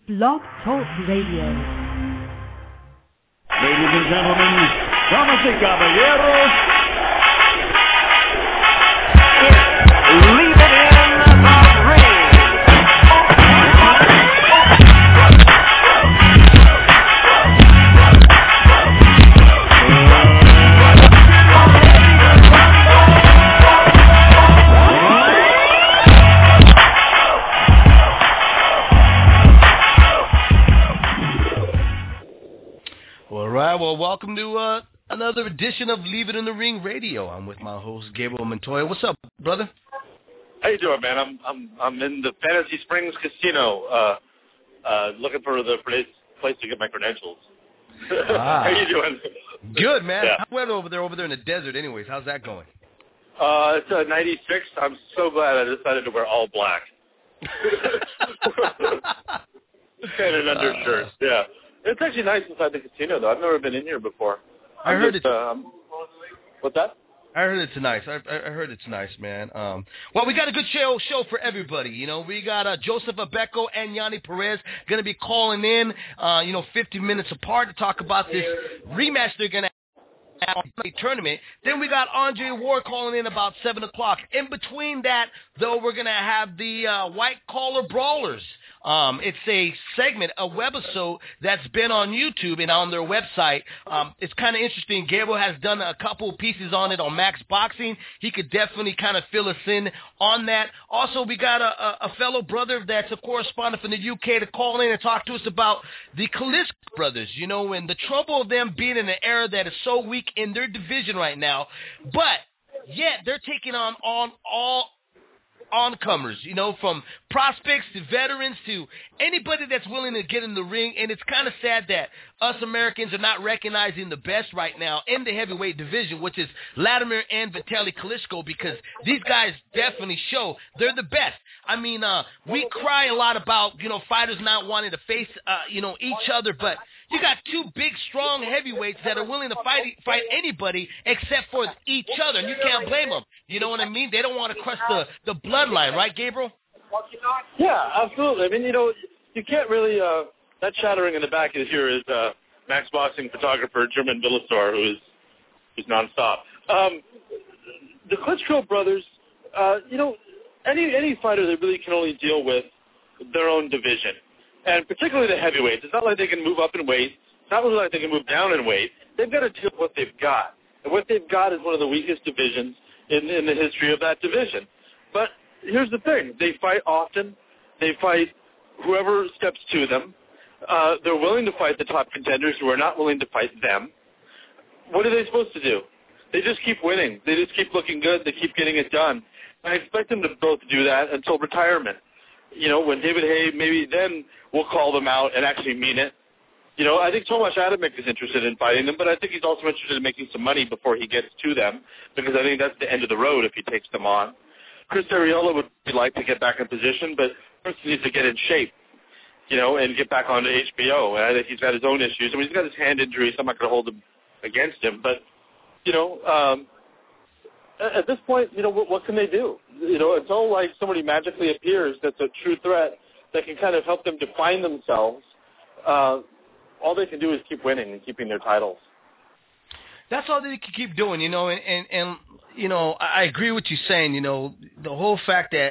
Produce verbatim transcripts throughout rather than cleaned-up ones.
Blog Talk Radio. Ladies and gentlemen, damas y caballeros, it's Leave It In the Ring. All right, well, welcome to uh, another edition of Leave It in the Ring Radio. I'm with my host, Gabriel Montoya. What's up, brother? How you doing, man? I'm I'm I'm in the Fantasy Springs Casino, uh, uh, looking for the place place to get my credentials. Ah. How you doing? Good, man. Yeah. How's the weather over there, over there in the desert anyways? How's that going? Uh, it's a ninety-six. I'm so glad I decided to wear all black. And an undershirt. Uh, yeah. It's actually nice inside the casino, though. I've never been in here before. I I'm heard just, it. Um, what's that? I heard it's nice. I, I heard it's nice, man. Um, well, we got a good show show for everybody. You know, we got uh, Joseph Abeko and Yanni Perez going to be calling in, uh, you know, fifty minutes apart to talk about this rematch they're going to have in the tournament. Then we got Andre Ward calling in about seven o'clock. In between that, though, we're going to have the uh, White Collar Brawlers. Um, it's a segment, a webisode that's been on YouTube and on their website. Um, it's kind of interesting. Gabriel has done a couple of pieces on it on Max Boxing. He could definitely kind of fill us in on that. Also, we got a, a, a fellow brother that's a correspondent from the U K to call in and talk to us about the Klitschko brothers, you know, and the trouble of them being in an era that is so weak in their division right now. But yet they're taking on, on all oncomers, you know, from prospects to veterans to anybody that's willing to get in the ring. And it's kind of sad that us Americans are not recognizing the best right now in the heavyweight division, which is Vladimir and Vitaly Klitschko, because these guys definitely show they're the best. I mean, uh, we cry a lot about, you know, fighters not wanting to face, uh, you know, each other, but you got two big, strong heavyweights that are willing to fight fight anybody except for each other, and you can't blame them. You know what I mean? They don't want to crush the, the bloodline, right, Gabriel? Yeah, absolutely. I mean, you know, you can't really, uh, that chattering in the back is here is uh, Max Boxing photographer German Villasor, who is who's nonstop. Um, the Klitschko brothers, uh, you know, any any fighter that really can only deal with their own division, and particularly the heavyweights. It's not like they can move up in weight. It's not really like they can move down in weight. They've got to deal with what they've got. And what they've got is one of the weakest divisions in, in the history of that division. But here's the thing. They fight often. They fight whoever steps to them. Uh, they're willing to fight the top contenders who are not willing to fight them. What are they supposed to do? They just keep winning. They just keep looking good. They keep getting it done. I expect them to both do that until retirement. You know, when David Haye, maybe then we'll call them out and actually mean it. You know, I think Tomasz Adamek is interested in fighting them, but I think he's also interested in making some money before he gets to them, because I think that's the end of the road if he takes them on. Chris Arreola would like to get back in position, but first he needs to get in shape, you know, and get back onto H B O. And I think he's got his own issues. I mean, he's got his hand injury, so I'm not going to hold him against him. But, you know, um, at this point, you know, what, what can they do? You know, until like somebody magically appears that's a true threat that can kind of help them define themselves, uh, all they can do is keep winning and keeping their titles. That's all they can keep doing, you know, and, and, and you know, I agree with you saying, you know, the whole fact that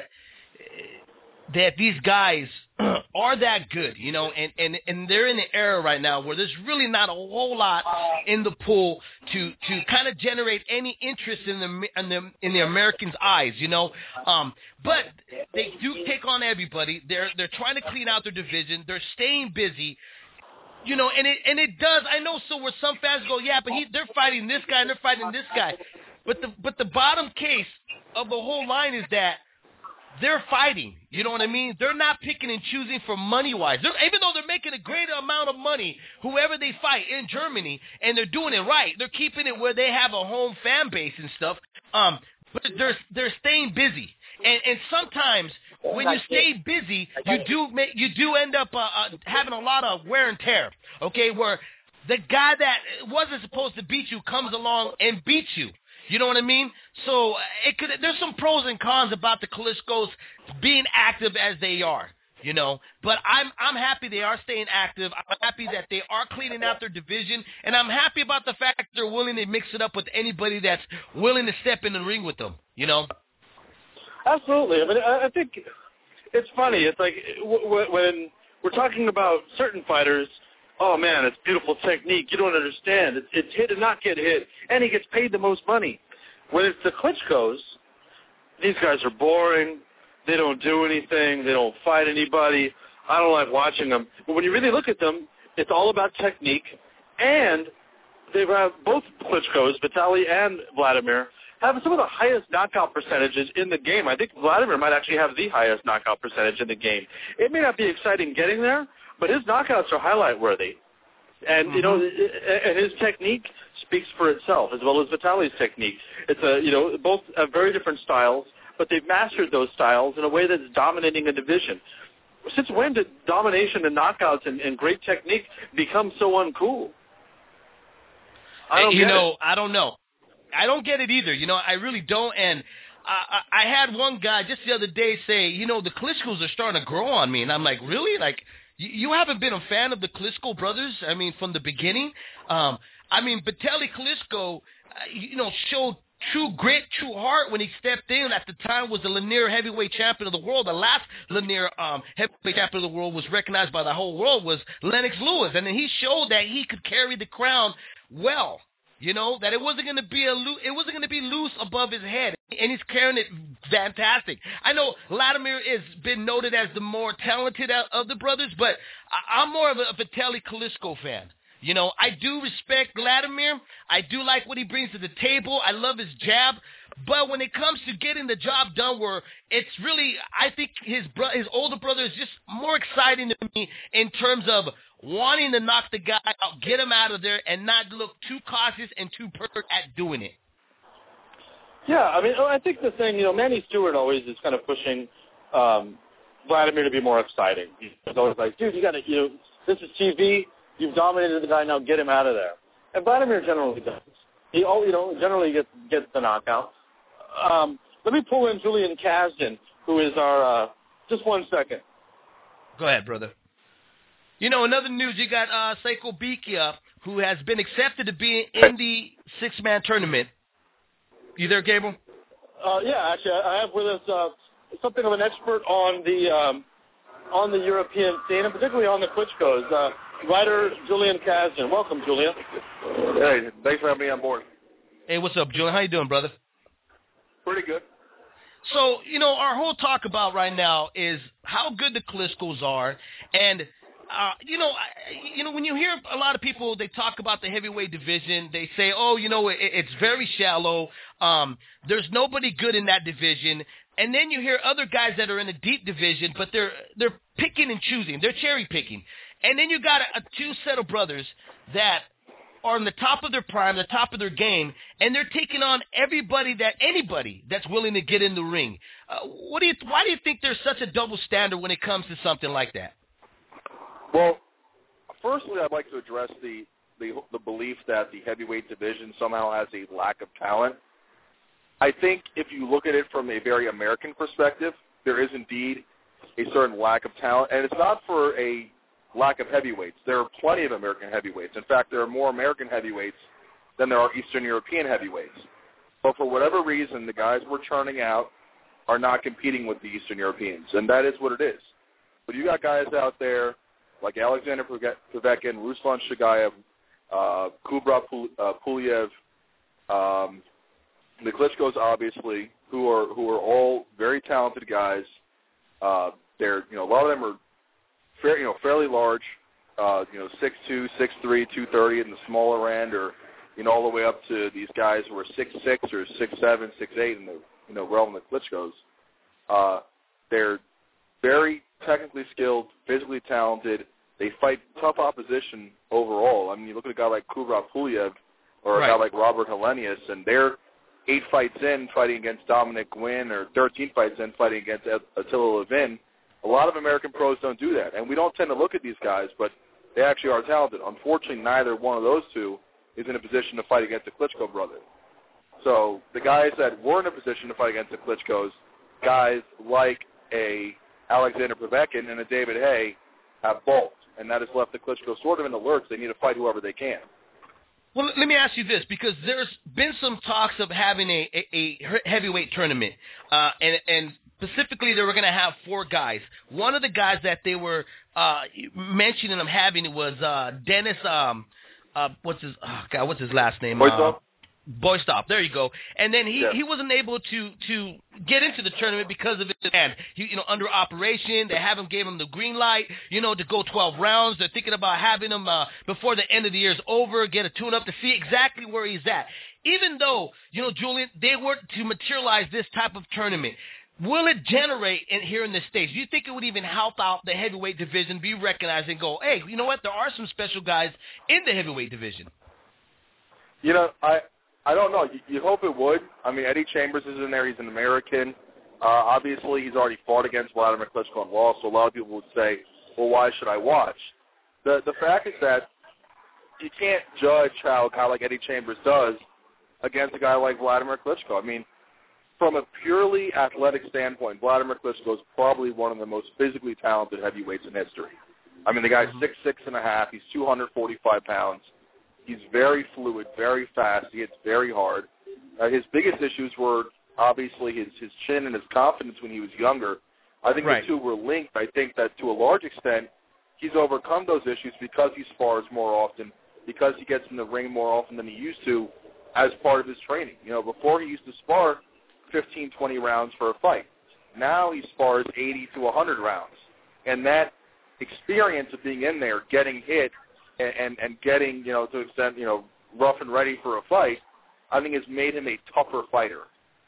that these guys are that good, you know, and, and, and they're in the era right now where there's really not a whole lot in the pool to, to kind of generate any interest in the in the in the Americans' eyes, you know. Um, but they do take on everybody. They're they're trying to clean out their division. They're staying busy. You know, and it and it does. I know. So where some fans go, yeah, but he, they're fighting this guy and they're fighting this guy. But the but the bottom case of the whole line is that they're fighting. You know what I mean? They're not picking and choosing for money wise. They're, even though they're making a great amount of money, whoever they fight in Germany, and they're doing it right. They're keeping it where they have a home fan base and stuff. Um, but they're they're staying busy. And and sometimes when you stay busy, you do make, you do end up uh, uh, having a lot of wear and tear. Okay, where the guy that wasn't supposed to beat you comes along and beats you. You know what I mean? So it could. There's some pros and cons about the Klitschkos being active as they are. you know. But I'm I'm happy they are staying active. I'm happy that they are cleaning out their division, and I'm happy about the fact that they're willing to mix it up with anybody that's willing to step in the ring with them, you know. Absolutely. I mean, I think it's funny. It's like w- w- when we're talking about certain fighters, oh, man, it's beautiful technique. You don't understand. It's, it's hit and not get hit, and he gets paid the most money. When it's the Klitschko's, these guys are boring. They don't do anything. They don't fight anybody. I don't like watching them. But when you really look at them, it's all about technique, and they've had both Klitschko's, Vitaly and Vladimir, have some of the highest knockout percentages in the game. I think Vladimir might actually have the highest knockout percentage in the game. It may not be exciting getting there, but his knockouts are highlight-worthy. And, mm-hmm. you know, and his technique speaks for itself, as well as Vitaly's technique. It's a, you know, both have very different styles, but they've mastered those styles in a way that's dominating a division. Since when did domination and knockouts and, and great technique become so uncool? I don't you get know, it. I don't know. I don't get it either. You know, I really don't. And I, I, I had one guy just the other day say, you know, the Klitschko's are starting to grow on me. And I'm like, really? Like, you, you haven't been a fan of the Klitschko brothers? I mean, from the beginning? Um, I mean, Vitaly Klitschko, uh, you know, showed true grit, true heart when he stepped in. At the time was the Lanier heavyweight champion of the world. The last Lanier um, heavyweight champion of the world was recognized by the whole world was Lennox Lewis. And then he showed that he could carry the crown well. You know, that it wasn't going to be a loo- it wasn't going to be loose above his head, and he's carrying it fantastic. I know Vladimir has been noted as the more talented of the brothers, but I- I'm more of a, a Vitaly Klitschko fan. You know, I do respect Vladimir. I do like what he brings to the table. I love his jab. But when it comes to getting the job done, where it's really, I think his bro- his older brother is just more exciting to me in terms of wanting to knock the guy out, get him out of there, and not look too cautious and too perfect at doing it. Yeah, I mean, I think the thing, you know, Manny Stewart always is kind of pushing um, Vladimir to be more exciting. He's always like, dude, you got to, you know, this is T V. You've dominated the guy, now get him out of there. And Vladimir generally does. He, you know, generally gets gets the knockout. Um, let me pull in Julian Kasdan, who is our, uh, just one second. Go ahead, brother. You know, another news, you got uh, Seiko Bikia, who has been accepted to be in the six-man tournament. You there, Gabriel? Uh, yeah, actually, I have with us uh, something of an expert on the um, on the European scene, and particularly on the Klitschko's. Uh, writer Julian Kasdan. Welcome, Julian. Hey, thanks for having me on board. Hey, what's up, Julian? How you doing, brother? Pretty good. So, you know, our whole talk about right now is how good the Klitschko's are, and uh, you know, I, you know, when you hear a lot of people, they talk about the heavyweight division. They say, oh, you know, it, it's very shallow. Um, there's nobody good in that division. And then you hear other guys that are in a deep division, but they're they're picking and choosing. They're cherry picking. And then you got a, a two set of brothers that are on the top of their prime, the top of their game, and they're taking on everybody that anybody that's willing to get in the ring. Uh, what do you? Why do you think there's such a double standard when it comes to something like that? Well, firstly, I'd like to address the, the the belief that the heavyweight division somehow has a lack of talent. I think if you look at it from a very American perspective, there is indeed a certain lack of talent, and it's not for a lack of heavyweights. There are plenty of American heavyweights. In fact, there are more American heavyweights than there are Eastern European heavyweights. But for whatever reason, the guys we're churning out are not competing with the Eastern Europeans, and that is what it is. But you got guys out there like Alexander Povetkin, Ruslan Shagayev, uh, Kubrat Pulev, um, the Klitschko's, obviously, who are who are all very talented guys. Uh, they're you know a lot of them are fair, you know fairly large, uh, you know six two, six three, two thirty in the smaller end, or you know all the way up to these guys who are six six or six seven, six eight in the you know realm of the Klitschko's. Uh, they're very technically skilled, physically talented. They fight tough opposition overall. I mean, you look at a guy like Kubrat Pulev or a Right. guy like Robert Helenius, and they're eight fights in fighting against Dominic Gwynn, or thirteen fights in fighting against Attila Levin. A lot of American pros don't do that, and we don't tend to look at these guys, but they actually are talented. Unfortunately, neither one of those two is in a position to fight against the Klitschko brother. So the guys that were in a position to fight against the Klitschkos, guys like a Alexander Povetkin and a David Haye have bulked, and that has left the Klitschko sort of in the lurch. They need to fight whoever they can. Well, let me ask you this, because there's been some talks of having a, a, a heavyweight tournament, uh, and, and specifically they were going to have four guys. One of the guys that they were uh, mentioning them having was uh, Dennis, um, uh, what's his, oh God, what's his last name? Boystoff? Uh, Boystoff, there you go. And then he, yeah. he wasn't able to, to get into the tournament because of his hand. He, you know, under operation, they haven't gave him the green light, you know, to go twelve rounds. They're thinking about having him uh, before the end of the year is over, get a tune-up to see exactly where he's at. Even though, you know, Julian, they were to materialize this type of tournament, will it generate in, here in the States? Do you think it would even help out the heavyweight division be recognized and go, hey, you know what, there are some special guys in the heavyweight division? You know, I... I don't know. You, you hope it would. I mean, Eddie Chambers is in there. He's an American. Uh, obviously, he's already fought against Vladimir Klitschko and lost, so a lot of people would say, well, why should I watch? The the fact is that you can't judge how a guy like Eddie Chambers does against a guy like Vladimir Klitschko. I mean, from a purely athletic standpoint, Vladimir Klitschko is probably one of the most physically talented heavyweights in history. I mean, the guy's six six and a half. He's two hundred forty-five pounds. He's very fluid, very fast. He hits very hard. Uh, his biggest issues were obviously his, his chin and his confidence when he was younger. I think right. the two were linked. I think that to a large extent he's overcome those issues because he spars more often, because he gets in the ring more often than he used to as part of his training. You know, before he used to spar fifteen, twenty rounds for a fight. Now he spars eighty to one hundred rounds. And that experience of being in there, getting hit, And, and, and getting, you know, to an extent, you know, rough and ready for a fight, I think has made him a tougher fighter.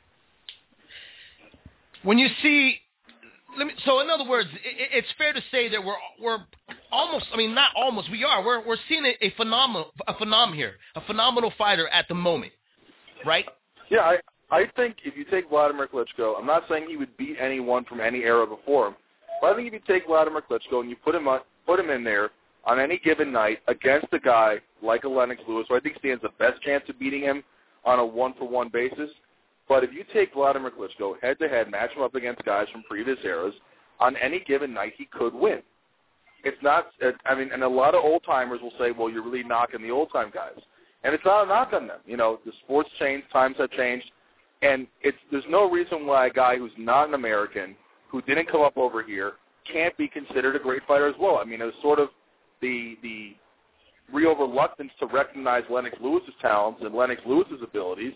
When you see, let me, so in other words, it, it's fair to say that we're we're almost, I mean, not almost, we are, we're we're seeing a, a phenomenal a phenomenon here, a phenomenal fighter at the moment, right? Yeah, I I think if you take Vladimir Klitschko, I'm not saying he would beat anyone from any era before him, but I think if you take Vladimir Klitschko and you put him on, put him in there on any given night against a guy like a Lennox Lewis, who I think stands the best chance of beating him on a one-for-one basis. But if you take Vladimir Klitschko head-to-head, match him up against guys from previous eras, on any given night he could win. It's not, I mean, and a lot of old-timers will say, well, you're really knocking the old-time guys. And it's not a knock on them. You know, the sport's changed, times have changed, and it's there's no reason why a guy who's not an American, who didn't come up over here, can't be considered a great fighter as well. I mean, it was sort of the the real reluctance to recognize Lennox Lewis's talents and Lennox Lewis's abilities,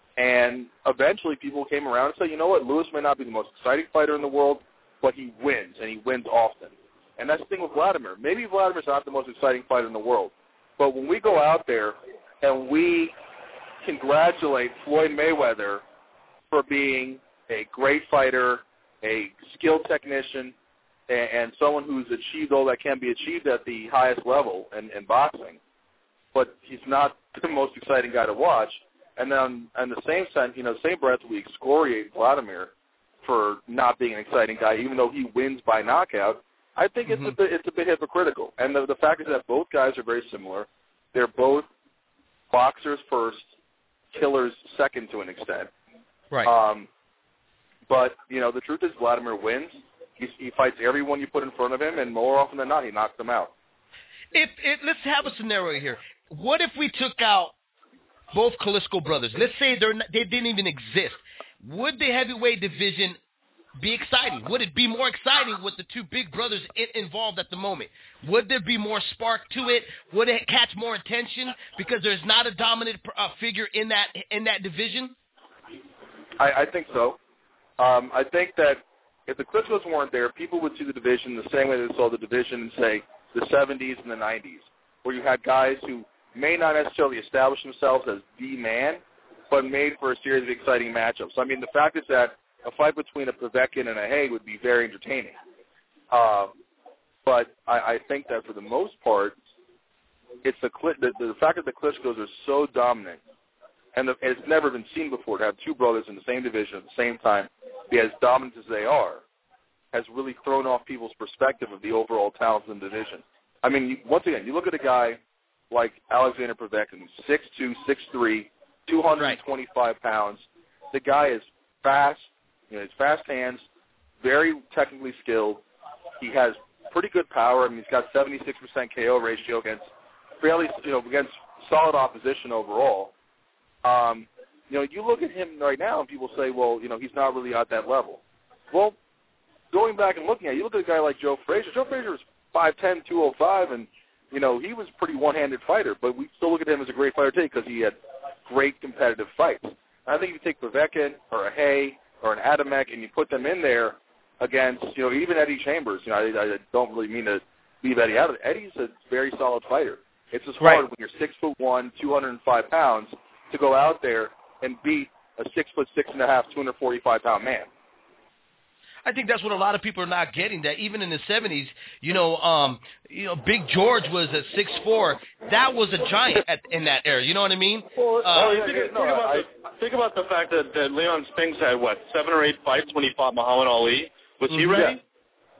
and eventually people came around and said, you know what, Lewis may not be the most exciting fighter in the world, but he wins, and he wins often. And that's the thing with Vladimir. Maybe Vladimir's not the most exciting fighter in the world, but when we go out there and we congratulate Floyd Mayweather for being a great fighter, a skilled technician, and someone who's achieved all that can be achieved at the highest level in, in boxing, but he's not the most exciting guy to watch. And then, in the same sense, you know, same breath, we excoriate Vladimir for not being an exciting guy, even though he wins by knockout. I think mm-hmm. it's a bit it's a bit hypocritical. And the, the fact is that both guys are very similar. They're both boxers first, killers second to an extent. Right. Um, but you know, the truth is, Vladimir wins. He, he fights everyone you put in front of him, and more often than not, he knocks them out. If, if let's have a scenario here. What if we took out both Klitschko brothers? Let's say they're not, they didn't even exist. Would the heavyweight division be exciting? Would it be more exciting with the two big brothers in, involved at the moment? Would there be more spark to it? Would it catch more attention because there's not a dominant uh, figure in that in that division? I, I think so. Um, I think that if the Klitschkos weren't there, people would see the division the same way they saw the division in, say, the seventies and the nineties, where you had guys who may not necessarily establish themselves as the man, but made for a series of exciting matchups. I mean, the fact is that a fight between a Povetkin and a Haye would be very entertaining. Uh, but I, I think that for the most part, it's the, the, the fact that the Klitschkos are so dominant, and the, it's never been seen before to have two brothers in the same division at the same time be as dominant as they are, has really thrown off people's perspective of the overall talent in the division. I mean, you, once again, you look at a guy like Alexander Povetkin, who's six two, six three, two hundred twenty-five pounds. The guy is fast, you know, he's fast hands, very technically skilled. He has pretty good power. I mean, he's got seventy-six percent K O ratio against fairly, you know, against solid opposition overall. Um, you know, you look at him right now, and people say, well, you know, he's not really at that level. Well, going back and looking at it, you look at a guy like Joe Frazier. Joe Frazier was five ten, two oh five, and, you know, he was a pretty one-handed fighter, but we still look at him as a great fighter today because he had great competitive fights. And I think if you take Povetkin or a Hay or an Adamek and you put them in there against, you know, even Eddie Chambers, you know, I, I don't really mean to leave Eddie out of it. Eddie's a very solid fighter. It's just hard right. when you're six foot one, two hundred five pounds, to go out there and beat a six foot six and a half, two hundred forty-five pound man. I think that's what a lot of people are not getting. That even in the seventies, you know, um, you know, Big George was at six four. That was a giant at, in that era. You know what I mean? Well, uh, think, think, no, about I, the, think about the fact that, that Leon Spinks had what seven or eight fights when he fought Muhammad Ali. Was he ready? Yeah.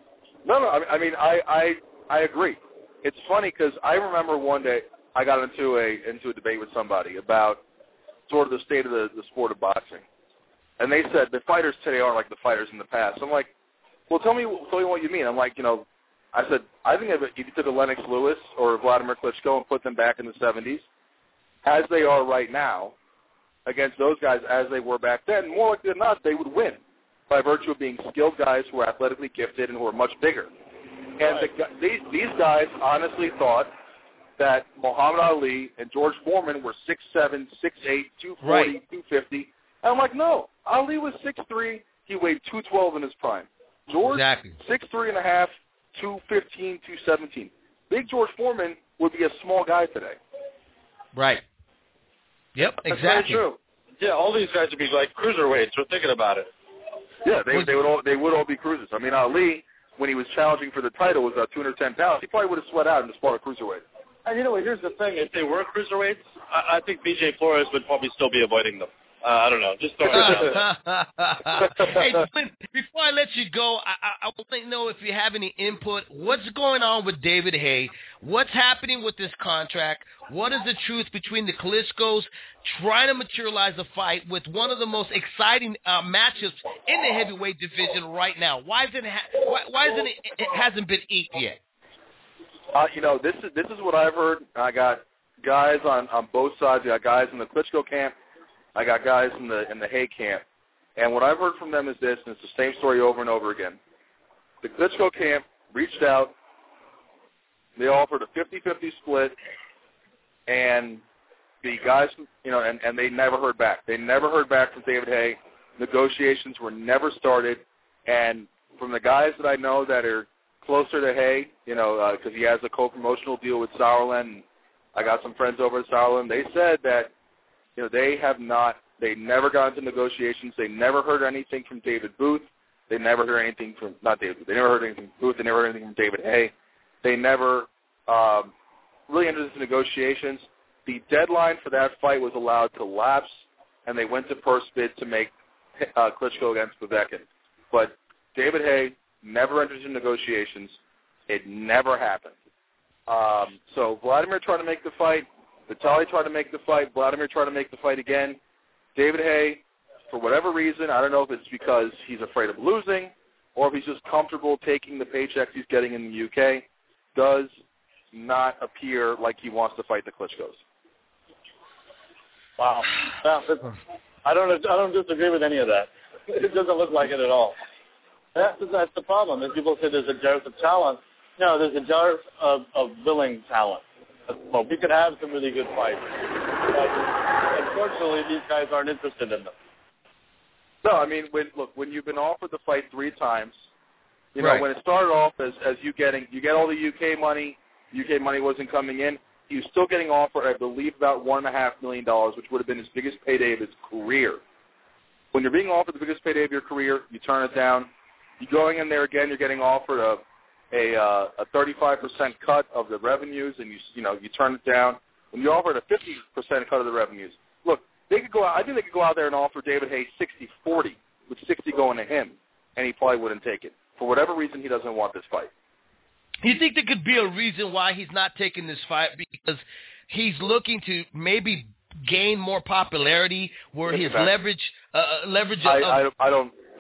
No, no. I mean, I, I, I agree. It's funny because I remember one day I got into a into a debate with somebody about sort of the state of the, the sport of boxing. And they said the fighters today aren't like the fighters in the past. I'm like, well, tell me, tell me what you mean. I'm like, you know, I said, I think if you took a Lennox Lewis or Vladimir Klitschko and put them back in the seventies, as they are right now, against those guys as they were back then, more likely than not, they would win by virtue of being skilled guys who are athletically gifted and who are much bigger. And the, these, these guys honestly thought that Muhammad Ali and George Foreman were six seven, six eight, two forty, right. two fifty. And I'm like, no, Ali was six three. He weighed two twelve in his prime. George, exactly. six three and a half, two fifteen, two seventeen. Big George Foreman would be a small guy today. Right. Yep, That's exactly. very true. Yeah, all these guys would be like cruiserweights. We're thinking about it. Yeah, they, they would all they would all be cruisers. I mean, Ali, when he was challenging for the title, was about two hundred ten pounds. He probably would have sweat out in the sport of cruiserweight. And you know what? Here's the thing: if they were cruiserweights, I, I think B J Flores would probably still be avoiding them. Uh, I don't know. Just throwing it out there. Hey, Clint, before I let you go, I, I, I want to know if you have any input. What's going on with David Haye? What's happening with this contract? What is the truth between the Klitschkos trying to materialize a fight with one of the most exciting uh, matchups in the heavyweight division right now? Why isn't it, ha- why, why isn't it, it hasn't been inked yet? Uh, you know, this is this is what I've heard. I got guys on, on both sides. I got guys in the Klitschko camp. I got guys in the in the Haye camp. And what I've heard from them is this, and it's the same story over and over again. The Klitschko camp reached out. They offered a fifty-fifty split, and the guys, you know, and, and they never heard back. They never heard back from David Haye. Negotiations were never started. And from the guys that I know that are closer to Haye, you know, because uh, he has a co-promotional deal with Sauerland. I got some friends over at Sauerland. They said that, you know, they have not, they never got into negotiations. They never heard anything from David Booth. They never heard anything from, not David Booth. They never heard anything from Booth. They never heard anything from David Haye. They never um, really entered into negotiations. The deadline for that fight was allowed to lapse, and they went to purse bid to make uh, Klitschko against Povetkin. But David Haye never entered into negotiations. It never happened. Um, so Vladimir tried to make the fight. Vitaly tried to make the fight. Vladimir tried to make the fight again. David Haye, for whatever reason, I don't know if it's because he's afraid of losing or if he's just comfortable taking the paychecks he's getting in the U K, does not appear like he wants to fight the Klitschkos. Wow. Yeah, I don't. I don't disagree with any of that. It doesn't look like it at all. That's, that's the problem. As people say, there's a dearth of talent. No, there's a dearth of, of willing talent. Well, we could have some really good fights, but unfortunately, these guys aren't interested in them. No, I mean, when look, when you've been offered the fight three times, you know, Right. when it started off as as you getting, you get all the U K money. U K money wasn't coming in. He was still getting offered, I believe, about one and a half million dollars, which would have been his biggest payday of his career. When you're being offered the biggest payday of your career, you turn it down. You're going in there again. You're getting offered a a uh, a thirty-five percent cut of the revenues, and you you know you turn it down. When you offered a fifty percent cut of the revenues, look, they could go out. I think they could go out there and offer David Haye sixty forty, with sixty going to him, and he probably wouldn't take it. For whatever reason, he doesn't want this fight. You think there could be a reason why he's not taking this fight because he's looking to maybe gain more popularity, where his Exactly. leverage uh, leverage I, of, I, I don't.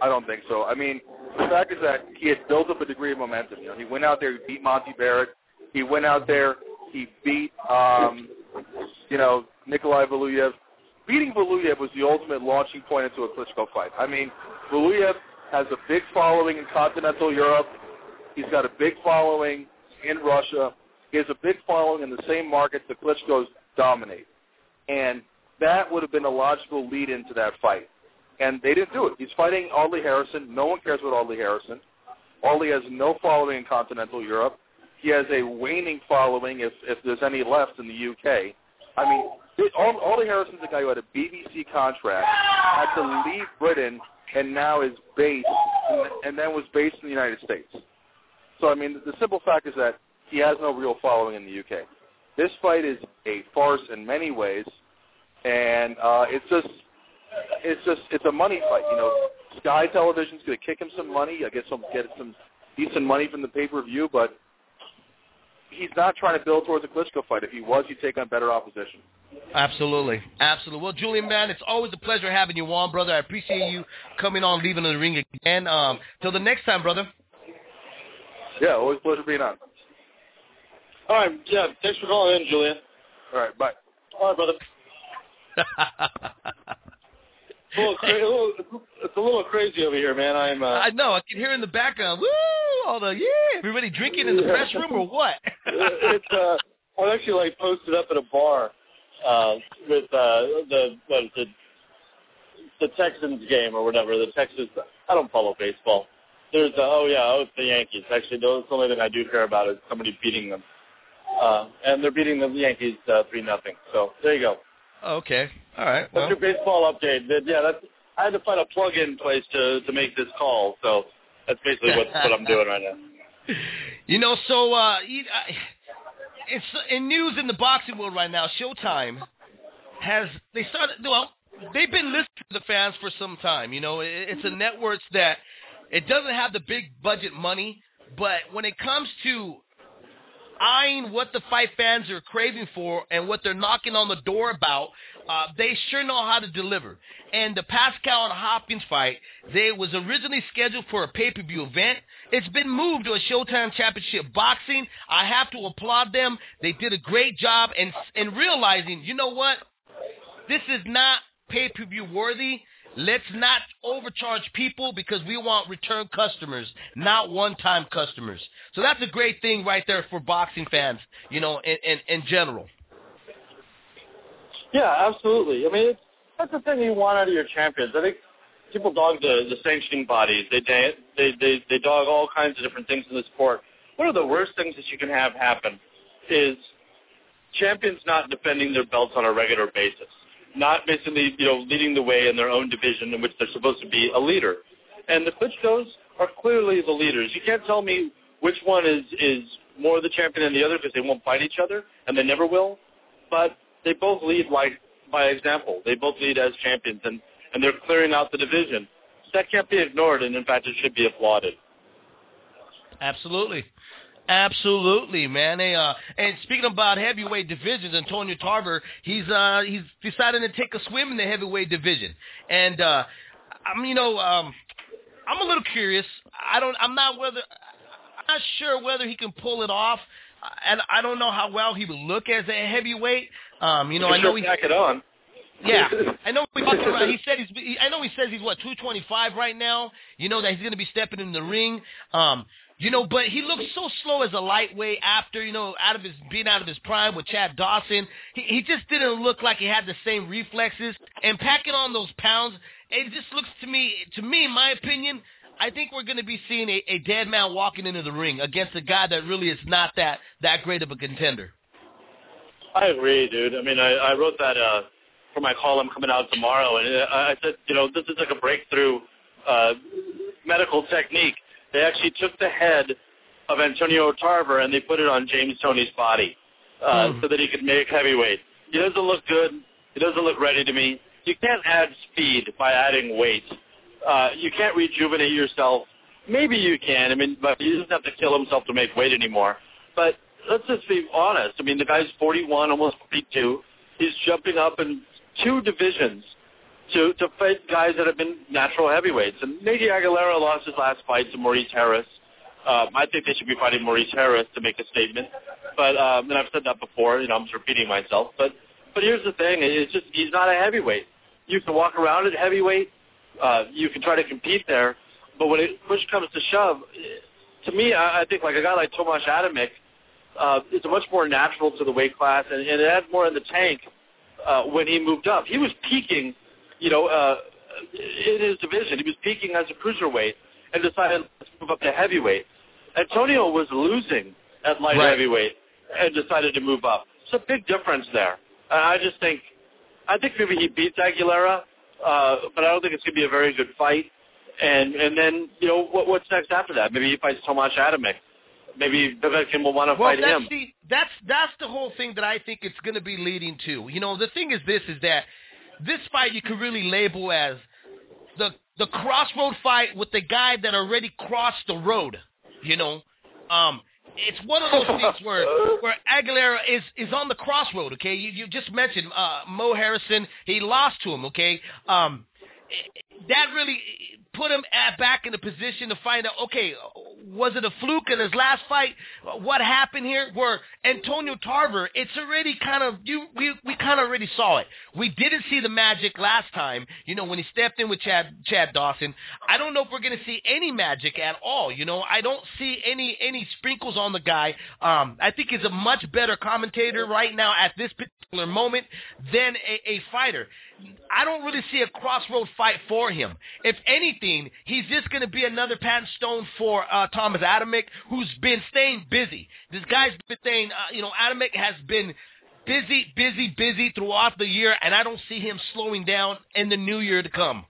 I don't think so. I mean, the fact is that he had built up a degree of momentum. You know, he went out there, he beat Monty Barrett. He went out there, he beat, um, you know, Nikolai Valuyev. Beating Valuyev was the ultimate launching point into a Klitschko fight. I mean, Valuyev has a big following in continental Europe. He's got a big following in Russia. He has a big following in the same markets that Klitschko's dominate. And that would have been a logical lead into that fight. And they didn't do it. He's fighting Audley Harrison. No one cares about Audley Harrison. Audley has no following in continental Europe. He has a waning following, if, if there's any left, in the U K. I mean, Audley Harrison's a guy who had a B B C contract, had to leave Britain, and now is based, and then was based in the United States. So, I mean, the simple fact is that he has no real following in the U K. This fight is a farce in many ways, and uh, it's just, it's just, it's a money fight. You know, Sky Television's going to kick him some money. I guess some get some decent money from the pay-per-view, but he's not trying to build towards a Klitschko fight. If he was, he'd take on better opposition. Absolutely. Absolutely. Well, Julian, man, it's always a pleasure having you on, brother. I appreciate you coming on, leaving the ring again. Um, till the next time, brother. Yeah, always a pleasure being on. All right, yeah, thanks for calling in, Julian. All right, bye. All right, brother. It's a, little cra- a little, it's a little crazy over here, man. I'm. Uh... I know. I can hear in the background. Woo! All the yeah. Everybody drinking in the press room or what? it's. Uh, I'm actually like posted up at a bar uh, with uh, the what is it, the Texans game or whatever. The Texans. I don't follow baseball. There's uh, oh yeah, oh it's the Yankees. Actually, that's the only thing I do care about is somebody beating them, uh, and they're beating the Yankees uh, three nothing. So there you go. Oh, okay. All right. Well. That's your baseball update. Yeah, that's. I had to find a plug-in place to, to make this call, so that's basically what what I'm doing right now. You know, so uh, it's in news in the boxing world right now. Showtime has they started. Well, they've been listening to the fans for some time. You know, it's a network that it doesn't have the big budget money, but when it comes to eyeing what the fight fans are craving for and what they're knocking on the door about, uh, they sure know how to deliver. And the Pascal and Hopkins fight, they was originally scheduled for a pay-per-view event. It's been moved to a Showtime Championship Boxing. I have to applaud them. They did a great job in, in realizing, you know what? This is not pay-per-view worthy. Let's not overcharge people because we want return customers, not one-time customers. So that's a great thing right there for boxing fans, you know, in, in, in general. Yeah, absolutely. I mean, it's, that's the thing you want out of your champions. I think people dog the, the sanctioning bodies. They, they, they, they dog all kinds of different things in the sport. One of the worst things that you can have happen is champions not defending their belts on a regular basis. Not basically, you know, leading the way in their own division in which they're supposed to be a leader. And the Klitschkos are clearly the leaders. You can't tell me which one is, is more the champion than the other because they won't fight each other, and they never will. But they both lead like by example. They both lead as champions, and, and they're clearing out the division. That can't be ignored, and in fact, it should be applauded. Absolutely. Absolutely, man. They, uh, and speaking about heavyweight divisions, Antonio Tarver, he's uh, he's decided to take a swim in the heavyweight division, and uh, I'm you know um, I'm a little curious. I don't I'm not whether I'm not sure whether he can pull it off, and I don't know how well he would look as a heavyweight. Um, you know, I know he's back it on. Yeah, I know we talked about. He said he's. He, I know he says he's what two twenty-five right now. You know that he's going to be stepping in the ring. Um, You know, but he looks so slow as a lightweight after, you know, out of his being out of his prime with Chad Dawson. He, he just didn't look like he had the same reflexes. And packing on those pounds, it just looks to me, to me, in my opinion, I think we're going to be seeing a, a dead man walking into the ring against a guy that really is not that, that great of a contender. I agree, dude. I mean, I, I wrote that uh, for my column coming out tomorrow, and I said, you know, this is like a breakthrough uh, medical technique. They actually took the head of Antonio Tarver and they put it on James Toney's body uh, mm. so that he could make heavyweight. He doesn't look good. He doesn't look ready to me. You can't add speed by adding weight. Uh, you can't rejuvenate yourself. Maybe you can. I mean, but he doesn't have to kill himself to make weight anymore. But let's just be honest. I mean, the guy's forty-one, almost forty-two. He's jumping up in two divisions to to fight guys that have been natural heavyweights. And Nady Aguilera lost his last fight to Maurice Harris. Um, I think they should be fighting Maurice Harris to make a statement. But um, and I've said that before. You know, I'm just repeating myself. But but here's the thing: it's just he's not a heavyweight. You can walk around at heavyweight. Uh, you can try to compete there. But when it push comes to shove, to me, I, I think like a guy like Tomasz Adamek, uh, it's much more natural to the weight class, and, and it had more in the tank uh, when he moved up. He was peaking, you know, uh, in his division. He was peaking as a cruiserweight and decided to move up to heavyweight. Antonio was losing at light right. heavyweight and decided to move up. It's a big difference there. And I just think, I think maybe he beats Aguilera, uh, but I don't think it's going to be a very good fight. And and then, you know, what, what's next after that? Maybe he fights Tomasz Adamek. Maybe Povetkin will want to well, fight that's him. The, that's that's the whole thing that I think it's going to be leading to. You know, the thing is this, is that this fight you could really label as the the crossroad fight with the guy that already crossed the road, you know. Um, it's one of those things where where Aguilera is, is on the crossroad, okay? You, you just mentioned uh, Mo Harrison. He lost to him, okay? Um, that really put him at, back in a position to find out, okay, was it a fluke in his last fight? What happened here? Where Antonio Tarver, it's already kind of, you we, we kind of already saw it. We didn't see the magic last time, you know, when he stepped in with Chad Chad Dawson. I don't know if we're going to see any magic at all, you know. I don't see any any sprinkles on the guy. Um, I think he's a much better commentator right now at this particular moment than a, a fighter. I don't really see a crossroad fight for him. If anything, he's just going to be another Patton Stone for uh, Thomas Adamek, who's been staying busy. This guy's been saying, uh, you know, Adamek has been busy, busy, busy throughout the year, and I don't see him slowing down in the new year to come.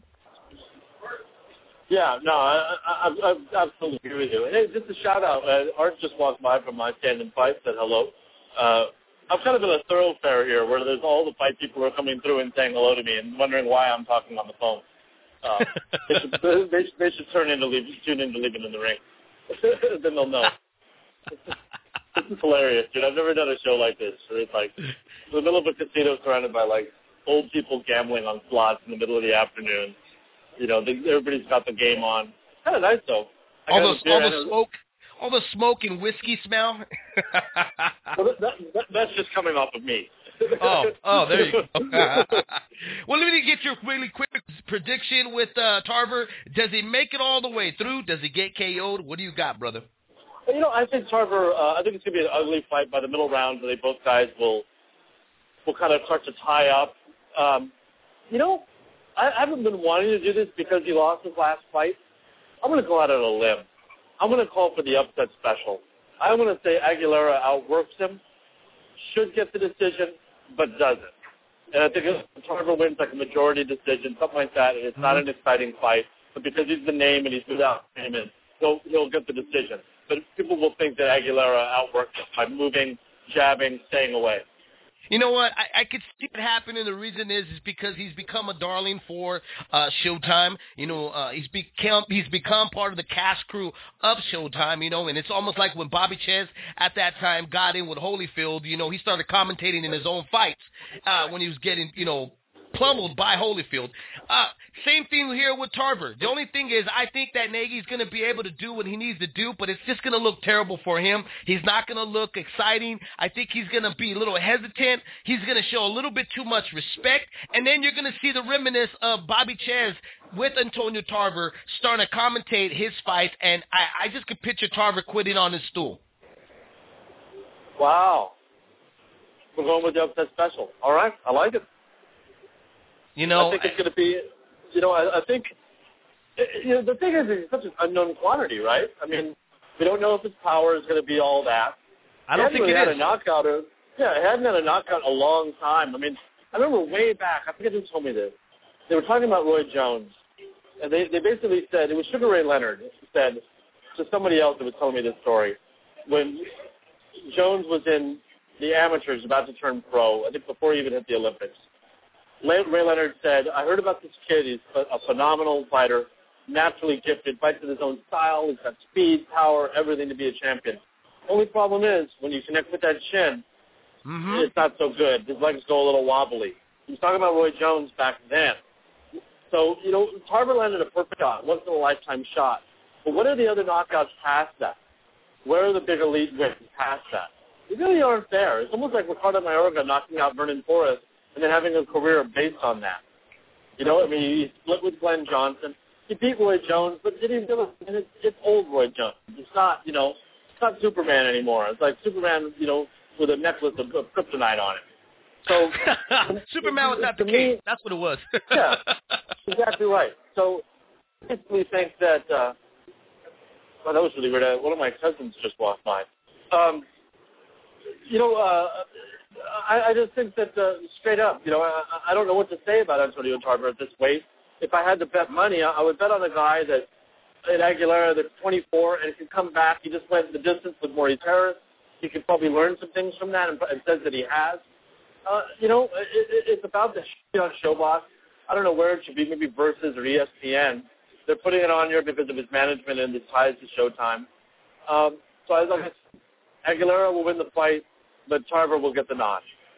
Yeah, no, I, I, I, I absolutely agree with you. Hey, just a shout out. Uh, Art just walked by from my stand and fight, said hello. Uh, I'm kind of in a thoroughfare here where there's all the fight people who are coming through and saying hello to me and wondering why I'm talking on the phone. Uh, they, should, they, should, they should turn in to leave, tune in to Leaving in the Ring. Then they'll know. This is hilarious, dude. I've never done a show like this where it's like in the middle of a casino surrounded by like old people gambling on slots in the middle of the afternoon. You know, they, everybody's got the game on. Kind of nice though. I all the, all the smoke. All the smoke and whiskey smell. Well, that, that, that's just coming off of me. oh, oh, there you go. Well, let me get your really quick prediction with uh, Tarver. Does he make it all the way through? Does he get K O'd? What do you got, brother? You know, I think Tarver. Uh, I think it's gonna be an ugly fight by the middle round, where they both guys will will kind of start to tie up. Um, you know, I, I haven't been wanting to do this because he lost his last fight. I'm gonna go out on a limb. I'm going to call for the upset special. I'm going to say Aguilera outworks him, should get the decision, but doesn't. And I think if Tarver wins like a majority decision, something like that, and it's mm-hmm. not an exciting fight, but because he's the name and he's without payment, he'll, he'll get the decision. But people will think that Aguilera outworks him by moving, jabbing, staying away. You know what? I, I could see it happening. The reason is is because he's become a darling for uh, Showtime. You know, uh, he's become he's become part of the cast crew of Showtime. You know, and it's almost like when Bobby Ches at that time got in with Holyfield. You know, he started commentating in his own fights uh, when he was getting, you know, pummeled by Holyfield. Uh, same thing here with Tarver. The only thing is I think that Nagy's going to be able to do what he needs to do, but it's just going to look terrible for him. He's not going to look exciting. I think he's going to be a little hesitant. He's going to show a little bit too much respect, and then you're going to see the reminiscence of Bobby Ches with Antonio Tarver starting to commentate his fights, and I, I just could picture Tarver quitting on his stool. Wow. We're going with the upset special. All right. I like it. You know, I think it's going to be, you know, I, I think, you know, the thing is, it's such an unknown quantity, right? I mean, we don't know if his power is going to be all that. I don't he think really it had is. A knockout of, yeah, he hadn't had a knockout a long time. I mean, I remember way back, I forget who told me this. They were talking about Roy Jones, and they, they basically said, it was Sugar Ray Leonard, said to somebody else that was telling me this story, when Jones was in the amateurs about to turn pro, I think before he even hit the Olympics. Ray Leonard said, I heard about this kid. He's a phenomenal fighter, naturally gifted, fights in his own style. He's got speed, power, everything to be a champion. Only problem is, when you connect with that chin, mm-hmm. it's not so good. His legs go a little wobbly. He was talking about Roy Jones back then. So, you know, Tarver landed a perfect shot, once-in-a-lifetime shot. But what are the other knockouts past that? Where are the big elite wins past that? They really aren't there. It's almost like Ricardo Mayorga knocking out Vernon Forrest and then having a career based on that. You know, I mean, he split with Glenn Johnson. He beat Roy Jones, but did he really? And it's, it's old Roy Jones. It's not, you know, it's not Superman anymore. It's like Superman, you know, with a necklace of, of kryptonite on it. So Superman was not the king. That's what it was. Yeah, exactly right. So I basically think that, uh, well, that was really weird. One of my cousins just walked by. Um, you know, uh, I, I just think that uh, straight up, you know, I, I don't know what to say about Antonio Tarver at this weight. If I had to bet money, I would bet on a guy that, in Aguilera, that's twenty-four and can come back. He just went the distance with Maurice Harris. He could probably learn some things from that, and, and says that he has. Uh, you know, it, it, it's about the shit on Showbox. I don't know where it should be, maybe Versus or E S P N. They're putting it on here because of his management and his ties to Showtime. Um, so I like Aguilera will win the fight, but Tarver will get the nod.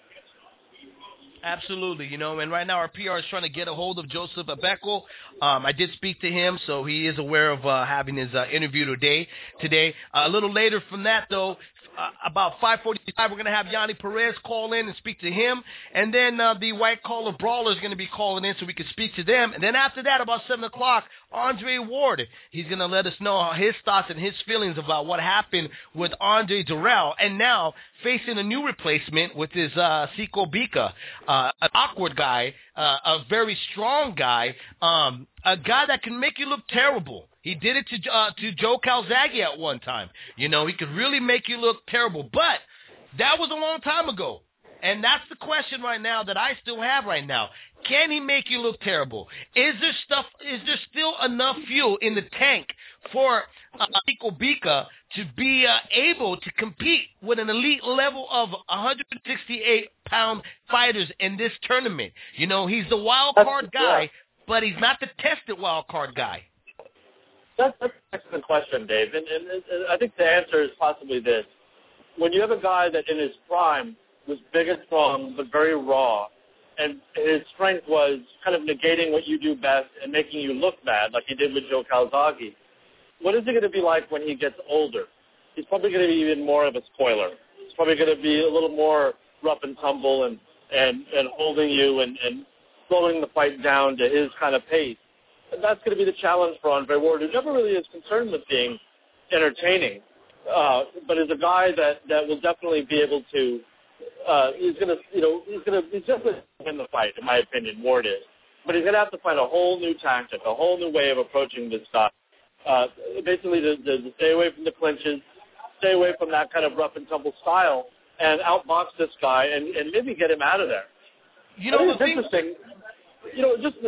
Absolutely, you know, and right now our P R is trying to get a hold of Joseph Abeko. Um, I did speak to him, so he is aware of uh, having his uh, interview today. Today, uh, a little later from that, though, uh, about five forty-five, we're going to have Yanni Perez call in and speak to him, and then uh, the White Collar Brawler is going to be calling in so we can speak to them. And then after that, about seven o'clock, Andre Ward, he's going to let us know his thoughts and his feelings about what happened with Andre Durrell, and now facing a new replacement with his uh, Siko Bika, uh, an awkward guy, uh, a very strong guy, um, a guy that can make you look terrible. He did it to uh, to Joe Calzaghe at one time. You know, he could really make you look terrible, but that was a long time ago. And that's the question right now that I still have right now. Can he make you look terrible? Is there stuff? Is there still enough fuel in the tank for uh, Siko Bika to be uh, able to compete with an elite level of one sixty-eight pound fighters in this tournament? You know, he's the wild card guy, yeah, but he's not the tested wild card guy. That's, that's an excellent question, Dave. And, and, and I think the answer is possibly this. When you have a guy that in his prime was big and strong but very raw, and his strength was kind of negating what you do best and making you look bad, like he did with Joe Calzaghe, what is it going to be like when he gets older? He's probably going to be even more of a spoiler. He's probably going to be a little more rough and tumble and, and, and holding you and, and slowing the fight down to his kind of pace. And that's going to be the challenge for Andre Ward, who never really is concerned with being entertaining, uh, but is a guy that, that will definitely be able to, uh, he's going to, you know, he's going to, he's just going to win the fight, in my opinion, Ward is. But he's going to have to find a whole new tactic, a whole new way of approaching this stuff. Uh, basically to, to, to stay away from the clinches, stay away from that kind of rough and tumble style, and outbox this guy and, and maybe get him out of there. You know, it's thing- interesting. You know, just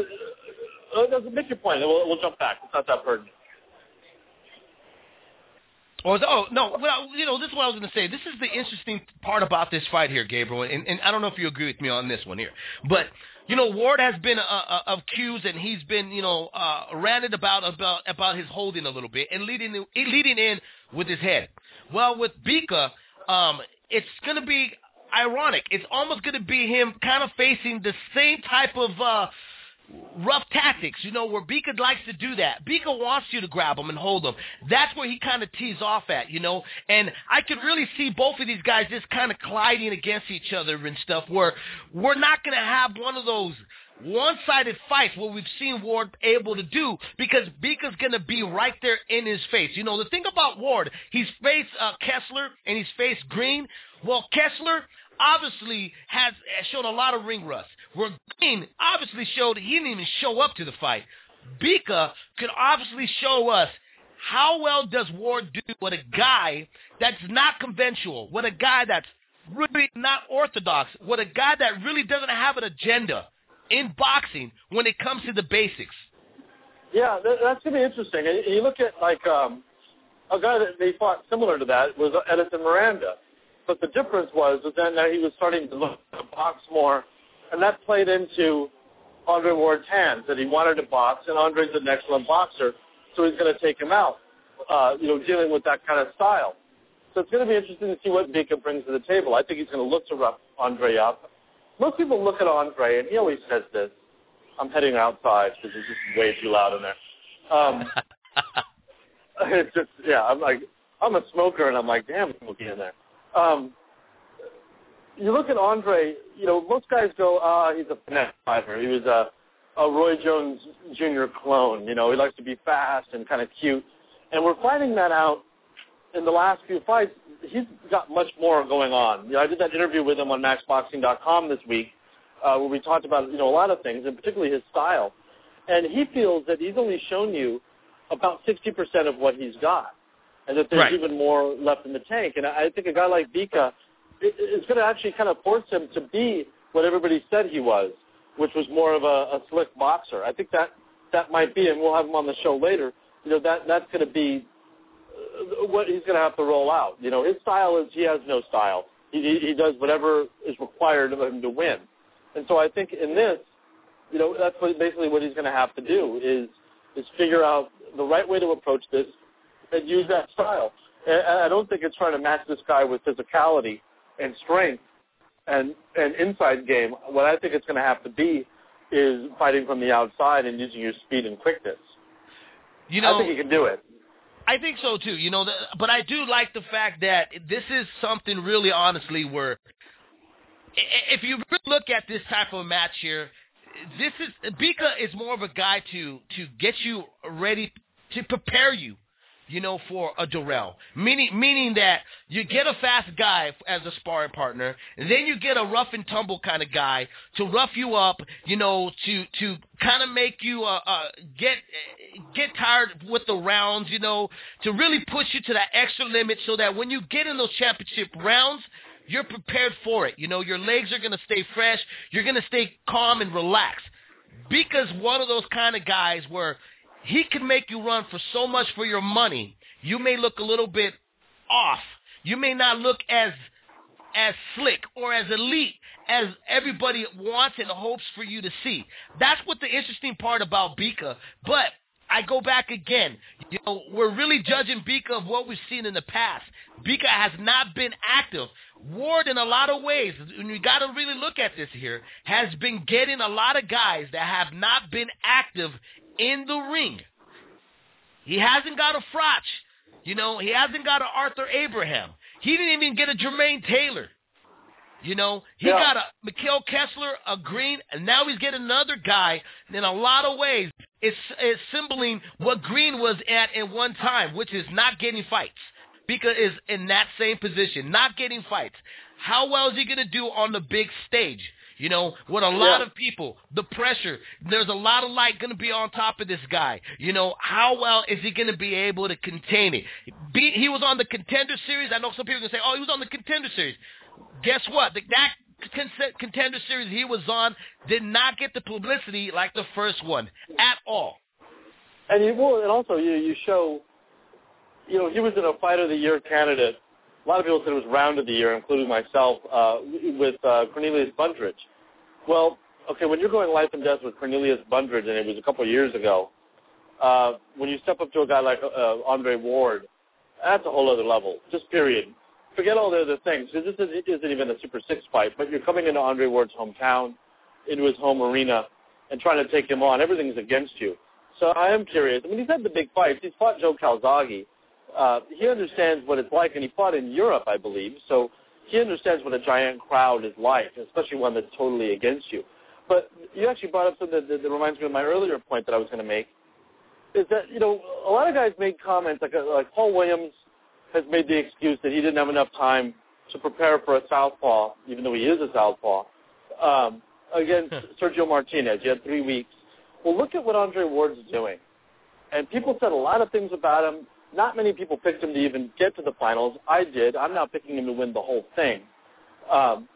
uh, uh, make your point. We'll, we'll jump back. It's not that pertinent. Or oh no, well, you know, this is what I was going to say. This is the interesting part about this fight here, Gabriel, and, and I don't know if you agree with me on this one here, but you know, Ward has been uh, uh, accused, and he's been, you know, uh, ranted about about about his holding a little bit and leading leading in with his head. Well, with Bika, um, it's going to be ironic. It's almost going to be him kind of facing the same type of uh, rough tactics, you know, where Bika likes to do that. Bika wants you to grab him and hold him. That's where he kind of tees off at, you know. And I could really see both of these guys just kind of colliding against each other and stuff, where we're not going to have one of those one-sided fights where we've seen Ward able to do, because Bika's going to be right there in his face. You know, the thing about Ward, he's faced uh, Kessler and he's faced Green. Well, Kessler obviously has shown a lot of ring rust, where Green obviously showed he didn't even show up to the fight. Bika could obviously show us how well does Ward do with a guy that's not conventional, with a guy that's really not orthodox, with a guy that really doesn't have an agenda in boxing when it comes to the basics. Yeah, that, that's going to be interesting. And you look at, like, um, a guy that they fought similar to that was Edison Miranda. But the difference was that then he was starting to look at box more, and that played into Andre Ward's hands, that he wanted to box, and Andre's an excellent boxer, so he's going to take him out, uh, you know, dealing with that kind of style. So it's going to be interesting to see what Bika brings to the table. I think he's going to look to rough Andre up. Most people look at Andre, and he always says this, I'm heading outside because it's just way too loud in there. Um, it's just, yeah, I'm like, I'm a smoker, and I'm like, damn, smoky in there. Um, you look at Andre, you know, most guys go, ah, he's a finesse fighter. He was a, a Roy Jones Junior clone. You know, he likes to be fast and kind of cute. And we're finding that out in the last few fights. He's got much more going on. You know, I did that interview with him on max boxing dot com this week uh, where we talked about, you know, a lot of things, and particularly his style. And he feels that he's only shown you about sixty percent of what he's got, and that there's right. even more left in the tank. And I think a guy like Bika is going to actually kind of force him to be what everybody said he was, which was more of a, a slick boxer. I think that that might be, and we'll have him on the show later, you know, that that's going to be what he's going to have to roll out. You know, his style is he has no style. He, he, he does whatever is required of him to win. And so I think in this, you know, that's what, basically what he's going to have to do is is figure out the right way to approach this and use that style. And I don't think it's trying to match this guy with physicality and strength and, and inside game. What I think it's going to have to be is fighting from the outside and using your speed and quickness. You know, I think he can do it. I think so too. You know, the, but I do like the fact that this is something really, honestly, where if you really look at this type of match here, this is Bika is more of a guy to to get you ready to prepare you, you know, for a Dirrell. Meaning meaning that you get a fast guy as a sparring partner, and then you get a rough and tumble kind of guy to rough you up, you know, to to kind of make you uh, uh, get get tired with the rounds, you know, to really push you to that extra limit so that when you get in those championship rounds, you're prepared for it. You know, your legs are going to stay fresh. You're going to stay calm and relaxed. Bika's one of those kind of guys where he can make you run for so much for your money. You may look a little bit off. You may not look as as slick or as elite as everybody wants and hopes for you to see. That's what the interesting part about Bika. But I go back again. You know, we're really judging Bika of what we've seen in the past. Bika has not been active. Ward, in a lot of ways, and you got to really look at this here, has been getting a lot of guys that have not been active in the ring. He hasn't got a Froch. You know, he hasn't got an Arthur Abraham. He didn't even get a Jermaine Taylor. You know, he yeah. got a Mikhail Kessler, a Green, and now he's getting another guy. In a lot of ways, it's, it's symboling what Green was at at one time, which is not getting fights. Bika is in that same position, not getting fights. How well is he going to do on the big stage? You know, with a lot yeah. of people, the pressure, there's a lot of light going to be on top of this guy. You know, how well is he going to be able to contain it? Be, he was on the Contender Series. I know some people are going to say, oh, he was on the Contender Series. Guess what? The, that Contender Series he was on did not get the publicity like the first one at all. And you well, and also you you show, you know, he was in a Fight of the Year candidate. A lot of people said it was Round of the Year, including myself, uh, with uh, Cornelius Bundridge. Well, okay, when you're going life and death with Cornelius Bundridge, and it was a couple of years ago, uh, when you step up to a guy like uh, Andre Ward, that's a whole other level, just period. Forget all the other things. This isn't, isn't even a Super Six fight, but you're coming into Andre Ward's hometown, into his home arena, and trying to take him on. Everything's against you. So I am curious. I mean, he's had the big fights. He's fought Joe Calzaghe. Uh, he understands what it's like, and he fought in Europe, I believe, so he understands what a giant crowd is like, especially one that's totally against you. But you actually brought up something that, that reminds me of my earlier point that I was going to make, is that, you know, a lot of guys made comments, like, like Paul Williams has made the excuse that he didn't have enough time to prepare for a southpaw, even though he is a southpaw, um, against Sergio Martinez. You had three weeks. Well, look at what Andre Ward's doing. And people said a lot of things about him. Not many people picked him to even get to the finals. I did. I'm not picking him to win the whole thing. Um,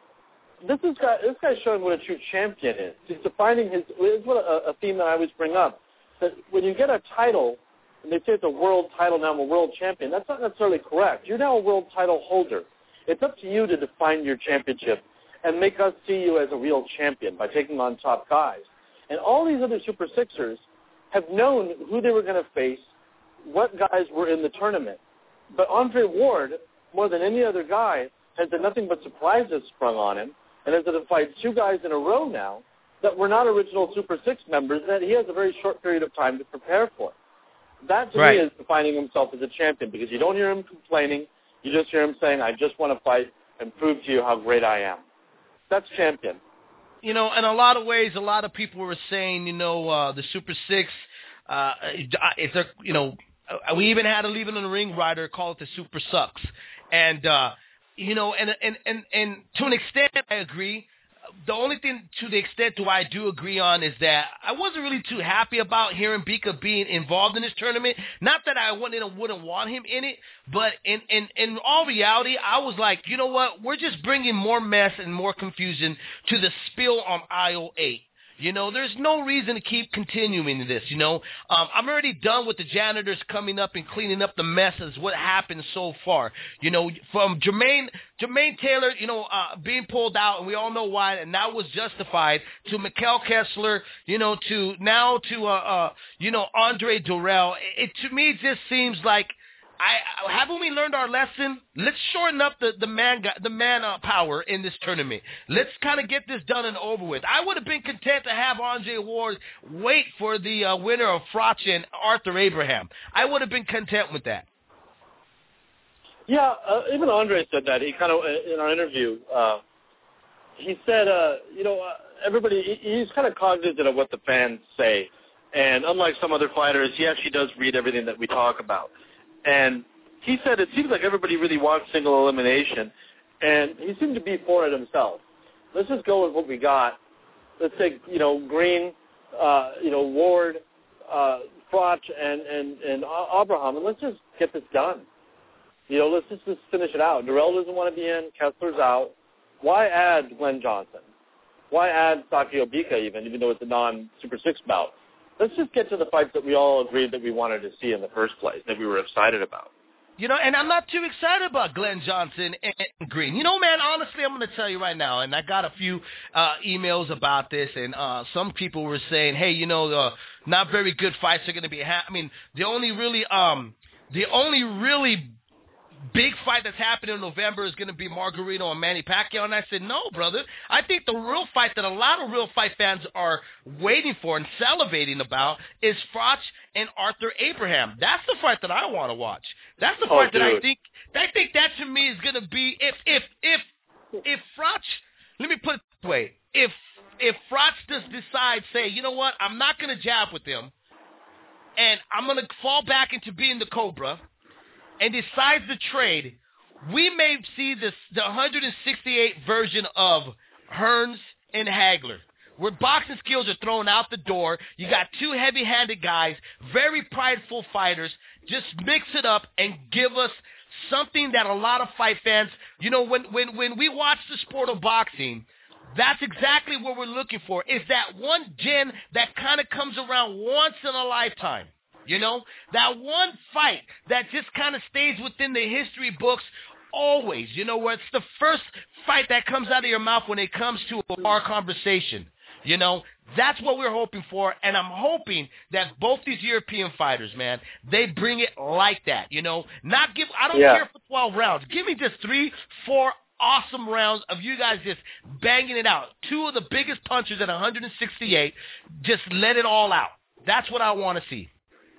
this is guy, this guy's showing what a true champion is. He's defining his. It's what a, a theme that I always bring up. That when you get a title, and they say it's a world title, now I'm a world champion. That's not necessarily correct. You're now a world title holder. It's up to you to define your championship and make us see you as a real champion by taking on top guys. And all these other Super Sixers have known who they were going to face, what guys were in the tournament. But Andre Ward, more than any other guy, has had nothing but surprises sprung on him and has had to fight two guys in a row now that were not original Super Six members that he has a very short period of time to prepare for. That, to Right. me, is defining himself as a champion, because you don't hear him complaining. You just hear him saying, I just want to fight and prove to you how great I am. That's champion. You know, in a lot of ways, a lot of people were saying, you know, uh, the Super Six, uh, if they're, you know, we even had a Leave It in the Ring writer call it the Super Sucks. And, uh, you know, and, and, and, and to an extent, I agree. The only thing, to the extent do I do agree on, is that I wasn't really too happy about hearing Bika being involved in this tournament. Not that I wouldn't, wouldn't want him in it, but in, in, in all reality, I was like, you know what? We're just bringing more mess and more confusion to the spill on aisle eight. You know, there's no reason to keep continuing this, you know. Um, I'm already done with the janitors coming up and cleaning up the messes, what happened so far. You know, from Jermaine Jermaine Taylor, you know, uh, being pulled out, and we all know why, and that was justified, to Mikkel Kessler, you know, to now to, uh, uh, you know, Andre Durrell. It, it to me just seems like, I, haven't we learned our lesson? Let's shorten up the, the man the man uh, power in this tournament. Let's kind of get this done and over with. I would have been content to have Andre Ward wait for the uh, winner of Froch and Arthur Abraham. I would have been content with that. Yeah, uh, even Andre said that. He kind of, in our interview, uh, he said, uh, you know, uh, everybody, he, he's kind of cognizant of what the fans say. And unlike some other fighters, he actually does read everything that we talk about. And he said it seems like everybody really wants single elimination, and he seemed to be for it himself. Let's just go with what we got. Let's take, you know, Green, uh, you know, Ward, uh, Froch, and, and, and Abraham, and let's just get this done. You know, let's just, just finish it out. Durrell doesn't want to be in. Kessler's out. Why add Glenn Johnson? Why add Sakio Bika even, even though it's a non-Super Six bout? Let's just get to the fights that we all agreed that we wanted to see in the first place, that we were excited about. You know, and I'm not too excited about Glenn Johnson and Green. You know, man, honestly, I'm going to tell you right now, and I got a few uh, emails about this, and uh, some people were saying, hey, you know, uh, not very good fights are going to be ha- I mean, the only really, um, the only really big fight that's happening in November is going to be Margarito and Manny Pacquiao. And I said, no, brother. I think the real fight that a lot of real fight fans are waiting for and salivating about is Froch and Arthur Abraham. That's the fight that I want to watch. That's the fight oh, that I think, I think that to me is going to be, if, if, if, if Froch, let me put it this way, if, if Froch does decide, say, you know what, I'm not going to jab with him, and I'm going to fall back into being the Cobra, and decides to trade, we may see this the one sixty-eight version of Hearns and Hagler, where boxing skills are thrown out the door. You got two heavy-handed guys, very prideful fighters. Just mix it up and give us something that a lot of fight fans, you know, when when, when we watch the sport of boxing, that's exactly what we're looking for, is that one gen that kind of comes around once in a lifetime. You know, that one fight that just kind of stays within the history books always, you know, where it's the first fight that comes out of your mouth when it comes to a bar conversation. You know, that's what we're hoping for, and I'm hoping that both these European fighters, man, they bring it like that, you know. Not give, I don't yeah. care for twelve rounds. Give me just three, four awesome rounds of you guys just banging it out. Two of the biggest punchers at one sixty-eight, just let it all out. That's what I want to see.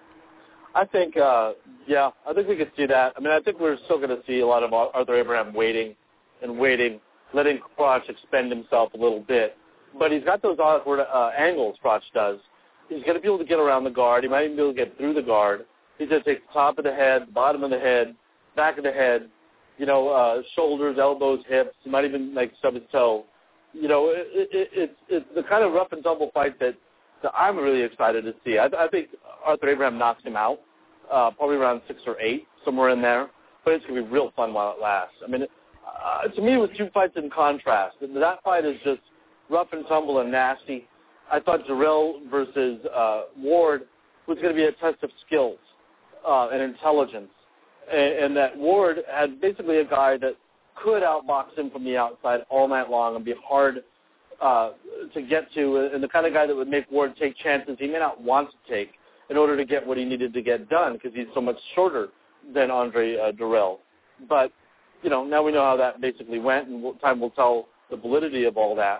I think, uh, yeah, I think we could see that. I mean, I think we're still going to see a lot of Arthur Abraham waiting and waiting, letting Froch expend himself a little bit. But he's got those awkward uh, angles, Froch does. He's going to be able to get around the guard. He might even be able to get through the guard. He's going to take the top of the head, bottom of the head, back of the head, you know, uh, shoulders, elbows, hips. He might even, like, stub his toe. You know, it, it, it, it's the kind of rough and tumble fight that, that I'm really excited to see. I, I think Arthur Abraham knocks him out. Uh, probably around six or eight, somewhere in there. But it's going to be real fun while it lasts. I mean, uh, to me, it was two fights in contrast. That fight is just rough and tumble and nasty. I thought Durrell versus uh, Ward was going to be a test of skills uh, and intelligence. And, and that Ward had basically a guy that could outbox him from the outside all night long and be hard uh, to get to, and the kind of guy that would make Ward take chances he may not want to take in order to get what he needed to get done, because he's so much shorter than Andre uh, Durrell. But, you know, now we know how that basically went, and time will tell the validity of all that.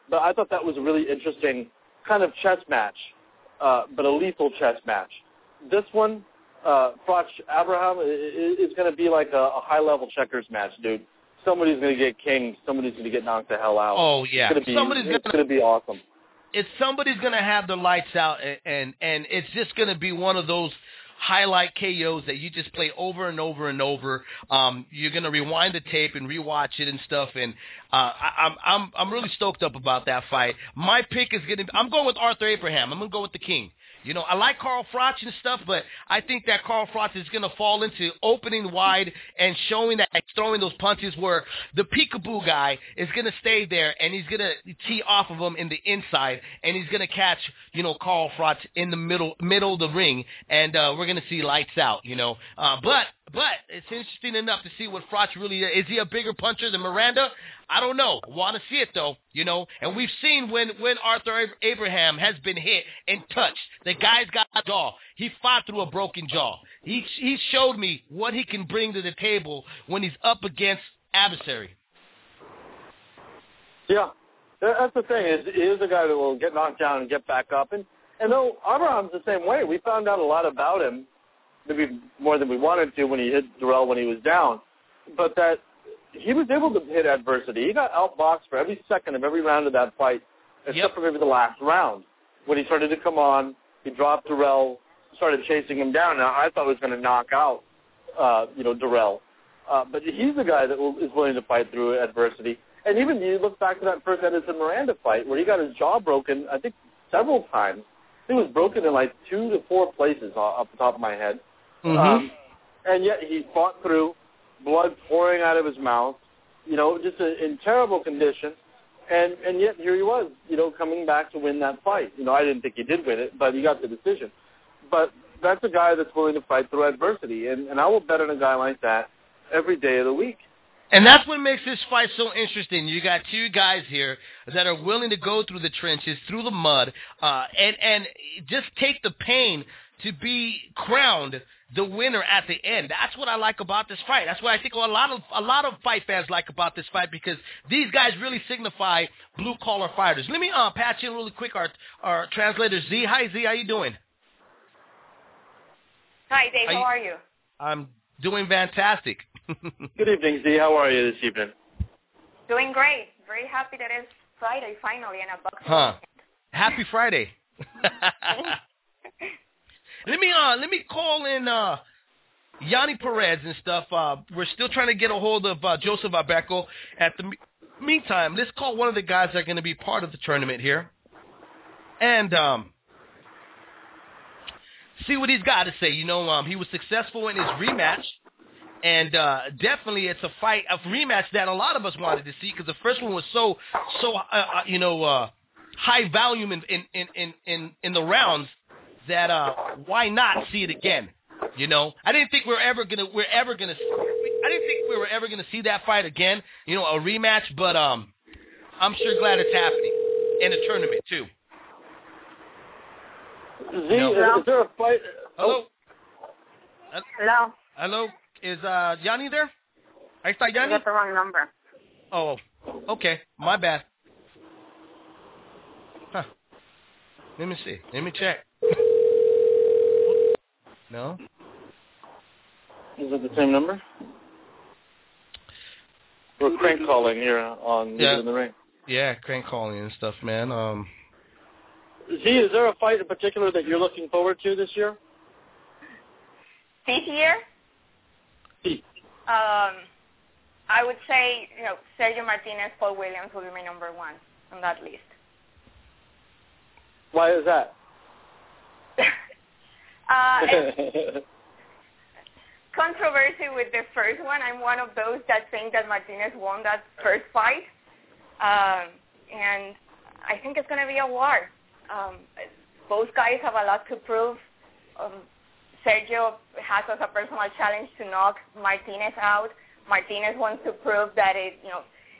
but I thought that was a really interesting kind of chess match, uh, but a lethal chess match. This one, uh, Froch Abraham, is going to be like a, a high-level checkers match, dude. Somebody's going to get king. Somebody's going to get knocked the hell out. Oh, yeah. It's going Somebody's to be awesome. It's somebody's going to have the lights out, and, and, and it's just going to be one of those highlight K Os that you just play over and over and over. Um, you're going to rewind the tape and rewatch it and stuff, and uh, I, I'm I'm I'm really stoked up about that fight. My pick is going to be, I'm going with Arthur Abraham. I'm going to go with the king. You know, I like Carl Froch and stuff, but I think that Carl Froch is going to fall into opening wide and showing that throwing those punches where the peekaboo guy is going to stay there and he's going to tee off of him in the inside and he's going to catch, you know, Carl Froch in the middle middle of the ring, and uh, we're going to see lights out, you know. Uh, but but it's interesting enough to see what Froch really is. Is he a bigger puncher than Miranda? I don't know. Want to see it, though, you know. And we've seen when, when Arthur Abraham has been hit and touched, the guy's got a jaw. He fought through a broken jaw. He he showed me what he can bring to the table when he's up against adversary. Yeah, that's the thing. Is he is a guy that will get knocked down and get back up. And, and though Abraham's the same way, we found out a lot about him, maybe more than we wanted to when he hit Durrell when he was down. But that he was able to hit adversity. He got outboxed for every second of every round of that fight, except yep. for maybe the last round. When he started to come on, he dropped Durrell, started chasing him down. Now, I thought he was going to knock out, uh, you know, Durrell. Uh, but he's the guy that will, is willing to fight through adversity. And even you look back to that first Edison Miranda fight where he got his jaw broken, I think, several times. It was broken in like two to four places off the top of my head. Mm-hmm. Um, and yet he fought through, blood pouring out of his mouth, you know, just a, in terrible condition. And and yet here he was, you know, coming back to win that fight. You know, I didn't think he did win it, but he got the decision. But that's a guy that's willing to fight through adversity. And, and I will bet on a guy like that every day of the week. And that's what makes this fight so interesting. You got two guys here that are willing to go through the trenches, through the mud, uh, and, and just take the pain to be crowned the winner at the end. That's what I like about this fight. That's what I think a lot of a lot of fight fans like about this fight, because these guys really signify blue collar fighters. Let me uh, patch in really quick our our translator Z. Hi Z, how you doing? Hi Dave, how are you? I'm doing fantastic. Good evening, Z. How are you this evening? Doing great. Very happy that it's Friday finally and a boxing Huh? weekend. Happy Friday. Let me uh let me call in uh Yanni Perez and stuff. Uh, we're still trying to get a hold of uh, Joseph Abeco. At the me- meantime, let's call one of the guys that are going to be part of the tournament here, and um, see what he's got to say. You know, um, he was successful in his rematch, and uh, definitely it's a fight, a rematch that a lot of us wanted to see, because the first one was so so uh, uh, you know uh, high volume in in in in in, in the rounds. That uh, why not see it again? You know, I didn't think we were ever gonna we're ever gonna I didn't think we were ever gonna see that fight again. You know, a rematch. But um, I'm sure glad it's happening in a tournament too. Z, No. is there a fight? Hello. Oh. Hello. Hello. Is uh Yanni there? Ahí está Yanni. You got the wrong number. Oh, okay. My bad. Huh. Let me see. Let me check. No? Is it the same number? We're crank calling here on yeah. in the Ring. Yeah, crank calling and stuff, man. Um, Z, is there a fight in particular that you're looking forward to this year? This year? Z. Um, I would say, you know, Sergio Martinez, Paul Williams will be my number one on that list. Why is that? uh, it's controversy with the first one. I'm one of those that think that Martinez won that first fight. Um, and I think it's going to be a war. Um, both guys have a lot to prove. Um, Sergio has as a personal challenge to knock Martinez out. Martinez wants to prove that it, you know,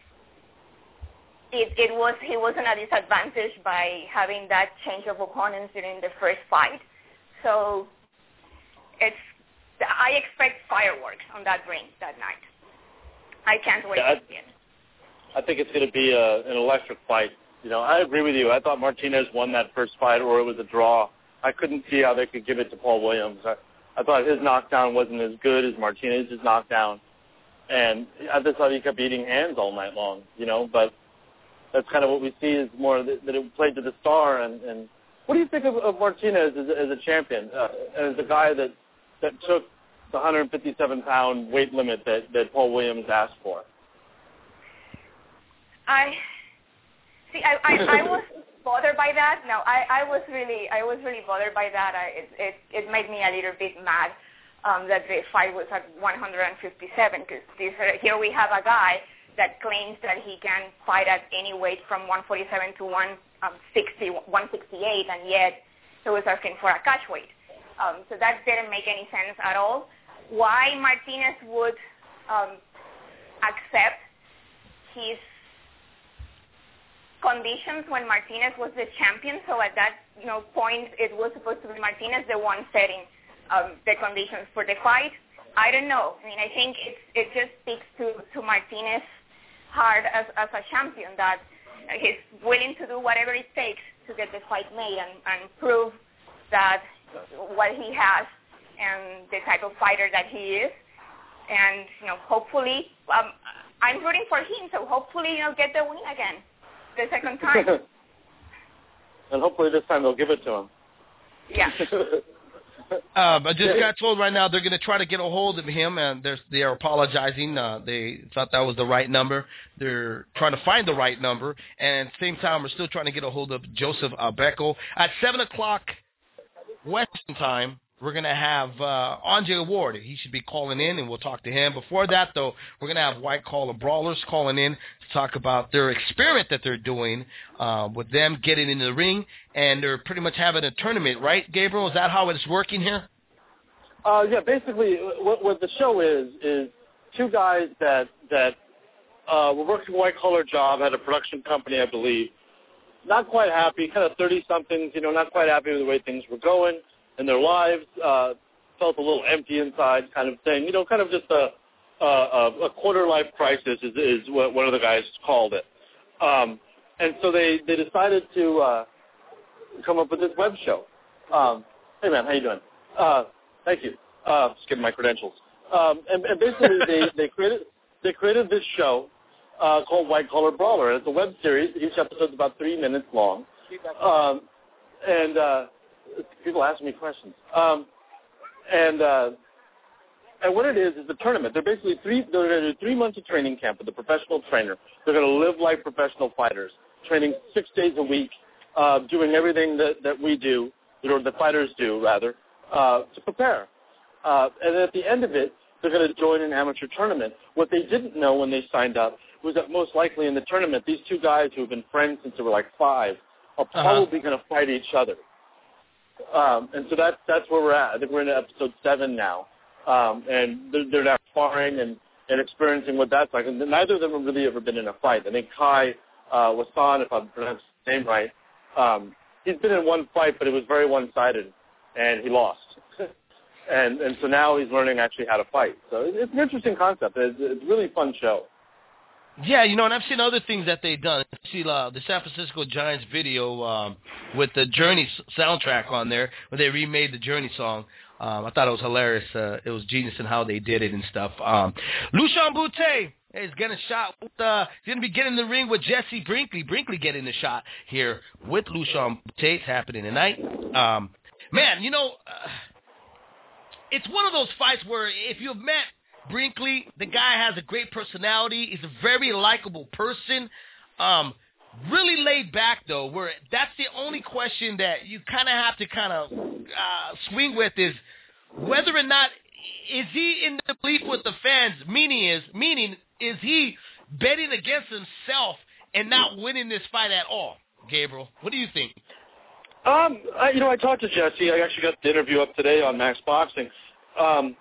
it, it was he wasn't at a disadvantage by having that change of opponents during the first fight. So it's I expect fireworks on that ring that night. I can't wait yeah, to see it. I think it's going to be a, an electric fight. You know, I agree with you. I thought Martinez won that first fight, or it was a draw. I couldn't see how they could give it to Paul Williams. I, I thought his knockdown wasn't as good as Martinez's knockdown, and I just thought he kept eating hands all night long. You know, but that's kind of what we see is more that, that it played to the star. And, and what do you think of, of Martinez as, as a champion, uh, as a guy that that took the one fifty-seven pound weight limit that, that Paul Williams asked for? I see. I, I, I was bothered by that. No, I, I was really I was really bothered by that. I, it, it it made me a little bit mad um, that the fight was at one fifty-seven, because here we have a guy that claims that he can fight at any weight from one forty-seven to one sixty, one sixty-eight, and yet he was asking for a catch weight. Um, so that didn't make any sense at all. Why Martinez would um, accept his conditions when Martinez was the champion? So at that you know point, it was supposed to be Martinez the one setting um, the conditions for the fight. I don't know. I mean, I think it's, it just speaks to, to Martinez hard as, as a champion, that he's willing to do whatever it takes to get the fight made and, and prove that what he has and the type of fighter that he is. And, you know, hopefully, um, I'm rooting for him, so hopefully, you know, get the win again the second time. And hopefully this time they'll give it to him. Yeah. Um, I just got told right now they're going to try to get a hold of him, and they're, they are apologizing. Uh, they thought that was the right number. They're trying to find the right number, and at the same time, we're still trying to get a hold of Joseph Abeko. At seven o'clock Western time, we're going to have uh, Andre Ward. He should be calling in, and we'll talk to him. Before that, though, we're going to have White Collar Brawlers calling in to talk about their experiment that they're doing uh, with them getting into the ring, and they're pretty much having a tournament, right, Gabriel? Is that how it's working here? Uh, yeah, basically what, what the show is is two guys that, that uh, were working a white-collar job, had a production company, I believe, not quite happy, kind of thirty-somethings, you know, not quite happy with the way things were going in their lives, uh, felt a little empty inside kind of thing, you know, kind of just a, a, a quarter-life crisis is, is what one of the guys called it. Um, and so they, they decided to uh, come up with this web show. Um, hey, man, how you doing? Uh, thank you. Uh, just getting my credentials. Um, and, and basically they, they, created, they created this show uh, called White Collar Brawler. It's a web series. Each episode's about three minutes long. Um, and... Uh, People ask me questions. Um, and uh, and what it is is the tournament. They're basically three. They're going to do three months of training camp with a professional trainer. They're going to live like professional fighters, training six days a week, uh, doing everything that, that we do, or the fighters do rather, uh, to prepare. Uh, and at the end of it, they're going to join an amateur tournament. What they didn't know when they signed up was that most likely in the tournament, these two guys who have been friends since they were like five are probably uh-huh. going to fight each other. Um, and so that's that's where we're at. I think we're in episode seven now, um, and they're, they're now sparring and, and experiencing what that's like. And neither of them have really ever been in a fight. I think Kai uh, Wasan, if I'm pronouncing his name right, um, he's been in one fight, but it was very one-sided, and he lost. and and so now he's learning actually how to fight. So it's an interesting concept. It's, it's a really fun show. Yeah, you know, and I've seen other things that they've done. I see uh, the San Francisco Giants video um, with the Journey soundtrack on there, where they remade the Journey song. Um, I thought it was hilarious. Uh, it was genius in how they did it and stuff. Um, Lushan Bute is getting a shot. With, uh, he's going to be getting in the ring with Jesse Brinkley. Brinkley getting the shot here with Lushan Bute. It's happening tonight. Um, man, you know, uh, it's one of those fights where if you've met Brinkley, the guy has a great personality. He's a very likable person. Um, really laid back, though, where that's the only question that you kind of have to kind of uh, swing with is whether or not is he in the belief with the fans, meaning is, meaning is he betting against himself and not winning this fight at all? Gabriel, what do you think? Um, I, you know, I talked to Jesse. I actually got the interview up today on Max Boxing. Um,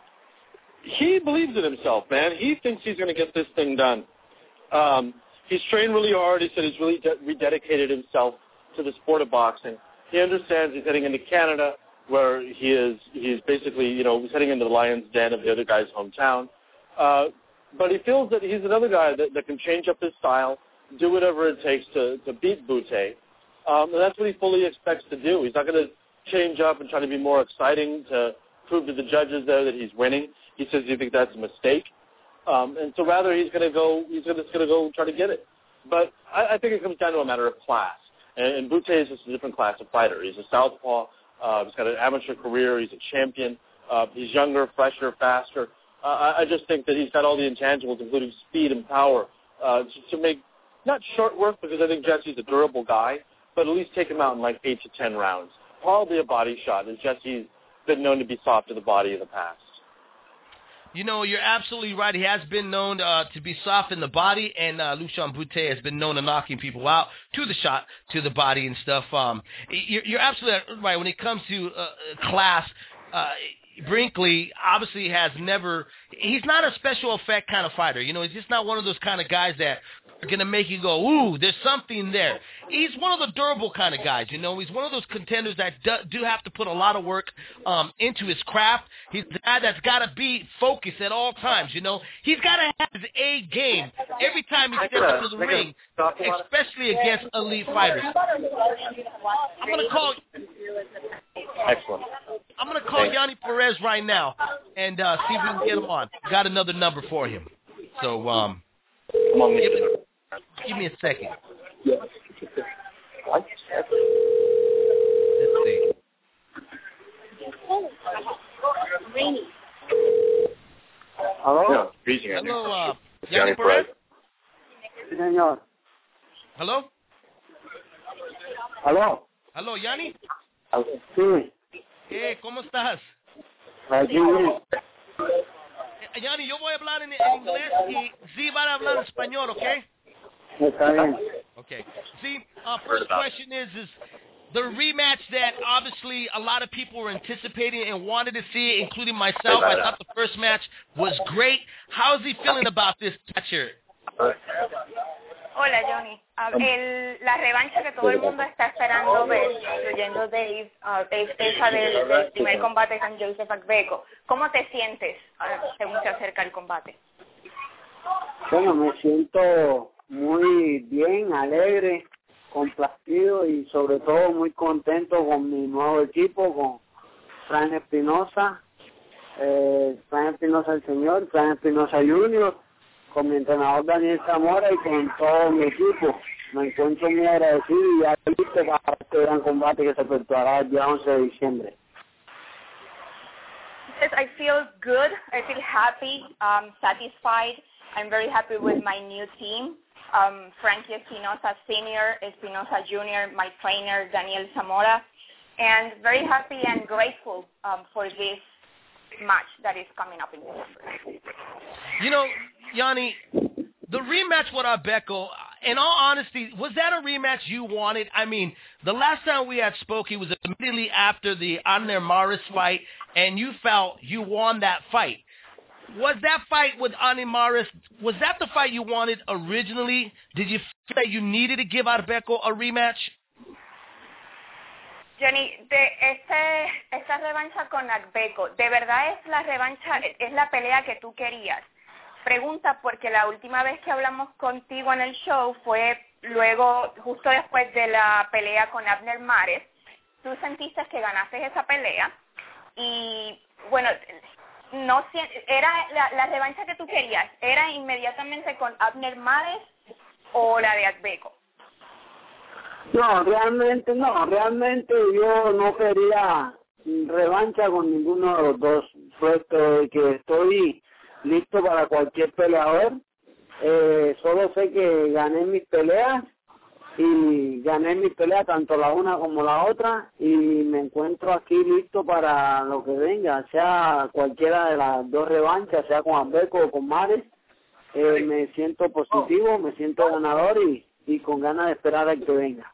He believes in himself, man. He thinks he's going to get this thing done. Um, he's trained really hard. He said he's really de- rededicated himself to the sport of boxing. He understands he's heading into Canada, where he is. He's basically, you know, he's heading into the lion's den of the other guy's hometown. Uh, but he feels that he's another guy that, that can change up his style, do whatever it takes to, to beat Bute. Um, and that's what he fully expects to do. He's not going to change up and try to be more exciting to prove to the judges there that he's winning. He says he thinks that's a mistake. Um, and so rather he's going to go, he's just going to go try to get it. But I, I think it comes down to a matter of class. And, and Bute is just a different class of fighter. He's a southpaw. Uh, he's got an amateur career. He's a champion. Uh, he's younger, fresher, faster. Uh, I, I just think that he's got all the intangibles, including speed and power, uh, to, to make not short work, because I think Jesse's a durable guy, but at least take him out in like eight to ten rounds. Probably a body shot, as Jesse's been known to be soft to the body in the past. You know, you're absolutely right. He has been known uh, to be soft in the body, and uh, Lucian Bute has been known to knocking people out to the shot, to the body and stuff. Um, you're, you're absolutely right. When it comes to uh, class, uh, Brinkley obviously has never – he's not a special effect kind of fighter. You know, he's just not one of those kind of guys that are going to make you go, ooh, there's something there. He's one of the durable kind of guys, you know. He's one of those contenders that do, do have to put a lot of work um, into his craft. He's the guy that's got to be focused at all times, you know. He's got to have his A game every time he steps into the ring, especially against elite fighters. I'm going to call – Excellent. I'm going to call Yanni Perez right now and uh, see if we can get him on. Got another number for him. So, um, give, give me a second. Let's see. Hello? Hello, uh, Yanni Perez? Sí, señor. Hello? Hello? Hello, Yanni? Sí. Eh, ¿cómo estás? Aquí bien. Eh, Yanni, yo voy a hablar en, en inglés y sí van a hablar en español, ¿ok? Está bien. Okay. See, uh, first question is, is the rematch that obviously a lot of people were anticipating and wanted to see, including myself. I thought the first match was great. How is he feeling about this match here? Hola, Johnny. Uh, el, la revancha que todo el mundo está esperando ver, incluyendo Dave, uh, es esa del, del primer combate con Joseph Akbeko. ¿Cómo te sientes uh, según se acerca el combate? Bueno, me siento muy bien, alegre, complacido y sobre todo muy contento con mi nuevo equipo, con Fran Espinosa, eh, Fran Espinosa el señor, Fran Espinosa junior, con mi entrenador Daniel Zamora y con todo mi equipo. Me encuentro muy agradecido y ya listo para este gran combate que se efectuará el día once de diciembre. Yes, I feel good. I feel happy, um, satisfied. I'm very happy with my new team. Um, Frankie Espinosa Senior, Espinosa Junior, my trainer Daniel Zamora, and very happy and grateful um, for this match that is coming up in December. You know, Yanni, the rematch with Akbeko, in all honesty, was that a rematch you wanted? I mean, the last time we had spoke, it was immediately after the Abner Mares fight, and you felt you won that fight. Was that fight with Abner Mares, was that the fight you wanted originally? Did you feel that you needed to give Akbeko a rematch? Johnny, de este, esta revancha con Akbeko, ¿de verdad es la revancha, es la pelea que tú querías? Pregunta porque la última vez que hablamos contigo en el show fue luego, justo después de la pelea con Abner Mares. Tú sentiste que ganaste esa pelea y, bueno, no era la, la revancha que tú querías, ¿era inmediatamente con Abner Mares o la de Akbeko? No, realmente no, realmente yo no quería revancha con ninguno de los dos, puesto que estoy listo para cualquier peleador. Eh, solo sé que gané mis peleas y gané mis peleas tanto la una como la otra y me encuentro aquí listo para lo que venga, sea cualquiera de las dos revanchas, sea con Akbeko o con Mares. Eh, me siento positivo, me siento ganador y, y con ganas de esperar a que venga.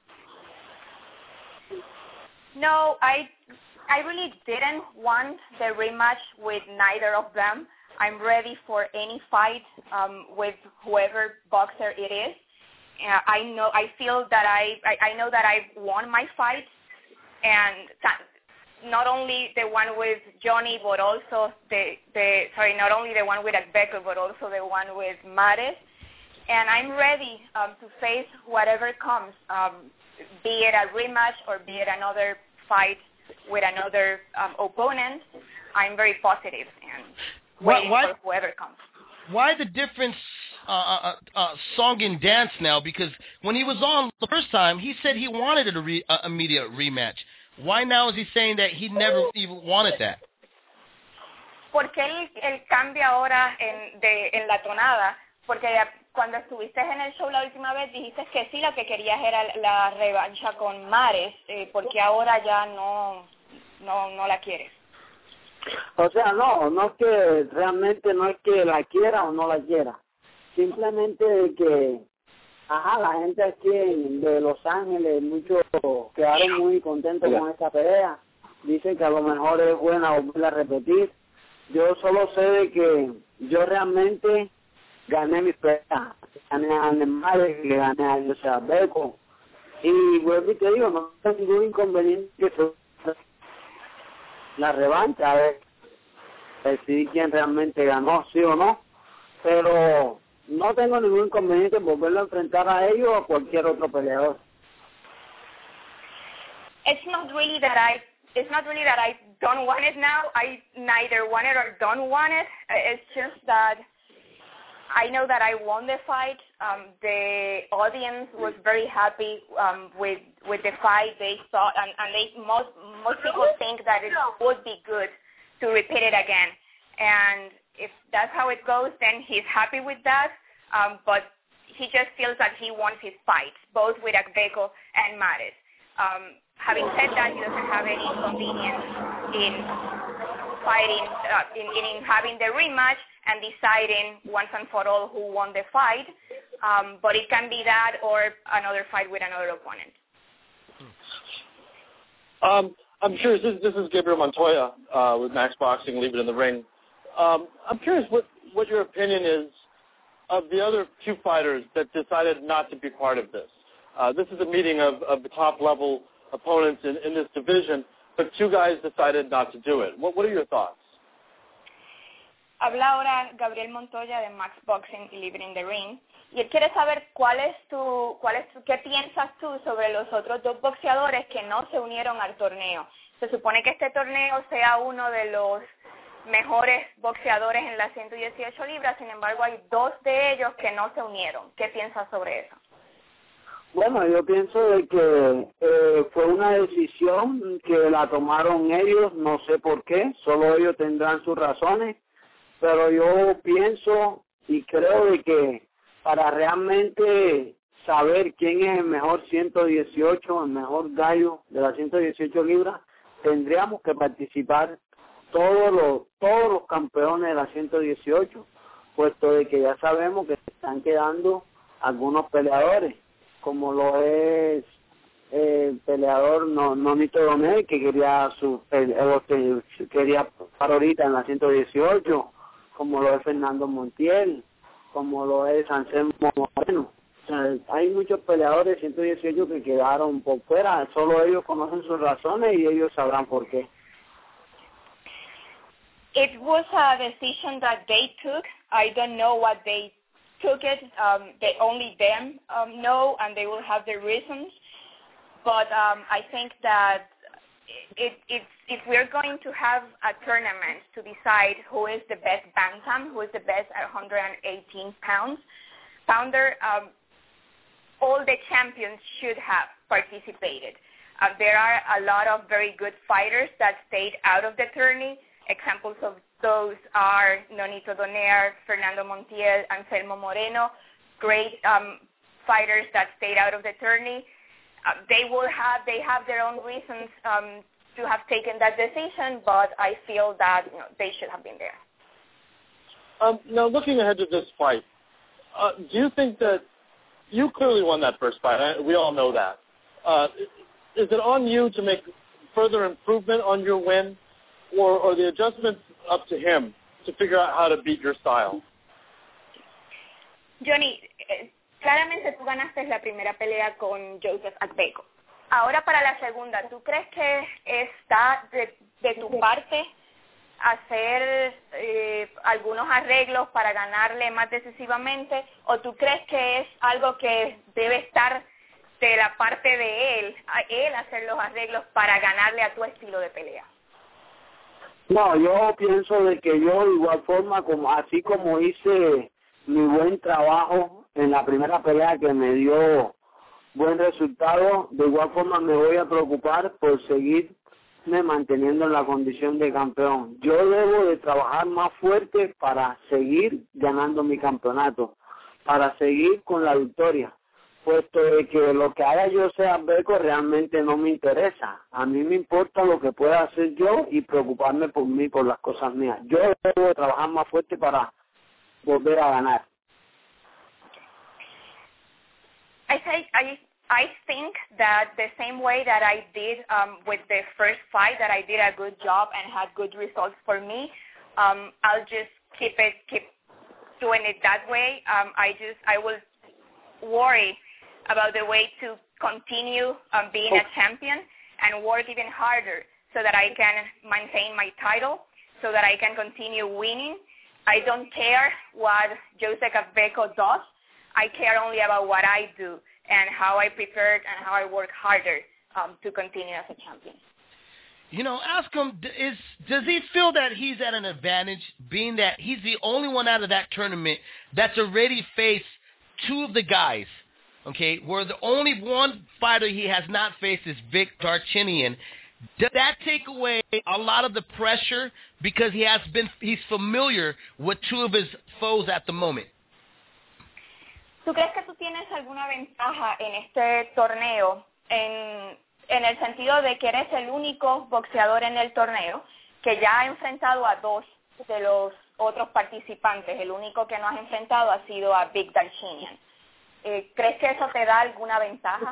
No, I I really didn't want the rematch with neither of them. I'm ready for any fight um, with whoever boxer it is. Uh, I know, I feel that I, I, I know that I won my fight, and that not only the one with Johnny, but also the, the sorry, not only the one with Akbeko, but also the one with Mares. and I'm ready um, to face whatever comes, um, be it a rematch or be it another fight with another um, opponent. I'm very positive and waiting why, why, for whoever comes. Why the difference uh, uh, uh, song and dance now? Because when he was on the first time, he said he wanted a re- uh, immediate rematch. Why now is he saying that he never even wanted that? ¿Por qué el, el cambio ahora en, de, en la tonada? Porque cuando estuviste en el show la última vez dijiste que sí, lo que querías era la revancha con Mares, eh, porque ahora ya no, no, no la quieres. O sea, no, no es que realmente no es que la quiera o no la quiera. Simplemente que, ajá, la gente aquí en, de Los Ángeles, muchos quedaron muy contentos con esta pelea. Dicen que a lo mejor es buena volverla a repetir. Yo solo sé de que yo realmente gané mi pelea. Gané a Neymar, le gané a José Alberto. Y vuelvo y te digo, no tengo ningún inconveniente que fue la revancha, a ver, decidir quién realmente ganó, sí o no. Pero no tengo ningún inconveniente en volverlo a enfrentar a ellos o a cualquier otro peleador. It's not really that I It's not really that I don't want it now. I neither want it or don't want it. It's just that I know that I won the fight. Um, the audience was very happy um, with with the fight. They thought, and, and they most most people think that it would be good to repeat it again. And if that's how it goes, then he's happy with that. Um, but he just feels that he wants his fight, both with Akbeko and Mares. Um, having said that, he doesn't have any inconvenience in fighting, uh, in, in having the rematch and deciding once and for all who won the fight. Um, but it can be that or another fight with another opponent. Um, I'm curious, this, this is Gabriel Montoya uh, with Max Boxing, Leave It in the Ring. Um, I'm curious what, what your opinion is of the other two fighters that decided not to be part of this. Uh, this is a meeting of, of the top-level opponents in, in this division, but two guys decided not to do it. What, what are your thoughts? Habla ahora Gabriel Montoya de Max Boxing y Leave It in the Ring. Y él quiere saber cuál es tu, cuál es, qué piensas tú sobre los otros dos boxeadores que no se unieron al torneo. Se supone que este torneo sea uno de los mejores boxeadores en las ciento dieciocho libras, sin embargo hay dos de ellos que no se unieron. ¿Qué piensas sobre eso? Bueno, yo pienso de que eh, fue una decisión que la tomaron ellos, no sé por qué, solo ellos tendrán sus razones, pero yo pienso y creo de que para realmente saber quién es el mejor ciento dieciocho, el mejor gallo de las ciento dieciocho libras, tendríamos que participar todos los todos los campeones de las ciento dieciocho, puesto de que ya sabemos que se están quedando algunos peleadores, como lo es eh, el peleador no, Nonito Doné, que quería su eh, quería para ahorita en la ciento dieciocho, como lo es Fernando Montiel, como lo es Anselmo Moreno. O sea, hay muchos peleadores de ciento dieciocho que quedaron por fuera, solo ellos conocen sus razones y ellos sabrán por qué. It was a decision that they took. I don't know what they took it. Um, they only them um, know, and they will have their reasons. But um, I think that it, it's, if we're going to have a tournament to decide who is the best bantam, who is the best at one hundred eighteen pounds, pounder, um, all the champions should have participated. Uh, there are a lot of very good fighters that stayed out of the tourney. Examples of those are Nonito Donaire, Fernando Montiel, Anselmo Moreno, great um, fighters that stayed out of the tourney. Uh, they will have they have their own reasons um, to have taken that decision, but I feel that you know, they should have been there. Um, now, looking ahead to this fight, uh, do you think that you clearly won that first fight? I, we all know that. Uh, is it on you to make further improvement on your win? Or, or the adjustments up to him to figure out how to beat your style? Johnny, eh, claramente tú ganaste la primera pelea con Joseph Akbeko. Ahora para la segunda, ¿tú crees que está de, de tu parte hacer eh, algunos arreglos para ganarle más decisivamente, o tú crees que es algo que debe estar de la parte de él, a él hacer los arreglos para ganarle a tu estilo de pelea? No, yo pienso de que yo de igual forma, como así como hice mi buen trabajo en la primera pelea que me dio buen resultado, de igual forma me voy a preocupar por seguirme manteniendo en la condición de campeón. Yo debo de trabajar más fuerte para seguir ganando mi campeonato, para seguir con la victoria, puesto de que lo que haga yo sea Beco realmente no me interesa. A mí me importa lo que pueda hacer yo y preocuparme por mí, por las cosas mías. Yo debo de trabajar más fuerte para volver a ganar. I think I I think that the same way that I did um, with the first fight, that I did a good job and had good results for me. Um, I'll just keep it keep doing it that way. Um, I just I will worry about the way to continue um, being a champion and work even harder so that I can maintain my title, so that I can continue winning. I don't care what Joseph Beco does. I care only about what I do and how I prepared and how I work harder um, to continue as a champion. You know, ask him, is, does he feel that he's at an advantage, being that he's the only one out of that tournament that's already faced two of the guys, okay, where the only one fighter he has not faced is Vic Darchinyan? Does that take away a lot of the pressure because he has been, he's familiar with two of his foes at the moment? ¿Tú crees que tú tienes alguna ventaja en este torneo en, en el sentido de que eres el único boxeador en el torneo que ya ha enfrentado a dos de los otros participantes? El único que no has enfrentado ha sido a Vic Darchinyan. Eh, ¿Crees que eso te da alguna ventaja?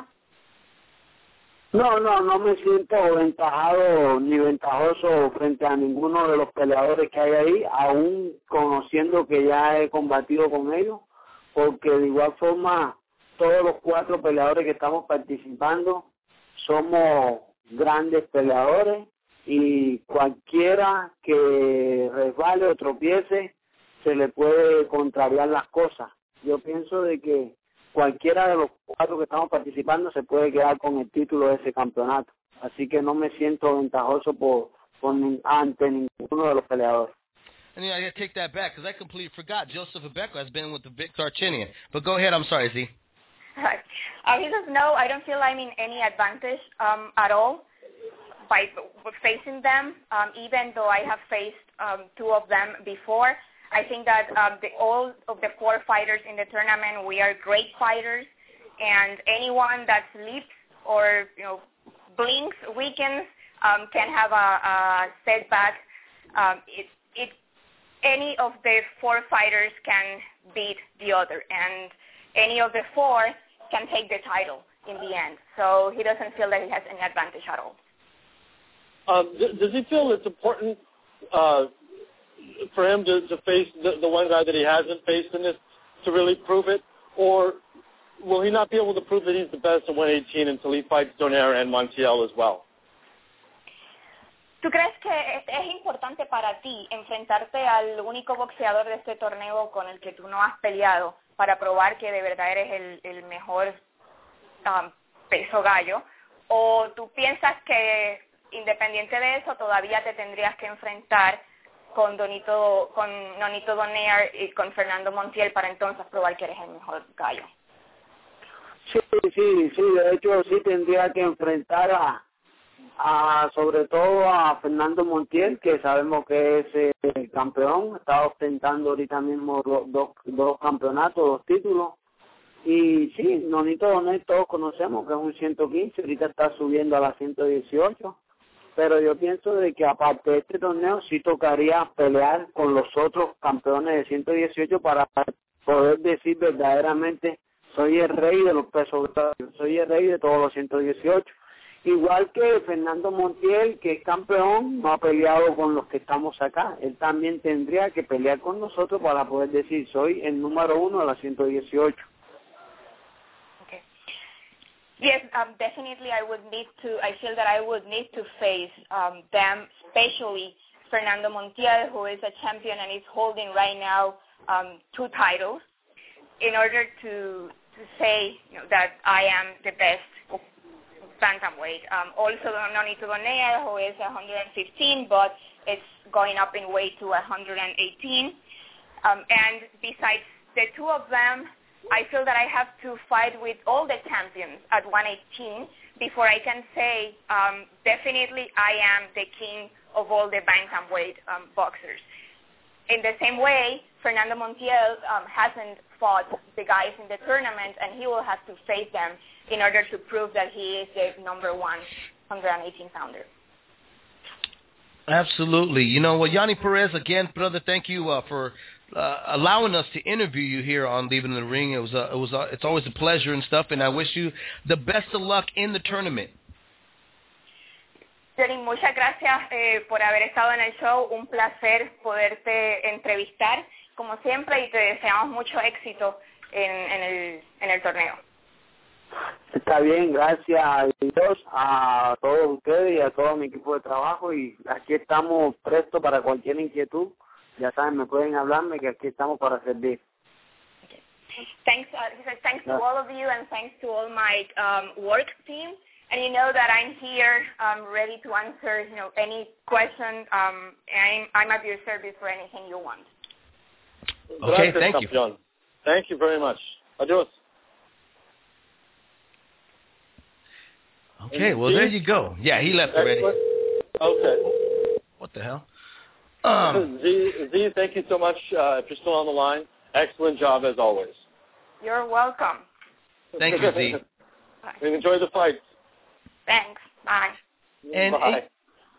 No, no, no me siento ventajado ni ventajoso frente a ninguno de los peleadores que hay ahí, aún conociendo que ya he combatido con ellos, porque de igual forma todos los cuatro peleadores que estamos participando somos grandes peleadores y cualquiera que resbale o tropiece se le puede contrariar las cosas. Yo pienso de que cualquiera de los cuatro que estamos participando se puede quedar con el título de ese campeonato. Así que no me siento ventajoso por, por ante ninguno de los peleadores. And you know, I got to take that back because I completely forgot Joseph Abeco has been with the Vic Darchinyan. But go ahead, I'm sorry, Z. Right. Uh, he says, no, I don't feel I'm in any advantage um, at all by facing them, um, even though I have faced um, two of them before. I think that um, the, all of the four fighters in the tournament, we are great fighters, and anyone that sleeps or you know blinks, weakens, um, can have a, a setback. Um, it, it, any of the four fighters can beat the other, and any of the four can take the title in the end. So he doesn't feel that he has any advantage at all. Um, does he feel it's important uh, for him to, to face the, the one guy that he hasn't faced in this to really prove it? Or will he not be able to prove that he's the best at one eighteen until he fights Donaire and Montiel as well? ¿Tú crees que es importante para ti enfrentarte al único boxeador de este torneo con el que tú no has peleado para probar que de verdad eres el, el mejor um, peso gallo? ¿O tú piensas que independiente de eso todavía te tendrías que enfrentar con Donito, con Nonito Donaire y con Fernando Montiel para entonces probar que eres el mejor gallo? Sí, sí, sí, de hecho sí tendría que enfrentar a A, sobre todo a Fernando Montiel, que sabemos que es el campeón, está ostentando ahorita mismo dos, dos campeonatos, dos títulos. Y sí, Nonito Donaire todos conocemos que es un ciento quince, ahorita está subiendo a la ciento dieciocho. Pero yo pienso de que aparte de este torneo sí tocaría pelear con los otros campeones de ciento dieciocho para poder decir verdaderamente soy el rey de los pesos, soy el rey de todos los ciento dieciocho. Igual que Fernando Montiel, que es campeón, no ha peleado con los que estamos acá. Él también tendría que pelear con nosotros para poder decir, soy el número uno de la ciento dieciocho. Okay. Yes, um, definitely I would need to, I feel that I would need to face um, them, especially Fernando Montiel, who is a champion and is holding right now um, two titles, in order to to say you know, that I am the best bantamweight. Um, also, Nonito Donaire, who is one hundred fifteen, but it's going up in weight to one hundred eighteen. Um, and besides the two of them, I feel that I have to fight with all the champions at one eighteen before I can say um, definitely I am the king of all the bantamweight um, boxers. In the same way, Fernando Montiel um, hasn't fought the guys in the tournament, and he will have to face them in order to prove that he is the number one one hundred eighteen pounder. Absolutely. You know, well, Yanni Perez, again, brother, thank you uh, for uh, allowing us to interview you here on Leaving the Ring. It was, uh, it was, uh, it's always a pleasure and stuff, and I wish you the best of luck in the tournament. Johnny, muchas gracias eh, por haber estado en el show. Un placer poderte entrevistar, como siempre, y te deseamos mucho éxito en, en, el, en el torneo. Está bien, gracias a Dios, a todos ustedes y a todo mi equipo de trabajo, y aquí estamos prestos para cualquier inquietud. Ya saben, me pueden hablarme, que aquí estamos para servir. Okay. Thanks, uh, he says thanks to all of you and thanks to all my um, work team. And you know that I'm here, um, ready to answer, you know, any question. Um, I'm, I'm at your service for anything you want. Okay, Gracias, thank campeón. you. Thank you very much. Adios. Okay, well, there you go. Yeah, he left already. Okay. What the hell? Um, Z, Z, thank you so much. Uh, if you're still on the line, excellent job as always. You're welcome. Thank you, Z. And enjoy the fight. Thanks. Bye. And, Bye. and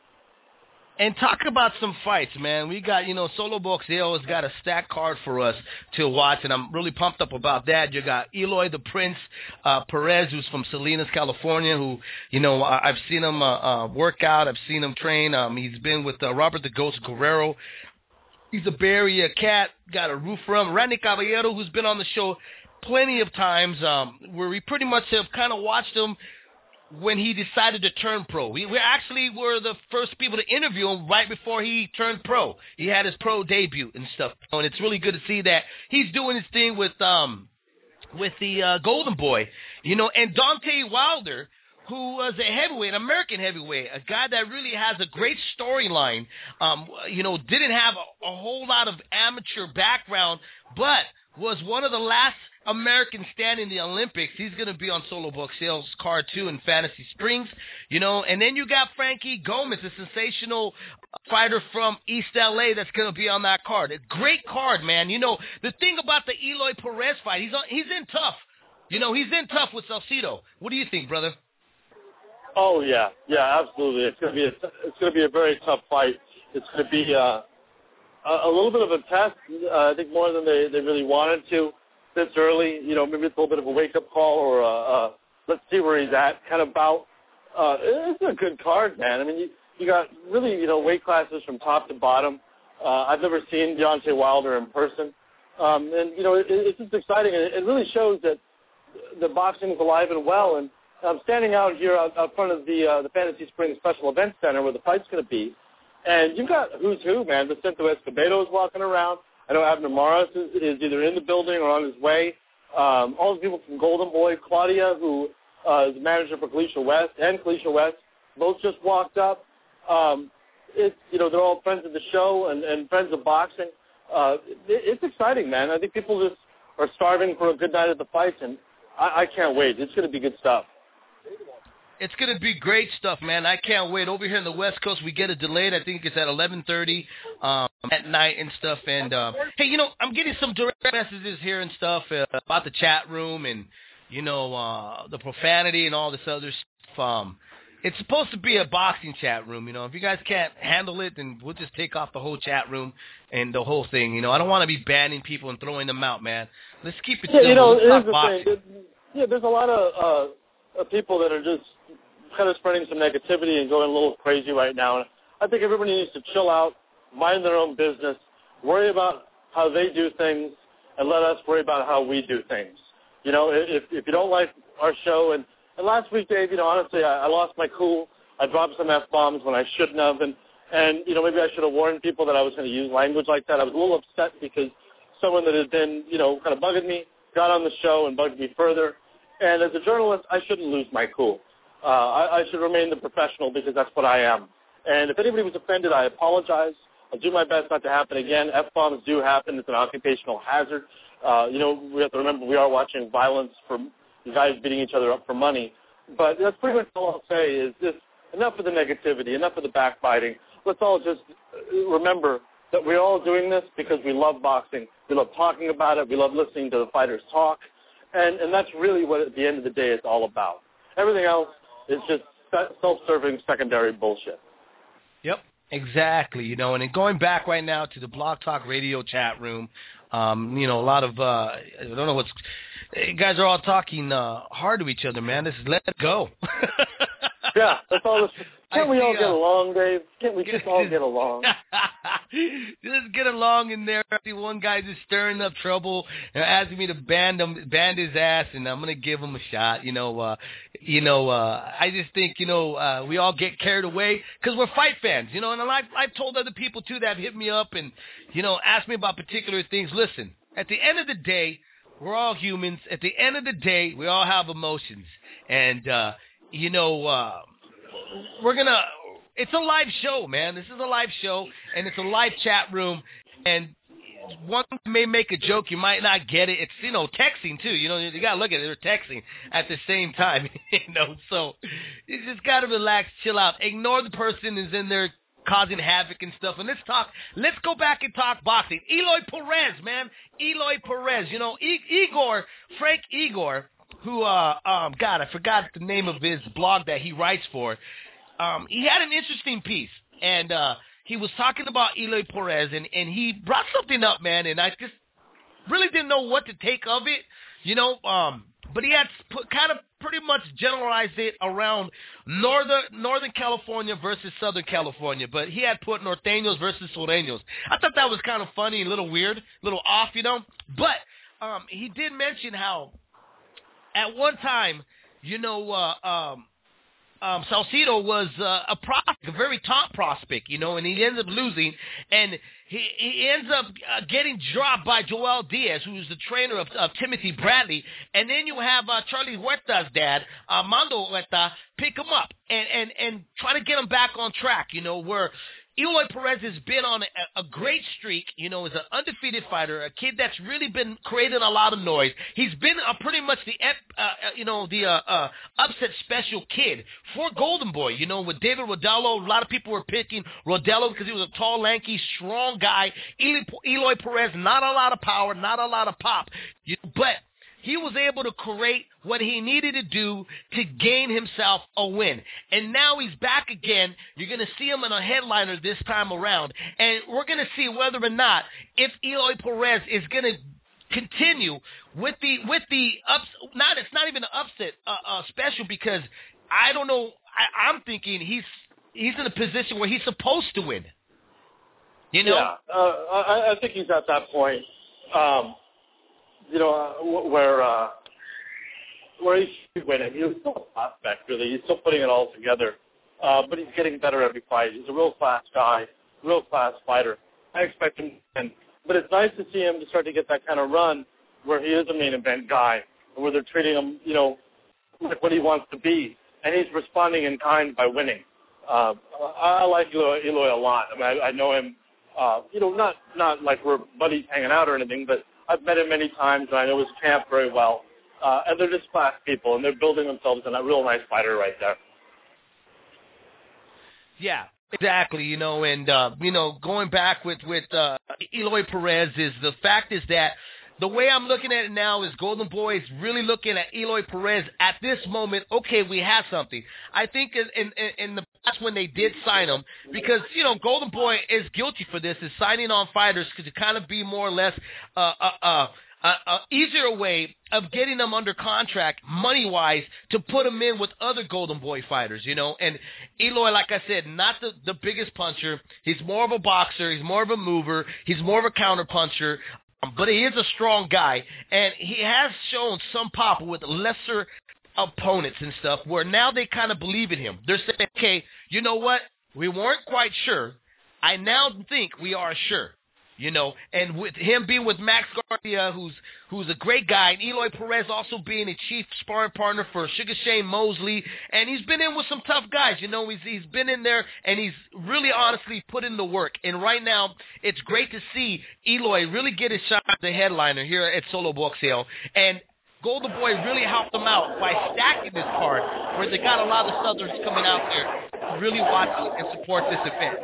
and talk about some fights, man. We got, you know, Solo Boxeo has got a stacked card for us to watch, and I'm really pumped up about that. You got Eloy the Prince uh, Perez, who's from Salinas, California, who, you know, I, I've seen him uh, uh, work out. I've seen him train. Um, he's been with uh, Robert the Ghost Guerrero. He's a Barry, a cat, got a roof from. Randy Caballero, who's been on the show plenty of times, um, where we pretty much have kind of watched him when he decided to turn pro. We, we actually were the first people to interview him right before he turned pro. He had his pro debut and stuff. And it's really good to see that he's doing his thing with um with the uh, Golden Boy. You know, and Dante Wilder, who was a heavyweight, an American heavyweight, a guy that really has a great storyline. Um, you know, didn't have a, a whole lot of amateur background, but was one of the last Americans standing in the Olympics. He's going to be on Solo Boxeo's card too in Fantasy Springs, you know. And then you got Frankie Gomez, a sensational fighter from East L A that's going to be on that card. A great card, man. You know, the thing about the Eloy Perez fight, he's on, he's in tough. You know, he's in tough with Salcido. What do you think, brother? Oh yeah, yeah, absolutely. It's gonna be a, it's gonna be a very tough fight. It's gonna be uh, a, a little bit of a test. Uh, I think more than they, they really wanted to this early. You know, maybe it's a little bit of a wake up call or a, a let's see where he's at kind of bout. Uh, it's a good card, man. I mean, you you got really you know weight classes from top to bottom. Uh, I've never seen Deontay Wilder in person, um, and you know it, it's just exciting. And it really shows that the boxing is alive and well. And I'm standing out here out, out front of the uh, the Fantasy Springs Special Events Center where the fight's going to be, and you've got who's who, man. Vicente Escobedo is walking around. I know Abner Maris is, is either in the building or on his way. Um, all the people from Golden Boy, Claudia, who uh, is the manager for Kalisha West, and Kalisha West, both just walked up. Um, it's you know they're all friends of the show and, and friends of boxing. Uh, it, it's exciting, man. I think people just are starving for a good night at the fights, and I, I can't wait. It's going to be good stuff. It's going to be great stuff, man. I can't wait. Over here in the West Coast, we get it delayed. I think it's at eleven thirty um, at night and stuff. And, uh, hey, you know, I'm getting some direct messages here and stuff uh, about the chat room and, you know, uh, the profanity and all this other stuff. Um, it's supposed to be a boxing chat room, you know. If you guys can't handle it, then we'll just take off the whole chat room and the whole thing. You know, I don't want to be banning people and throwing them out, man. Let's keep it yeah, simple. You know, Let's here's talk the boxing. thing. Yeah, there's a lot of uh, of people that are just kind of spreading some negativity and going a little crazy right now. And I think everybody needs to chill out, mind their own business, worry about how they do things, and let us worry about how we do things. You know, if if you don't like our show, and, and last week, Dave, you know, honestly, I, I lost my cool. I dropped some F-bombs when I shouldn't have, and, And, you know, maybe I should have warned people that I was going to use language like that. I was a little upset because someone that had been, you know, kind of bugging me got on the show and bugged me further. And as a journalist, I shouldn't lose my cool. Uh, I, I should remain the professional because that's what I am. And if anybody was offended, I apologize. I'll do my best not to happen again. F-bombs do happen. It's an occupational hazard. Uh, you know, we have to remember we are watching violence for guys beating each other up for money. But that's pretty much all I'll say is this: enough of the negativity, enough of the backbiting. Let's all just remember that we're all doing this because we love boxing. We love talking about it. We love listening to the fighters talk. And, and that's really what, at the end of the day, it's all about. Everything else is just self-serving secondary bullshit. Yep, exactly. You know, and then going back right now to the Blog Talk Radio chat room, um, you know, a lot of, uh, I don't know what's, you guys are all talking uh, hard to each other, man. This is let it go. Yeah, that's all this. Can't I we see, all get uh, along, Dave? Can't we just all get along? Just get along in there. I see one guy just stirring up trouble and asking me to band him, band his ass, and I'm gonna give him a shot. You know, uh, you know. Uh, I just think you know uh, we all get carried away because we're fight fans. You know, and I've, I've told other people too that have hit me up and you know asked me about particular things. Listen, at the end of the day, we're all humans. At the end of the day, we all have emotions, and uh, you know. Uh, We're going to – it's a live show, man. This is a live show, and it's a live chat room. And one may make a joke. You might not get it. It's, you know, texting, too. You know, you got to look at it. They're texting at the same time, you know. So you just got to relax, chill out. Ignore the person who's in there causing havoc and stuff. And let's talk – let's go back and talk boxing. Eloy Perez, man. Eloy Perez. You know, I- Igor, Frank Igor – who, uh, um, God, I forgot the name of his blog that he writes for. Um, he had an interesting piece, and uh, he was talking about Eloy Perez, and, and he brought something up, man, and I just really didn't know what to take of it, you know, um, but he had put, kind of pretty much generalized it around northern Northern California versus Southern California, but he had put norteños versus sureños. I thought that was kind of funny, a little weird, a little off, you know, but um, he did mention how at one time, you know, uh, um, um, Salcido was uh, a prospect, a very top prospect, you know, and he ends up losing, and he, he ends up uh, getting dropped by Joel Diaz, who's the trainer of, of Timothy Bradley, and then you have uh, Charlie Huerta's dad, Armando Huerta, pick him up and, and, and try to get him back on track, you know, where Eloy Perez has been on a, a great streak, you know, as an undefeated fighter, a kid that's really been creating a lot of noise. He's been uh, pretty much the, uh, you know, the uh, uh, upset special kid for Golden Boy, you know, with David Rodello. A lot of people were picking Rodello because he was a tall, lanky, strong guy. Eloy, Eloy Perez, not a lot of power, not a lot of pop, you know, but he was able to create what he needed to do to gain himself a win. And now he's back again. You're going to see him in a headliner this time around. And we're going to see whether or not if Eloy Perez is going to continue with the with the ups. Not it's not even an upset uh, uh, special because I don't know. I, I'm thinking he's he's in a position where he's supposed to win. You know? Yeah, uh, I, I think he's at that point. Um, You know, uh, where uh, where he's winning. He was still a prospect, really. He's still putting it all together. Uh, but he's getting better every fight. He's a real fast guy, real fast fighter. I expect him to win. But it's nice to see him to start to get that kind of run where he is a main event guy, and where they're treating him, you know, like what he wants to be. And he's responding in kind by winning. Uh, I, I like Eloy, Eloy a lot. I mean, I, I know him, uh, you know, not, not like we're buddies hanging out or anything, but I've met him many times, and I know his camp very well. Uh, and they're just class people, and they're building themselves in a real nice fighter right there. Yeah, exactly. You know, and, uh, you know, going back with, with uh, Eloy Perez is the fact is that the way I'm looking at it now is Golden Boy is really looking at Eloy Perez at this moment. Okay, we have something. I think in, in, in the past when they did sign him, because, you know, Golden Boy is guilty for this, is signing on fighters to kind of be more or less uh, uh, uh, uh, uh, easier way of getting them under contract money-wise to put them in with other Golden Boy fighters, you know. And Eloy, like I said, not the, the biggest puncher. He's more of a boxer. He's more of a mover. He's more of a counter-puncher. But he is a strong guy, and he has shown some pop with lesser opponents and stuff where now they kind of believe in him. They're saying, okay, you know what? We weren't quite sure. I now think we are sure. You know, and with him being with Max Garcia, who's who's a great guy, and Eloy Perez also being a chief sparring partner for Sugar Shane Mosley, and he's been in with some tough guys. You know, he's he's been in there, and he's really honestly put in the work. And right now, it's great to see Eloy really get his shot at the headliner here at Solo Boxeo. And Golden Boy really helped them out by stacking this card, where they got a lot of Southerns coming out there to really watch and support this event.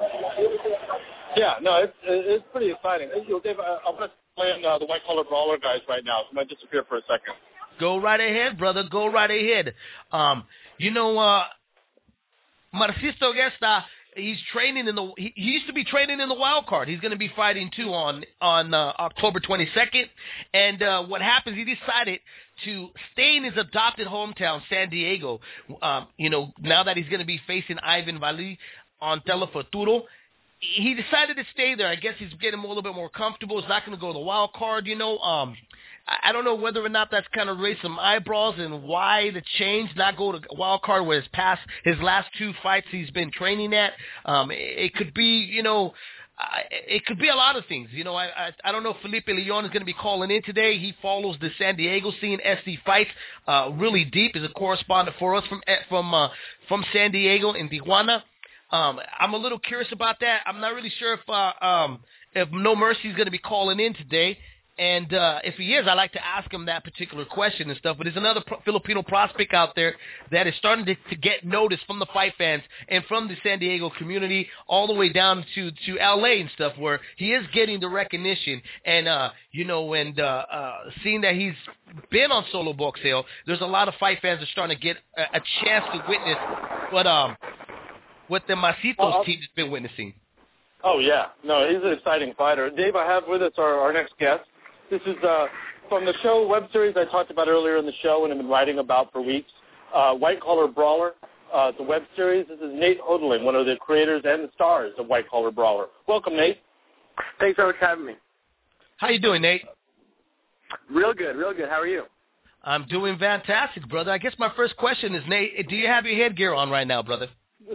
Yeah, no, it's it's pretty exciting. You know, Dave, I, I'm going to play uh, the White Collar Brawler guys right now. So I might disappear for a second. Go right ahead, brother. Go right ahead. Um, you know, uh, Marcisto Gesta, he's training in the. He, he used to be training in the wild card. He's going to be fighting too on on uh, October twenty-second. And uh, what happens? He decided to stay in his adopted hometown, San Diego. Um, you know, now that he's going to be facing Ivan Vali on Teleforturo. He decided to stay there. I guess he's getting a little bit more comfortable. He's not going to go to the wild card, you know. Um, I, I don't know whether or not that's kind of raised some eyebrows and why the change, not go to wild card where his past, his last two fights he's been training at. Um, it, it could be, you know, uh, it could be a lot of things. You know, I I, I don't know if Felipe Leon is going to be calling in today. He follows the San Diego scene, S D Fights, uh, really deep. Is a correspondent for us from from uh, from San Diego in Tijuana. Um, I'm a little curious about that. I'm not really sure if uh, um, if No Mercy is going to be calling in today, and uh, if he is, I'd like to ask him that particular question and stuff. But there's another pro- Filipino prospect out there that is starting to, to get noticed from the fight fans and from the San Diego community all the way down to, to L A and stuff, where he is getting the recognition. And, uh, you know, and uh, uh, seeing that he's been on Solo Boxeo, there's a lot of fight fans that are starting to get a, a chance to witness what um. what the Macitos team has been witnessing. Oh, yeah. No, he's an exciting fighter. Dave, I have with us our, our next guest. This is uh, from the show web series I talked about earlier in the show and have been writing about for weeks, uh, White Collar Brawler. Uh, it's a web series. This is Nate Hodling, one of the creators and the stars of White Collar Brawler. Welcome, Nate. Thanks so much for having me. How you doing, Nate? Real good, real good. How are you? I'm doing fantastic, brother. I guess my first question is, Nate, do you have your headgear on right now, brother?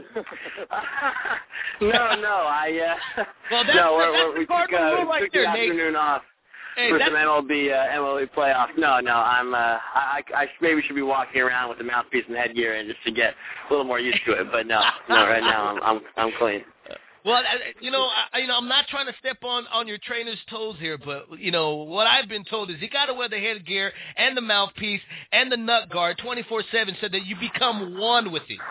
no, no, I, uh, well, that's, no, that's we're, we're, we took, uh, right took there, the Nate. afternoon off hey, for that's... some M L B, uh, M L B playoffs. No, no, I'm, uh, I, I maybe should be walking around with the mouthpiece and headgear and just to get a little more used to it, but no, no, right now I'm, I'm, I'm clean. Well, you know, I, you know, I'm not trying to step on, on your trainer's toes here, but, you know, what I've been told is you got to wear the headgear and the mouthpiece and the nut guard twenty-four seven so that you become one with it.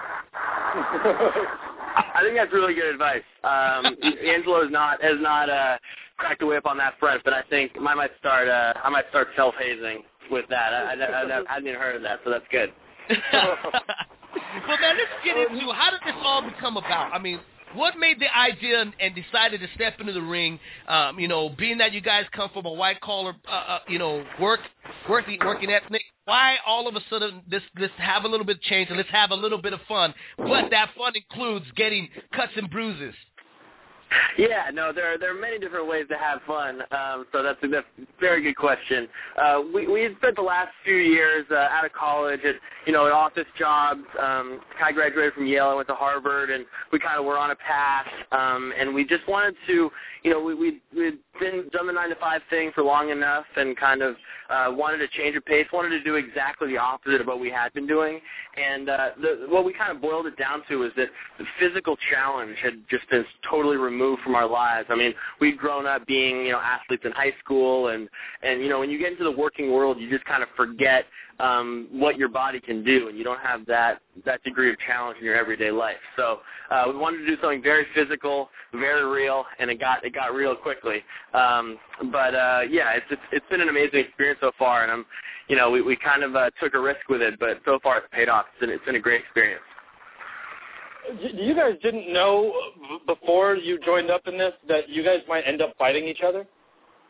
I think that's really good advice. Um, Angelo is not has not uh, cracked the whip on that front, but I think I might start uh, I might start self hazing with that. I, I, I, I hadn't even heard of that, so that's good. Well, man, let's get into how did this all become about? I mean, what made the idea and, and decided to step into the ring? Um, you know, being that you guys come from a white collar, uh, uh, you know, work, working, working ethnic. Why all of a sudden this let's have a little bit of change and let's have a little bit of fun? But that fun includes getting cuts and bruises. Yeah, no, there are, there are many different ways to have fun, um, so that's a, that's a very good question. Uh, we we spent the last few years uh, out of college at, you know, at office jobs. Um, I graduated from Yale, I went to Harvard, and we kind of were on a path, um, and we just wanted to, you know, we, we, we'd been done the nine to five thing for long enough and kind of uh, wanted to change of pace, wanted to do exactly the opposite of what we had been doing, and uh, the, what we kind of boiled it down to is that the physical challenge had just been totally removed from our lives. I mean, we'd grown up being, you know, athletes in high school, and, and you know, when you get into the working world, you just kind of forget um, what your body can do, and you don't have that, that degree of challenge in your everyday life. So uh, we wanted to do something very physical, very real, and it got it got real quickly. Um, but uh, yeah, it's, it's it's been an amazing experience so far, and I'm, you know, we, we kind of uh, took a risk with it, but so far it's paid off. It's been, it's been a great experience. You guys didn't know before you joined up in this that you guys might end up fighting each other?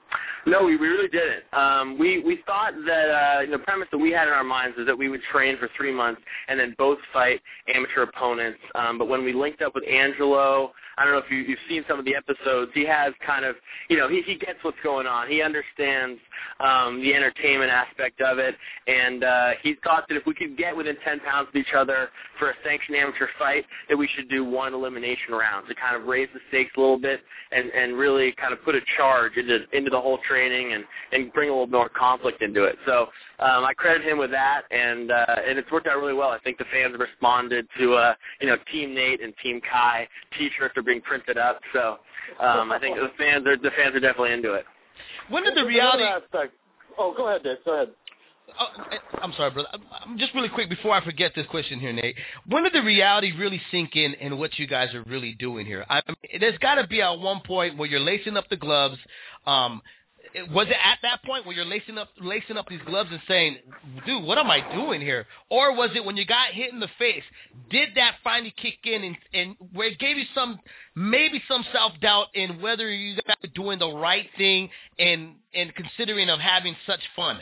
No, we, we really didn't. Um, we, we thought that uh, the premise that we had in our minds was that we would train for three months and then both fight amateur opponents. Um, but when we linked up with Angelo, I don't know if you, you've seen some of the episodes, he has kind of, you know, he, he gets what's going on. He understands um, the entertainment aspect of it, and uh, he thought that if we could get within ten pounds of each other for a sanctioned amateur fight, that we should do one elimination round to kind of raise the stakes a little bit and, and really kind of put a charge into, into the whole training and, and bring a little more conflict into it. So um, I credit him with that, and uh, and it's worked out really well. I think the fans have responded to, uh, you know, Team Nate and Team Kai T-shirts are being printed up. So um, I think the fans are the fans are definitely into it. When did the reality aspect? Oh, go ahead, Dave. Go ahead. Oh, I'm sorry, brother. I'm just really quick before I forget this question here, Nate. When did the reality really sink in in what you guys are really doing here? I mean, there's got to be at one point where you're lacing up the gloves. Um, was it at that point where you're lacing up lacing up these gloves and saying, dude, what am I doing here? Or was it when you got hit in the face, did that finally kick in and, and where it gave you some, maybe some self-doubt in whether you guys were doing the right thing and, and considering of having such fun?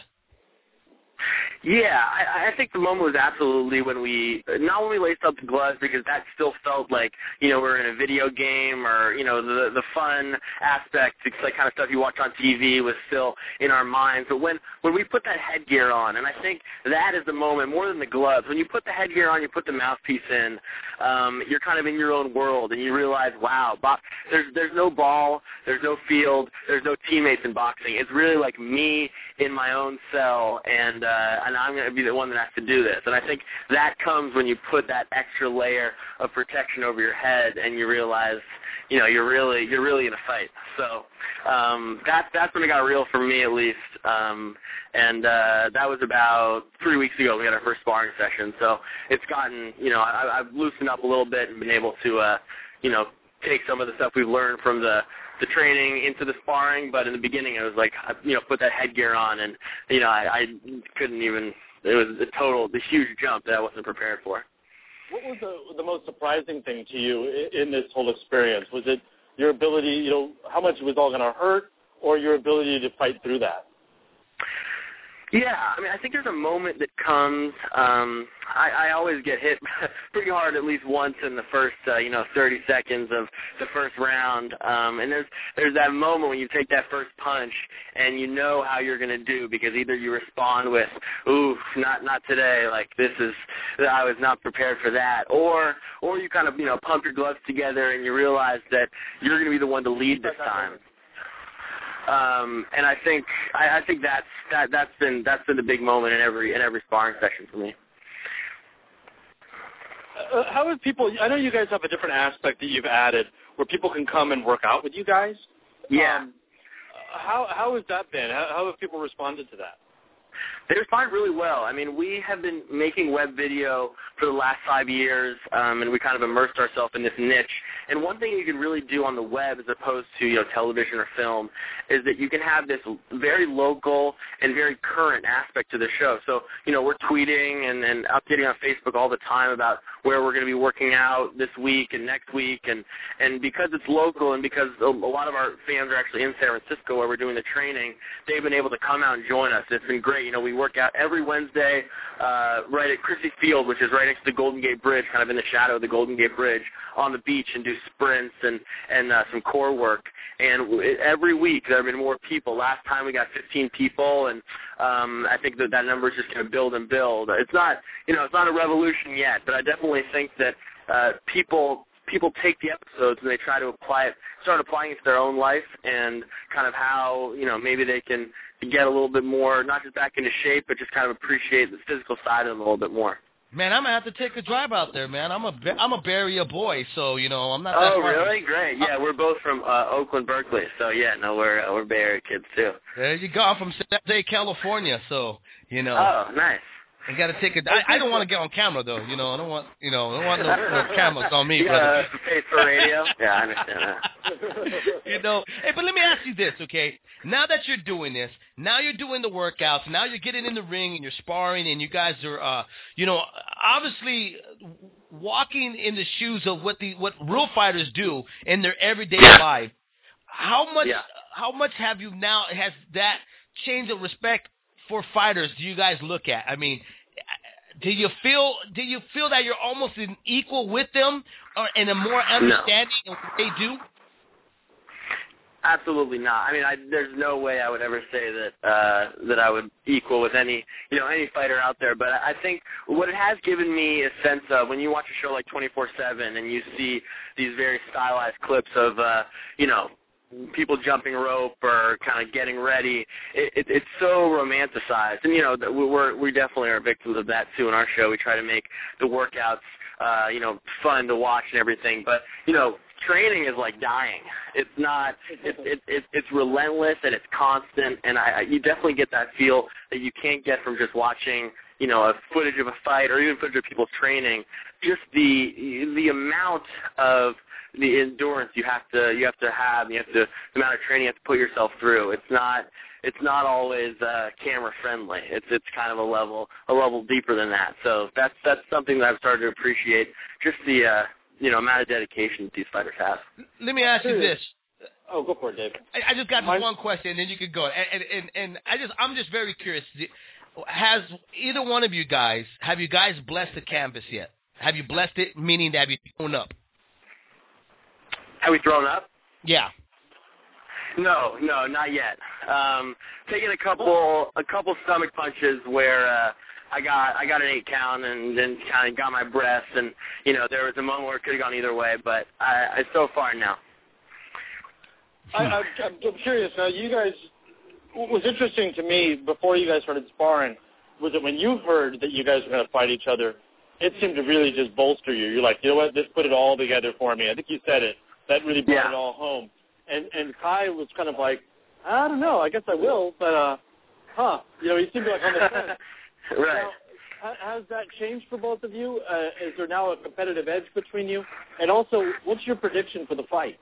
Yeah, I, I think the moment was absolutely when we, not when we laced up the gloves, because that still felt like, you know, we're in a video game, or, you know, the the fun aspect, it's like kind of stuff you watch on T V was still in our minds. But when, when we put that headgear on, and I think that is the moment, more than the gloves, when you put the headgear on, you put the mouthpiece in, um, you're kind of in your own world, and you realize, wow, bo- there's, there's no ball, there's no field, there's no teammates in boxing. It's really like me in my own cell, and uh, and I'm going to be the one that has to do this. And I think that comes when you put that extra layer of protection over your head, and you realize, you know, you're really you're really in a fight. So um, that's that's when it got real for me, at least. Um, and uh, that was about three weeks ago. We had our first sparring session. So it's gotten, you know, I, I've loosened up a little bit and been able to, uh, you know, take some of the stuff we've learned from the the training into the sparring, but in the beginning it was like, you know, put that headgear on, and, you know, I, I couldn't even, it was a total, the huge jump that I wasn't prepared for. What was the, the most surprising thing to you in, in this whole experience? Was it your ability, you know, how much it was all going to hurt, or your ability to fight through that? Yeah, I mean, I think there's a moment that comes. Um, I, I always get hit pretty hard at least once in the first, uh, you know, thirty seconds of the first round. Um, and there's there's that moment when you take that first punch and you know how you're going to do, because either you respond with, "Ooh, not not today," like this is, I was not prepared for that, or or you kind of, you know, pump your gloves together and you realize that you're going to be the one to lead this time. Um, and I think I, I think that's that that's been that's been the big moment in every in every sparring session for me. Uh, how have people? I know you guys have a different aspect that you've added, where people can come and work out with you guys. Yeah. Um, how how has that been? How, how have people responded to that? They respond really well. I mean, we have been making web video for the last five years, um, and we kind of immersed ourselves in this niche. And one thing you can really do on the web, as opposed to, you know, television or film, is that you can have this very local and very current aspect to the show. So, you know, we're tweeting and, and updating on Facebook all the time about where we're going to be working out this week and next week. And, and because it's local, and because a lot of our fans are actually in San Francisco where we're doing the training, they've been able to come out and join us. It's been great. You know, we work out every Wednesday uh, right at Chrissy Field, which is right next to the Golden Gate Bridge, kind of in the shadow of the Golden Gate Bridge, on the beach, and do sprints and, and uh, some core work. And w- every week there have been more people. Last time we got fifteen people, and um, I think that that number is just going to build and build. It's not, you know, it's not a revolution yet, but I definitely think that uh, people people take the episodes and they try to apply it, start applying it to their own life, and kind of how, you know, maybe they can get a little bit more, not just back into shape, but just kind of appreciate the physical side of them a little bit more. Man, I'm gonna have to take a drive out there, man. I'm a I'm a Bay Area boy, so you know I'm not. That Oh, far. really? Great. Yeah, we're both from uh, Oakland, Berkeley. So yeah, no, we're uh, we're Bay Area kids too. There you go. I'm from San Jose, California, so you know. Oh, nice. I gotta take a. I, I don't want to get on camera though. You know, I don't want. You know, I don't want no, no cameras on me, you brother. Uh, pay for radio. Yeah, I understand that. You know, hey, but let me ask you this, okay? Now that you're doing this, now you're doing the workouts, now you're getting in the ring and you're sparring, and you guys are, uh, you know, obviously walking in the shoes of what the what real fighters do in their everyday life. How much? Yeah. how much have you now, has that change of respect for fighters do you guys look at? I mean, do you feel do you feel that you're almost in equal with them or in a more understanding no. of what they do? Absolutely not. I mean, I, there's no way I would ever say that uh, that I would equal with any you know any fighter out there. But I think what it has given me a sense of when you watch a show like twenty-four seven and you see these very stylized clips of uh, you know people jumping rope or kind of getting ready, it, it, it's so romanticized. And you know we're we definitely are victims of that too in our show. We try to make the workouts uh, you know fun to watch and everything. But you know. Training is like dying. It's not. It's it, it, it's relentless and it's constant. And I, I, you definitely get that feel that you can't get from just watching, you know, a footage of a fight or even footage of people training. Just the the amount of the endurance you have to you have to have. You have to the amount of training you have to put yourself through. It's not. It's not always uh, camera friendly. It's it's kind of a level a level deeper than that. So that's that's something that I've started to appreciate. Just the. Uh, you know, amount of dedication that these fighters have. Let me ask you this. Oh, go for it, David. I, I just got this one question, and then you could go. And, and and I just, I'm just very curious. Has either one of you guys, have you guys blessed the canvas yet? Have you blessed it, meaning that have you thrown up? Have we thrown up? Yeah. No, no, not yet. Um, taking a couple, a couple stomach punches where. Uh, I got I got an eight count and then kind of got my breath, and you know there was a moment where it could have gone either way, but I, I so far no. I, I'm, I'm curious. Now, you guys, what was interesting to me before you guys started sparring was that when you heard that you guys were going to fight each other, it seemed to really just bolster you. You're like, you know what, just put it all together for me. I think you said it. That really brought yeah. it all home. And and Kai was kind of like, I don't know. I guess I will, but uh, huh? You know, he seemed like on the fence. Right. Now, has that changed for both of you? Uh, is there now a competitive edge between you? And also, what's your prediction for the fight?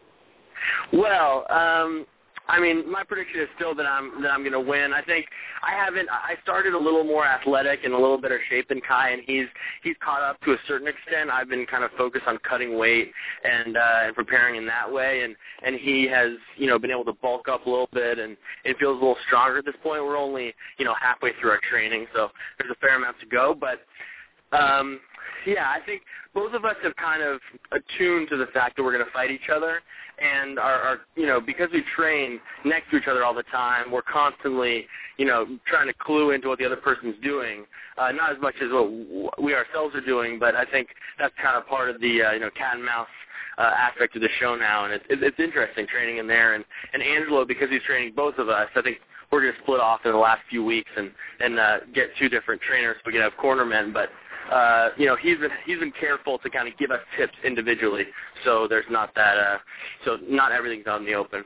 Well, um, I mean, my prediction is still that I'm that I'm going to win. I think I haven't. I started a little more athletic and a little better shape than Kai, and he's he's caught up to a certain extent. I've been kind of focused on cutting weight and uh, and preparing in that way, and and he has you know been able to bulk up a little bit, and it feels a little stronger at this point. We're only you know halfway through our training, so there's a fair amount to go, but. Um, yeah, I think both of us have kind of attuned to the fact that we're going to fight each other, and are, are, you know, because we train next to each other all the time, we're constantly, you know, trying to clue into what the other person's doing, uh, not as much as what we ourselves are doing, but I think that's kind of part of the, uh, you know, cat and mouse uh, aspect of the show now, and it's, it's interesting training in there, and, and Angelo, because he's training both of us, I think we're going to split off in the last few weeks and, and uh, get two different trainers so we can have cornermen, but Uh, you know, he's been he's been careful to kind of give us tips individually, so there's not that. Uh, so not everything's out in the open.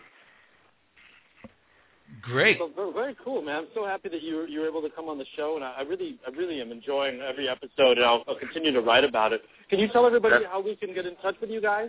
Great. So, very cool, man. I'm so happy that you were, you were able to come on the show, and I, I really I really am enjoying every episode, and I'll, I'll continue to write about it. Can you tell everybody how we can get in touch with you guys?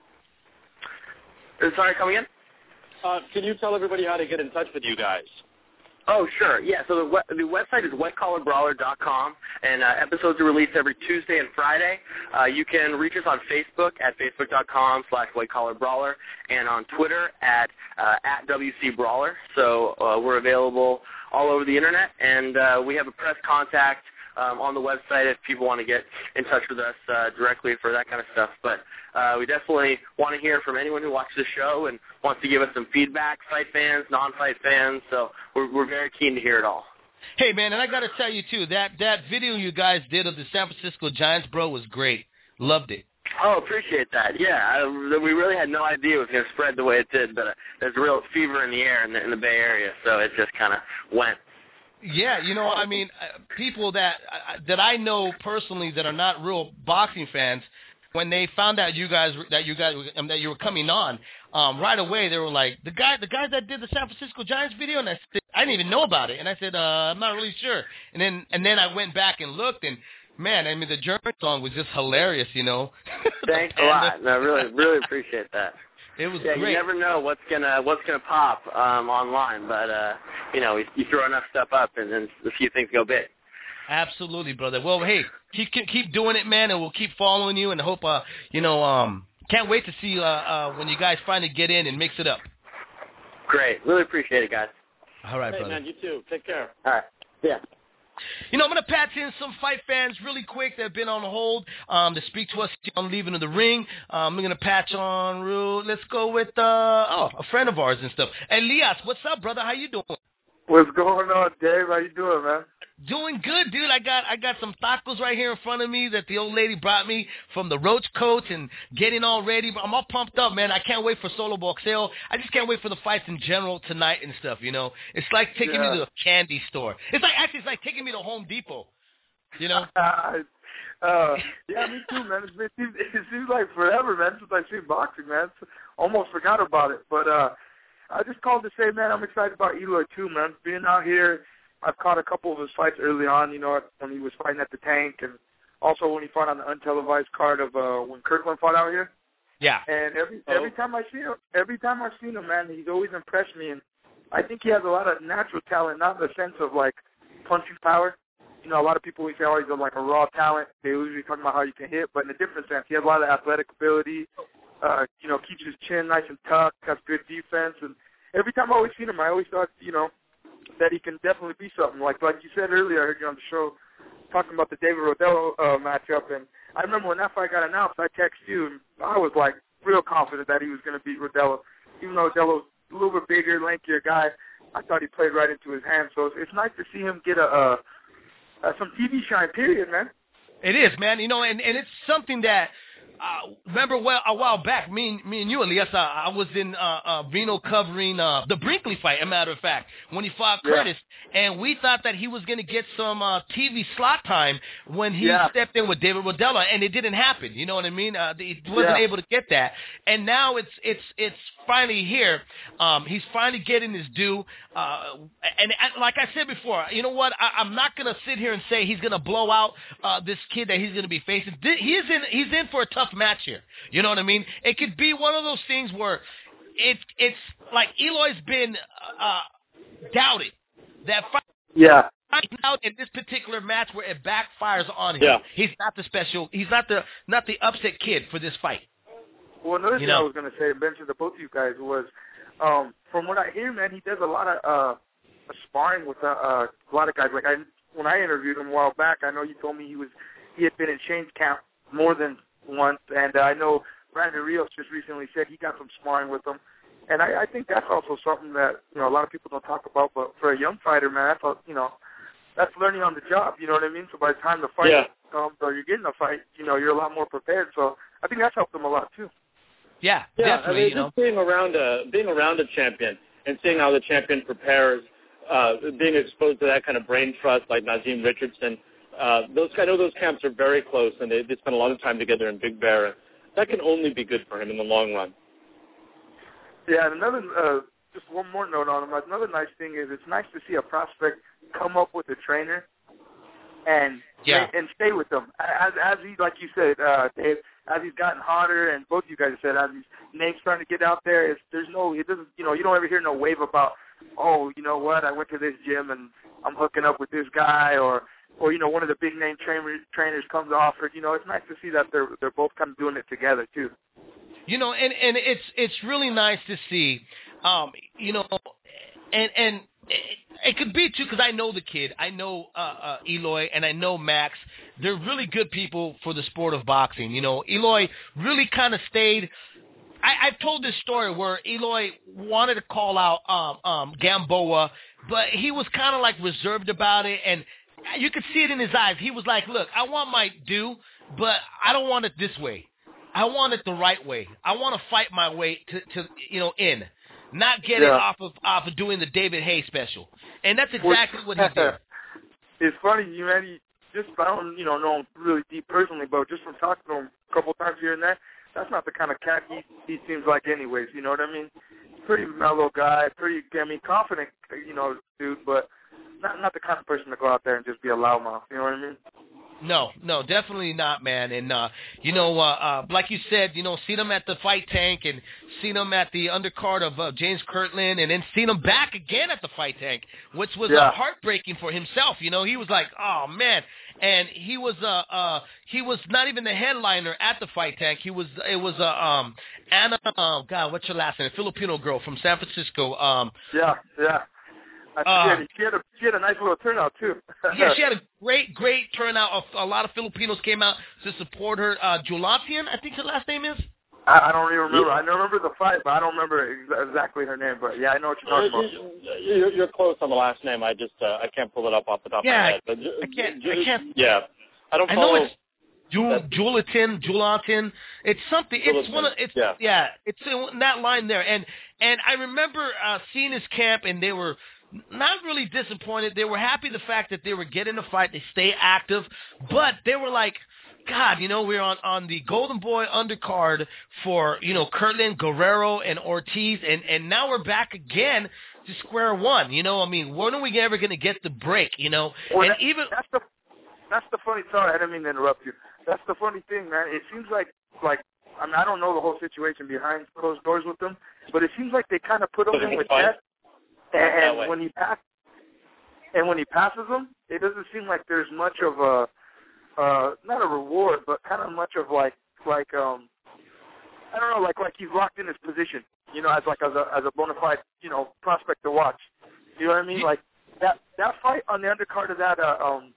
Sorry, come again? Uh, can you tell everybody how to get in touch with you guys? Oh, sure. Yeah, so the, we- the website is white collar brawler dot com, and uh, episodes are released every Tuesday and Friday. Uh, you can reach us on Facebook at facebook dot com slash white collar brawler and on Twitter at uh, at W C Brawler. So uh, we're available all over the Internet, and uh, we have a press contact um, on the website if people want to get in touch with us uh, directly for that kind of stuff. But uh, we definitely want to hear from anyone who watches the show and wants to give us some feedback, fight fans, non-fight fans. So we're, we're very keen to hear it all. Hey, man, and I got to tell you, too, that, that video you guys did of the San Francisco Giants, bro, was great. Loved it. Oh, appreciate that. Yeah, I, we really had no idea it was going to spread the way it did, but uh, there's a real fever in the air in the, in the Bay Area, so it just kind of went. Yeah, you know, I mean, uh, people that uh, that I know personally that are not real boxing fans, when they found out you guys that you guys um, that you were coming on, um, right away they were like, the guy, the guys that did the San Francisco Giants video, and I said, I didn't even know about it, and I said, uh, I'm not really sure, and then and then I went back and looked, and man, I mean, the German song was just hilarious, you know. Thanks a lot. No, really, really appreciate that. It was yeah, great. You never know what's gonna what's gonna pop um, online, but uh, you know, you, you throw enough stuff up, and then a few things go big. Absolutely, brother. Well, hey, keep keep, keep doing it, man, and we'll keep following you, and hope, uh, you know, um, can't wait to see uh, uh, when you guys finally get in and mix it up. Great. Really appreciate it, guys. All right, hey, brother. man, you too. Take care. All right. Yeah. You know, I'm going to patch in some fight fans really quick that have been on hold um, to speak to us on Leaving in the Ring. Um, I'm going to patch on real. Let's go with, uh, oh, a friend of ours and stuff. Elias, what's up, brother? How you doing? What's going on, Dave? How you doing, man? Doing good, dude. I got I got some tacos right here in front of me that the old lady brought me from the Roach Coach and getting all ready. I'm all pumped up, man. I can't wait for Solo Boxeo. I just can't wait for the fights in general tonight and stuff, you know. It's like taking yeah. me to a candy store. It's like actually it's like taking me to Home Depot, you know. uh, yeah, me too, man. It's been, it, seems, it seems like forever, man, since I've seen boxing, man. Almost forgot about it. But uh, I just called to say, man, I'm excited about Eloy too, man. Being out here, I've caught a couple of his fights early on, you know, when he was fighting at the Tank, and also when he fought on the untelevised card of uh, when Kirkland fought out here. Yeah. And every every time I see him, every time I've seen him, man, he's always impressed me. And I think he has a lot of natural talent, not in the sense of like punching power. You know, a lot of people always say, oh, he's like a raw talent. They usually talk about how you can hit, but in a different sense, he has a lot of athletic ability. Uh, you know, keeps his chin nice and tucked, has good defense, and every time I always seen him, I always thought, you know, that he can definitely be something. Like like you said earlier, I heard you on the show talking about the David Rodello uh, matchup, and I remember when that fight got announced, I texted you, and I was like real confident that he was going to beat Rodello. Even though Rodello's a little bit bigger, lankier guy, I thought he played right into his hands. So it's, it's nice to see him get a, a, a some T V shine. Period, man. It is, man. You know, and and it's something that. Uh, remember well, a while back, me and, me and you, Elias, uh, I was in uh, uh, Reno covering uh, the Brinkley fight, a matter of fact, when he fought yeah. Curtis, and we thought that he was going to get some uh, T V slot time when he yeah. stepped in with David Rodella, and it didn't happen. You know what I mean? Uh, he wasn't yeah. able to get that, and now it's it's it's finally here. Um, he's finally getting his due, uh, and, and like I said before, you know what? I, I'm not going to sit here and say he's going to blow out uh, this kid that he's going to be facing. He is in. He's in for a tough match here. You know what I mean? It could be one of those things where it's it's like Eloy's been uh, doubted. That fight yeah. out in this particular match where it backfires on him. Yeah. He's not the special. He's not the not the upset kid for this fight. Well, another you thing know? I was going to say, mention to both of you guys, was um, from what I hear, man, he does a lot of uh, sparring with uh, uh, a lot of guys. Like I, when I interviewed him a while back, I know you told me he was he had been in Shane's camp more than once, and uh, I know Brandon Rios just recently said he got some sparring with him, and I, I think that's also something that you know a lot of people don't talk about. But for a young fighter, man, that's a, you know that's learning on the job. You know what I mean? So by the time the fight yeah. comes or you're getting a fight, you know you're a lot more prepared. So I think that's helped him a lot too. Yeah, Yeah, definitely. I mean, you know? just being around a being around a champion and seeing how the champion prepares, uh, being exposed to that kind of brain trust like Nazim Richardson. Uh, those I know those camps are very close, and they, they spend a lot of time together in Big Bear. And that can only be good for him in the long run. Yeah, and another uh, just one more note on him. Another nice thing is it's nice to see a prospect come up with a trainer and yeah. and stay with them as as he like you said, uh, Dave. As he's gotten hotter, and both of you guys said, as his name's starting to get out there, it's, there's no, it doesn't, you know, you don't ever hear no wave about, oh, you know what, I went to this gym and I'm hooking up with this guy, or, or you know, one of the big name trainer, trainers comes offered. You know, it's nice to see that they're they're both kind of doing it together too. You know, and and it's it's really nice to see, um, you know, and and. It, it could be, too, because I know the kid. I know uh, uh, Eloy, and I know Max. They're really good people for the sport of boxing. You know, Eloy really kind of stayed. I, I've told this story where Eloy wanted to call out um, um, Gamboa, but he was kind of like reserved about it, and you could see it in his eyes. He was like, look, I want my due, but I don't want it this way. I want it the right way. I want to fight my way to, to you know, in. Not get yeah. it off of off of doing the David Haye special, and that's exactly what he did. It's funny, you man. He just I don't you know know him really deep personally, but just from talking to him a couple times here and there, that's not the kind of cat he he seems like, anyways. You know what I mean? Pretty mellow guy, pretty I mean confident, you know, dude, but not not the kind of person to go out there and just be a loudmouth. You know what I mean? No, no, definitely not, man. And, uh, you know, uh, uh, like you said, you know, seen him at the Fight Tank and seen him at the undercard of uh, James Kirtland, and then seen him back again at the Fight Tank, which was yeah. uh, heartbreaking for himself. You know, he was like, oh, man. and he was uh, uh he was not even the headliner at the fight, Tank. He was it was uh, um Anna uh, God, what's her last name? A Filipino girl from San Francisco. Um, yeah, yeah. I uh, she, had a, she had a nice little turnout too. Yeah, she had a great great turnout. A, a lot of Filipinos came out to support her. Uh, Julatian, I think her last name is. I, I don't even remember. I remember the fight, but I don't remember ex- exactly her name. But yeah, I know what you're talking about. You're, you're close on the last name. I just uh, I can't pull it up off the top yeah, of my head. But I can't. I can't. Yeah, I don't I follow. know it's Jul, Julatin, Julatin. It's something. It's Julatin. one of. It's yeah. yeah. It's in that line there. And and I remember uh, seeing his camp, and they were not really disappointed. They were happy the fact that they were getting a fight. They stay active, but they were like, God, you know, we're on, on the Golden Boy undercard for, you know, Kirtland, Guerrero, and Ortiz, and, and now we're back again to square one. You know, I mean, when are we ever going to get the break, you know? Well, and that, even that's the that's the funny. Sorry, I didn't mean to interrupt you. That's the funny thing, man. It seems like like I mean, I don't know the whole situation behind closed doors with them, but it seems like they kind of put him in with that, and, and when he pass, and when he passes them, it doesn't seem like there's much of a Uh, not a reward, but kind of much of like, like um, I don't know, like like he's locked in his position, you know, as like as a as a bona fide, you know, prospect to watch. You know what I mean? Like that that fight on the undercard of that uh, um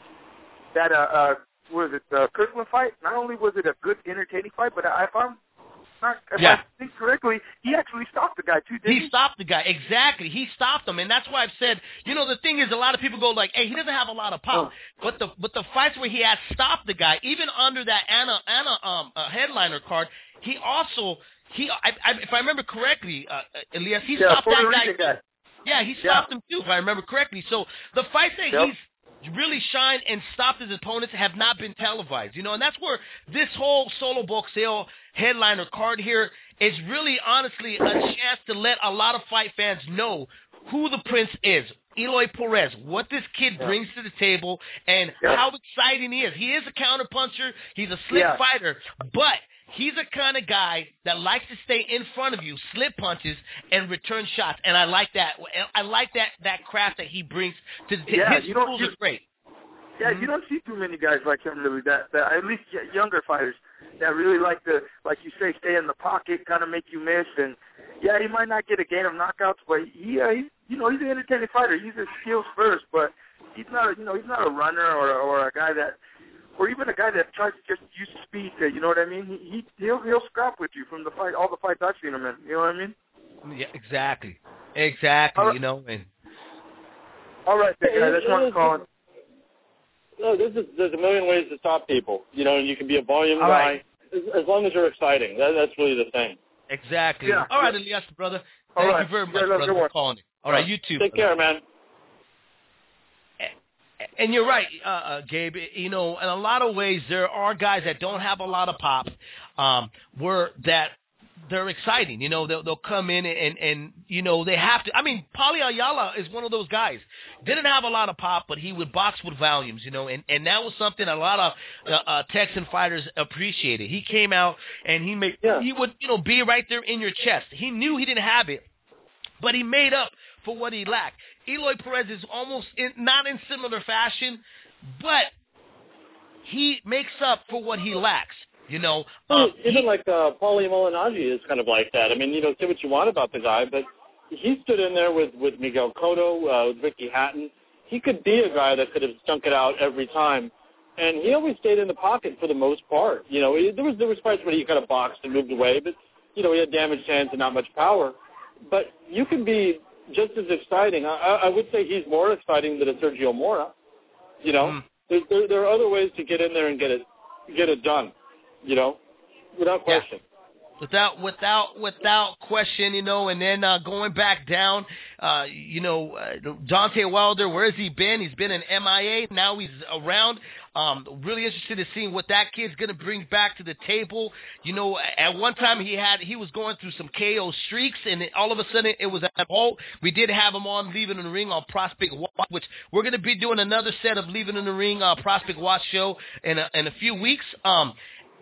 that uh, uh what is it the Kirkland fight? Not only was it a good, entertaining fight, but I found. Not, if yeah. I think correctly, he actually stopped the guy, too, didn't he? He stopped the guy. Exactly. He stopped him. And that's why I've said, you know, the thing is, a lot of people go like, hey, he doesn't have a lot of pop. Oh. But the but the fights where he has stopped the guy, even under that Anna Anna um uh, headliner card, he also, he I, I, if I remember correctly, uh, Elias, he yeah, stopped that guy. guy. Yeah, he stopped yeah. him, too, if I remember correctly. So the fights that yep. he's really shined and stopped his opponents have not been televised, you know, and that's where this whole solo boxeo headliner card here is really honestly a chance to let a lot of fight fans know who the Prince is, Eloy Perez, what this kid yeah. brings to the table, and yeah. how exciting he is. He is a counterpuncher, he's a slick yeah. fighter, but he's the kind of guy that likes to stay in front of you, slip punches, and return shots. And I like that. I like that that craft that he brings to the yeah, his you don't, tools you, is great. Yeah, mm-hmm. you don't see too many guys like him really. That, that at least younger fighters that really like to, like you say, stay in the pocket, kind of make you miss. And yeah, he might not get a game of knockouts, but he, uh, he you know, he's an entertaining fighter. He's his skills first, but he's not, a, you know, he's not a runner or or a guy that. Or even a guy that tries to just use speed to, you know what I mean? He, he he'll he'll scrap with you from the fight, all the fights I've seen him in. You know what I mean? Yeah, exactly, exactly. Right. You know, and all right, big guy. That's what I'm calling. No, this is there's a million ways to stop people. You know, you can be a volume all guy right. as, as long as you're exciting. That, that's really the thing. Exactly. Yeah. All right, Elias, brother. All Thank right. you very much, yeah, brother, for calling. All right, you too. Take brother. care, man. And you're right, uh, uh, Gabe. You know, in a lot of ways, there are guys that don't have a lot of pop, um, where that they're exciting. You know, they'll, they'll come in and, and, and, you know, they have to. I mean, Paulie Ayala is one of those guys. Didn't have a lot of pop, but he would box with volumes, you know, and, and that was something a lot of uh, uh, Texan fighters appreciated. He came out and he made, yeah. he would, you know, be right there in your chest. He knew he didn't have it, but he made up for what he lacked. Eloy Perez is almost in, not in similar fashion, but he makes up for what he lacks. You know, um, even he, like uh, Paulie Malignaggi is kind of like that. I mean, you know, say what you want about the guy, but he stood in there with with Miguel Cotto, uh, with Ricky Hatton. He could be a guy that could have stunk it out every time, and he always stayed in the pocket for the most part. You know, he, there was there was fights where he kind of boxed and moved away, but you know, he had damaged hands and not much power. But you can be just as exciting. I, I would say he's more exciting than a Sergio Mora. You know, mm. there, there, there are other ways to get in there and get it get it done. You know, without question. Yeah. Without, without, without question, you know, and then uh, going back down, uh, you know, uh, Deontay Wilder, where has he been? He's been in M I A. Now he's around. Um, really interested in seeing what that kid's going to bring back to the table. You know, at one time he had, he was going through some K O streaks, and it, all of a sudden it was at halt. We did have him on Leaving in the Ring on Prospect Watch, which we're going to be doing another set of Leaving in the Ring uh, Prospect Watch show in a, in a few weeks. Um,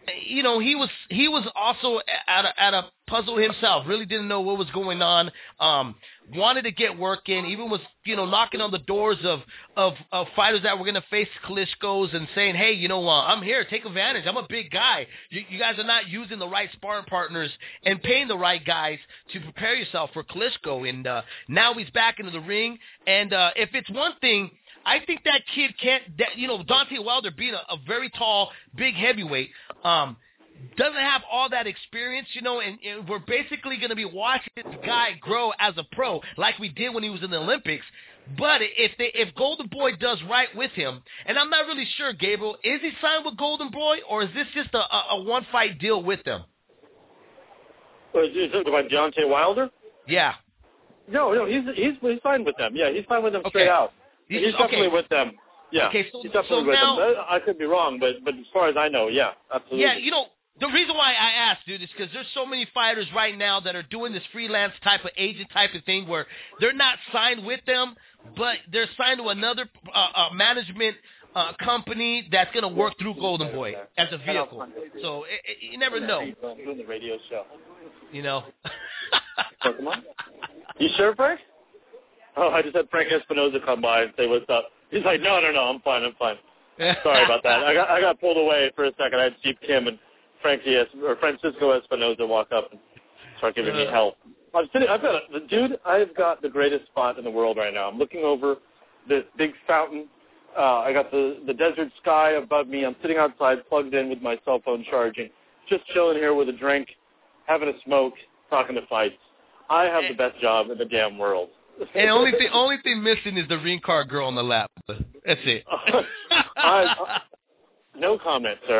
you know, he was he was also at a, at a puzzle himself. Really didn't know what was going on. Um, wanted to get work in. Even was, you know, knocking on the doors of of, of fighters that were going to face Klitschko's and saying, hey, you know, uh, I'm here. Take advantage. I'm a big guy. You, you guys are not using the right sparring partners and paying the right guys to prepare yourself for Klitschko. And uh, now he's back into the ring. And uh, if it's one thing, I think that kid can't, that, you know, Deontay Wilder being a, a very tall, big heavyweight, um, doesn't have all that experience, you know, and, and we're basically going to be watching this guy grow as a pro like we did when he was in the Olympics. But if they, if Golden Boy does right with him, and I'm not really sure, Gabriel, is he signed with Golden Boy, or is this just a, a, a one-fight deal with them? Is you talking about Deontay Wilder? Yeah. No, no, he's he's he's fine with them. Yeah, he's fine with them Okay. straight out. He's, He's definitely okay. with them. Yeah, Okay, so, he's definitely so with now, them. I could be wrong, but but as far as I know, yeah, absolutely. Yeah, you know, the reason why I asked, dude, is because there's so many fighters right now that are doing this freelance type of agent type of thing where they're not signed with them, but they're signed to another uh, uh, management uh, company that's going to work through Golden Boy as a vehicle. So it, it, you never know. I'm doing the radio show. You know. So, come on. You sure, Frank? Oh, I just had Frank Espinoza come by and say what's up. He's like, no, no, no, I'm fine, I'm fine. Sorry about that. I got I got pulled away for a second. I had Steve Kim and Frankie es- or Francisco Espinoza walk up and start giving me help. I'm sitting. I've got a, dude. I've got the greatest spot in the world right now. I'm looking over this big fountain. Uh, I got the the desert sky above me. I'm sitting outside, plugged in with my cell phone charging, just chilling here with a drink, having a smoke, talking to fights. I have the best job in the damn world. And only thing, only thing missing is the ring card girl on the lap. That's it. I, I, no comment, sir.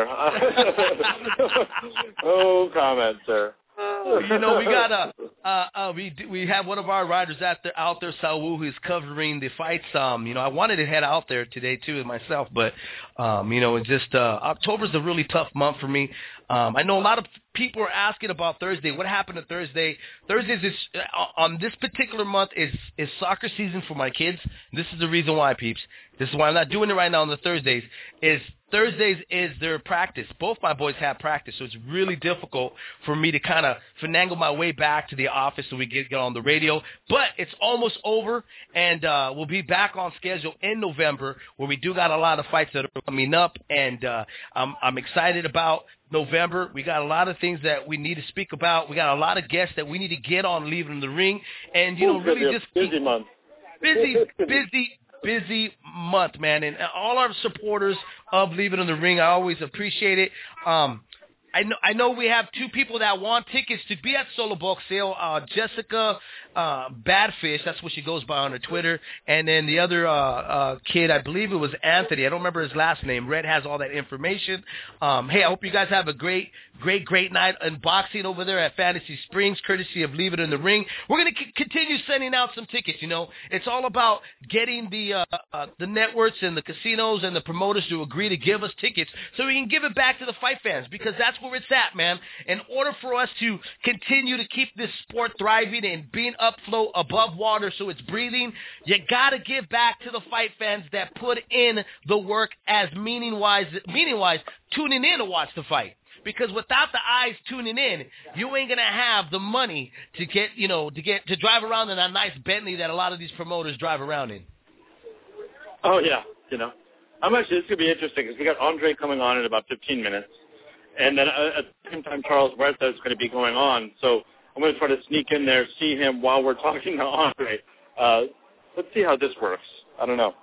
No comment, sir. You know, we got a uh, uh, we we have one of our riders out there, out there, Saul, who's covering the fights. Um, you know, I wanted to head out there today too myself, but um, you know, it's just uh, October's a really tough month for me. Um, I know a lot of people are asking about Thursday. What happened to Thursday? Thursdays is uh, on this particular month is is soccer season for my kids. This is the reason why, peeps. This is why I'm not doing it right now on the Thursdays. Is Thursdays is their practice. Both my boys have practice, so it's really difficult for me to kind of finagle my way back to the office so we get, get on the radio. But it's almost over, and uh, we'll be back on schedule in November where we do got a lot of fights that are coming up, and uh, I'm, I'm excited about November. We got a lot of things that we need to speak about. We got a lot of guests that we need to get on Leaving the Ring, and, you know, really just busy month. Busy, busy. Busy month, man, and all our supporters of Leaving in the Ring, I always appreciate it. Um, I know, I know we have two people that want tickets to be at Solo Bulk Sale. Uh, Jessica uh, Badfish, that's what she goes by on her Twitter, and then the other uh, uh, kid, I believe it was Anthony. I don't remember his last name. Red has all that information. Um, hey, I hope you guys have a great, great, great night unboxing over there at Fantasy Springs, courtesy of Leave It in the Ring. We're going to c- continue sending out some tickets. You know, it's all about getting the uh, uh, the networks and the casinos and the promoters to agree to give us tickets so we can give it back to the fight fans, because that's where it's at, man. In order for us to continue to keep this sport thriving and being upfloat above water so it's breathing, you got to give back to the fight fans that put in the work as meaning-wise, meaning-wise tuning in to watch the fight. Because without the eyes tuning in, you ain't gonna have the money to get, you know, to get to drive around in that nice Bentley that a lot of these promoters drive around in. Oh yeah, you know, I'm actually. This is gonna be interesting because we got Andre coming on in about fifteen minutes, and then uh, at the same time Charles Huerta is going to be going on. So I'm going to try to sneak in there, see him while we're talking to Andre. Uh, let's see how this works. I don't know.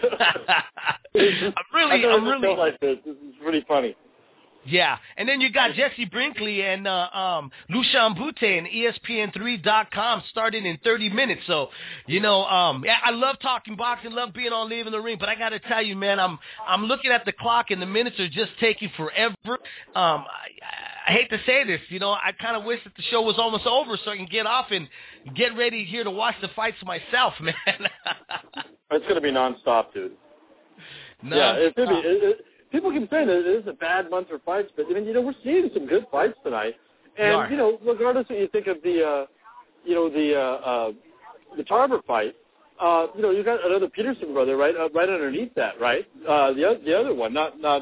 I'm really, I'm really like this. This is really funny. Yeah, and then you got Jesse Brinkley and uh, um, Lucian Bute and E S P N three dot com starting in thirty minutes. So, you know, um, yeah, I love talking boxing, love being on Leaving the Ring, but I got to tell you, man, I'm I'm looking at the clock and the minutes are just taking forever. Um, I, I hate to say this, you know, I kind of wish that the show was almost over so I can get off and get ready here to watch the fights myself, man. It's going to be nonstop, dude. Non-stop. Yeah, it's going to be. It, it, People keep saying that it is a bad month for fights, but I mean, you know, we're seeing some good fights tonight. And you know, regardless of what you think of the, uh, you know, the uh, uh, the Tarver fight, uh, you know, you got another Peterson brother right uh, right underneath that, right? Uh, the the other one, not not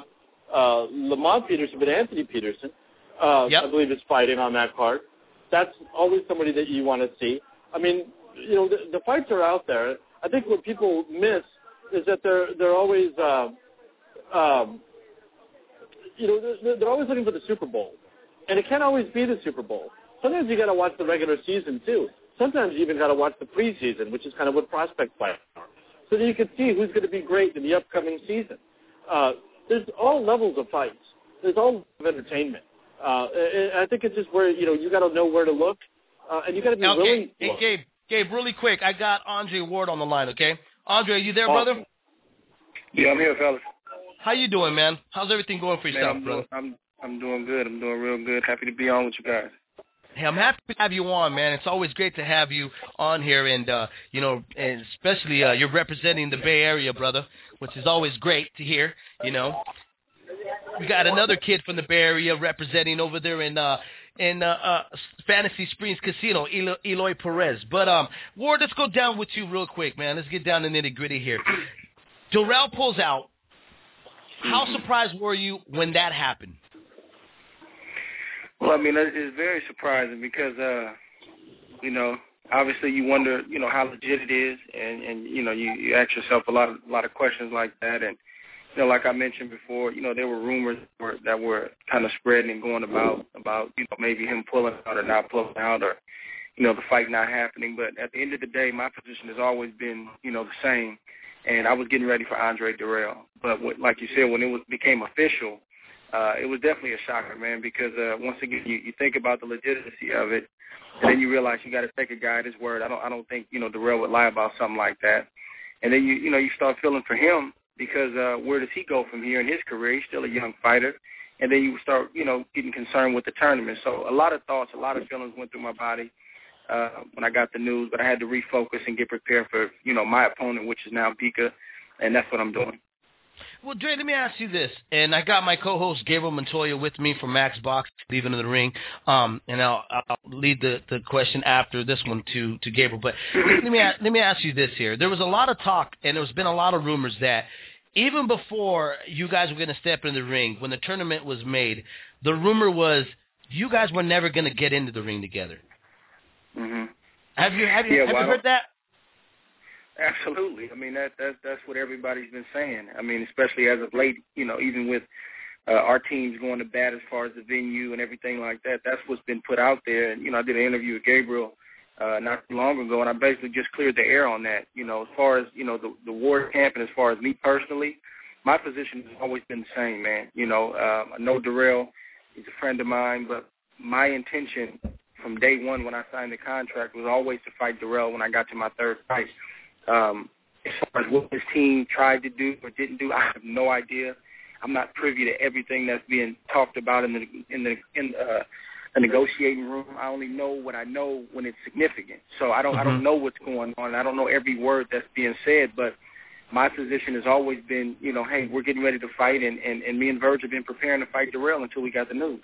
uh, Lamont Peterson, but Anthony Peterson, uh, yep. I believe, is fighting on that card. That's always somebody that you want to see. I mean, you know, the, the fights are out there. I think what people miss is that they're they're always, uh, um, you know, they're, they're always looking for the Super Bowl, and it can't always be the Super Bowl. Sometimes you got to watch the regular season too. Sometimes you even got to watch the preseason, which is kind of what prospect fights are, so that you can see who's going to be great in the upcoming season. Uh, there's all levels of fights. There's all levels of entertainment. Uh, and I think it's just where, you know, you got to know where to look, uh, and you got to be okay. willing to Hey, look. Gabe, Gabe, really quick, I got Andre Ward on the line, okay? Andre, are you there, awesome. brother? Yeah, I'm here, fellas. How you doing, man? How's everything going for Man, yourself, I'm brother? Doing, I'm I'm doing good. I'm doing real good. Happy to be on with you guys. Hey, I'm happy to have you on, man. It's always great to have you on here, and uh, you know, and especially uh, you're representing the Bay Area, brother, which is always great to hear. You know, we got another kid from the Bay Area representing over there in uh, in uh, uh, Fantasy Springs Casino, Elo- Eloy Perez. But um, Ward, let's go down with you real quick, man. Let's get down to nitty gritty here. Darrell pulls out. How surprised were you when that happened? Well, I mean, it's very surprising because, uh, you know, obviously you wonder, you know, how legit it is, and, and you know, you, you ask yourself a lot of a lot of questions like that. And, you know, like I mentioned before, you know, there were rumors that were, that were kind of spreading and going about, about, you know, maybe him pulling out or not pulling out, or, you know, the fight not happening. But at the end of the day, my position has always been, you know, the same. And I was getting ready for Andre Darrell. But what, like you said, when it was became official, Uh, it was definitely a shocker, man, because uh, once again, you, you think about the legitimacy of it, and then you realize you got to take a guy at his word. I don't, I don't think you know Darrell would lie about something like that. And then you, you know, you start feeling for him because uh, where does he go from here in his career? He's still a young fighter, and then you start, you know, getting concerned with the tournament. So a lot of thoughts, a lot of feelings went through my body uh, when I got the news, but I had to refocus and get prepared for, you know, my opponent, which is now Bika, and that's what I'm doing. Well, Dre, let me ask you this, and I got my co-host Gabriel Montoya with me from Max Box, Leaving in the Ring, um, and I'll, I'll lead the, the question after this one to, to Gabriel. But let me let me ask you this here: there was a lot of talk, and there's been a lot of rumors that even before you guys were going to step in the ring, when the tournament was made, the rumor was you guys were never going to get into the ring together. Mm-hmm. Have you have you, yeah, have well, you heard that? Absolutely. I mean, that, that that's what everybody's been saying. I mean, especially as of late, you know, even with uh, our teams going to bat as far as the venue and everything like that, that's what's been put out there. And, you know, I did an interview with Gabriel uh, not too long ago, and I basically just cleared the air on that. You know, as far as, you know, the, the Ward camp and as far as me personally, my position has always been the same, man. You know, uh, I know Darrell, he's a friend of mine, but my intention from day one when I signed the contract was always to fight Darrell when I got to my third fight. Um, as far as what his team tried to do or didn't do, I have no idea. I'm not privy to everything that's being talked about in the in the in uh, a negotiating room. I only know what I know when it's significant. So I don't mm-hmm. I don't know what's going on. I don't know every word that's being said. But my position has always been, you know, hey, we're getting ready to fight, and, and, and me and Verge have been preparing to fight Darrell until we got the news.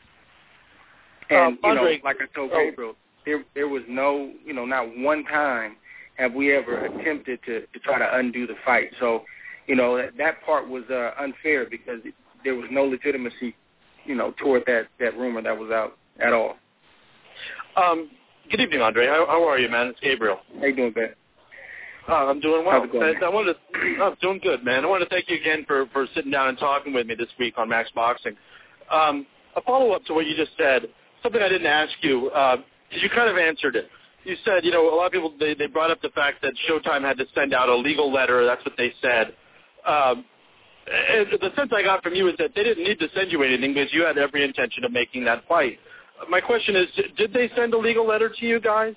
And uh, you know, Andre, like I told Gabriel, there there was no, you know, not one time have we ever attempted to, to try to undo the fight. So, you know, that, that part was uh, unfair because it, there was no legitimacy, you know, toward that, that rumor that was out at all. Um, good evening, Andre. How, how are you, man? It's Gabriel. How you doing, Ben? Uh, I'm doing well. How's it going, I, I wanted to, I'm doing good, man. I want to thank you again for, for sitting down and talking with me this week on Max Boxing. Um, a follow-up to what you just said, something I didn't ask you, uh, you kind of answered it. You said, you know, a lot of people, they, they brought up the fact that Showtime had to send out a legal letter. That's what they said. Um, and the sense I got from you is that they didn't need to send you anything because you had every intention of making that fight. My question is, did they send a legal letter to you guys?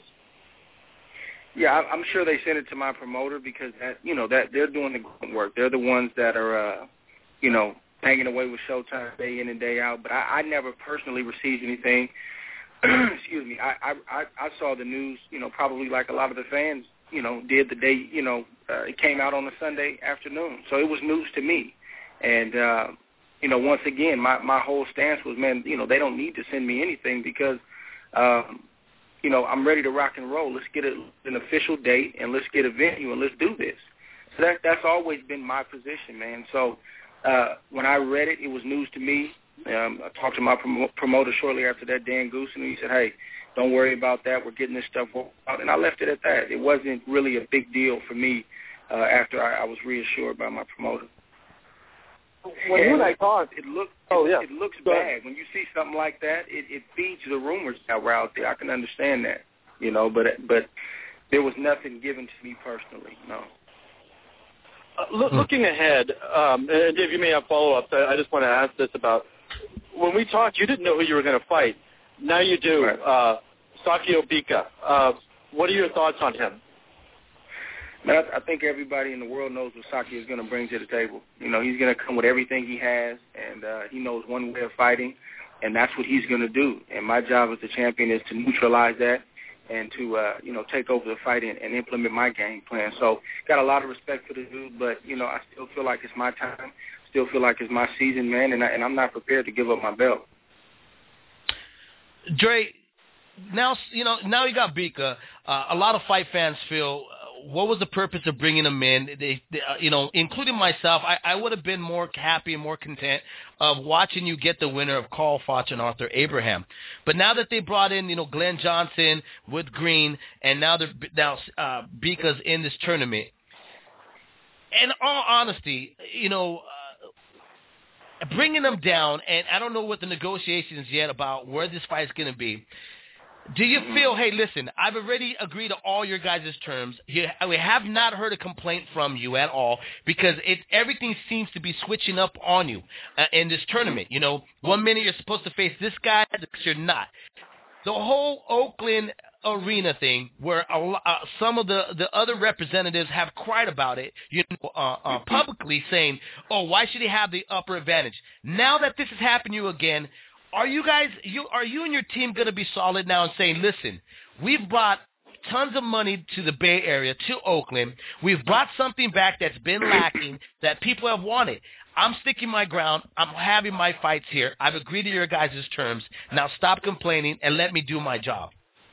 Yeah, I'm sure they sent it to my promoter because, that, you know, that they're doing the grunt work. They're the ones that are, uh, you know, hanging away with Showtime day in and day out. But I, I never personally received anything. Excuse me, I, I I saw the news, you know, probably like a lot of the fans, you know, did the day, you know, uh, it came out on a Sunday afternoon. So it was news to me. And, uh, you know, once again, my, my whole stance was, man, you know, they don't need to send me anything because, um, you know, I'm ready to rock and roll. Let's get a, an official date and let's get a venue and let's do this. So that that's always been my position, man. So Uh, when I read it, it was news to me. Um, I talked to my prom- promoter shortly after that, Dan Goose, and he said, hey, don't worry about that. We're getting this stuff out. And I left it at that. It wasn't really a big deal for me uh, after I, I was reassured by my promoter. When and you and I talked, it, look, oh, it, yeah. it looks Go bad. ahead. When you see something like that, it, it feeds the rumors that were out there. I can understand that, you know, but but there was nothing given to me personally, no. Uh, look, looking ahead, um, and Dave, you may have follow-ups. I, I just want to ask this about, when we talked, you didn't know who you were going to fight. Now you do. Right. Uh, Sakio Bika. Uh, what are your thoughts on him? Man, I, I think everybody in the world knows what Sakio is going to bring to the table. You know, he's going to come with everything he has, and uh, he knows one way of fighting, and that's what he's going to do. And my job as the champion is to neutralize that and to, uh, you know, take over the fight and, and implement my game plan. So got a lot of respect for the dude, but, you know, I still feel like it's my time, still feel like it's my season, man, and, I, and I'm not prepared to give up my belt. Dre, now, you know, now you got Bika. Uh, a lot of fight fans feel, uh, what was the purpose of bringing him in? They, they, uh, you know, including myself, I, I would have been more happy and more content of watching you get the winner of Carl Froch and Arthur Abraham. But now that they brought in, you know, Glenn Johnson with Green, and now they're now uh, Bika's in this tournament. In all honesty, you know, uh, bringing them down, and I don't know what the negotiations yet about where this fight is going to be. Do you feel, hey, listen, I've already agreed to all your guys' terms. You, we have not heard a complaint from you at all because it, everything seems to be switching up on you uh, in this tournament. You know, one minute you're supposed to face this guy, the next you're not. The whole Oakland arena thing where a, uh, some of the, the other representatives have cried about it, you know, uh, uh, publicly saying, oh, why should he have the upper advantage? Now that this has happened to you again, Are you guys, you are you and your team going to be solid now and saying, listen, we've brought tons of money to the Bay Area, to Oakland. We've brought something back that's been lacking that people have wanted. I'm sticking my ground. I'm having my fights here. I've agreed to your guys' terms. Now stop complaining and let me do my job.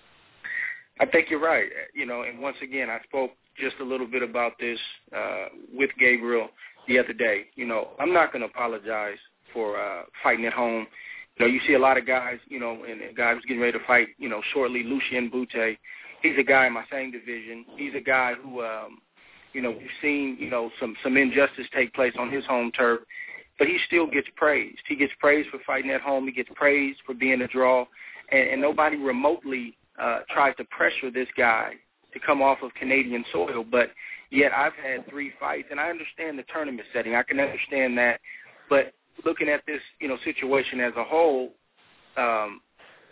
I think you're right. You know, and once again, I spoke just a little bit about this uh, with Gabriel the other day. You know, I'm not going to apologize for uh, fighting at home. You know, you see a lot of guys, you know, and a guy who's getting ready to fight, you know, shortly, Lucien Bute. He's a guy in my same division. He's a guy who, um, you know, we've seen, you know, some, some injustice take place on his home turf, but he still gets praised. He gets praised for fighting at home. He gets praised for being a draw, and, and nobody remotely uh, tries to pressure this guy to come off of Canadian soil, but yet I've had three fights, and I understand the tournament setting. I can understand that, but looking at this, you know, situation as a whole, um,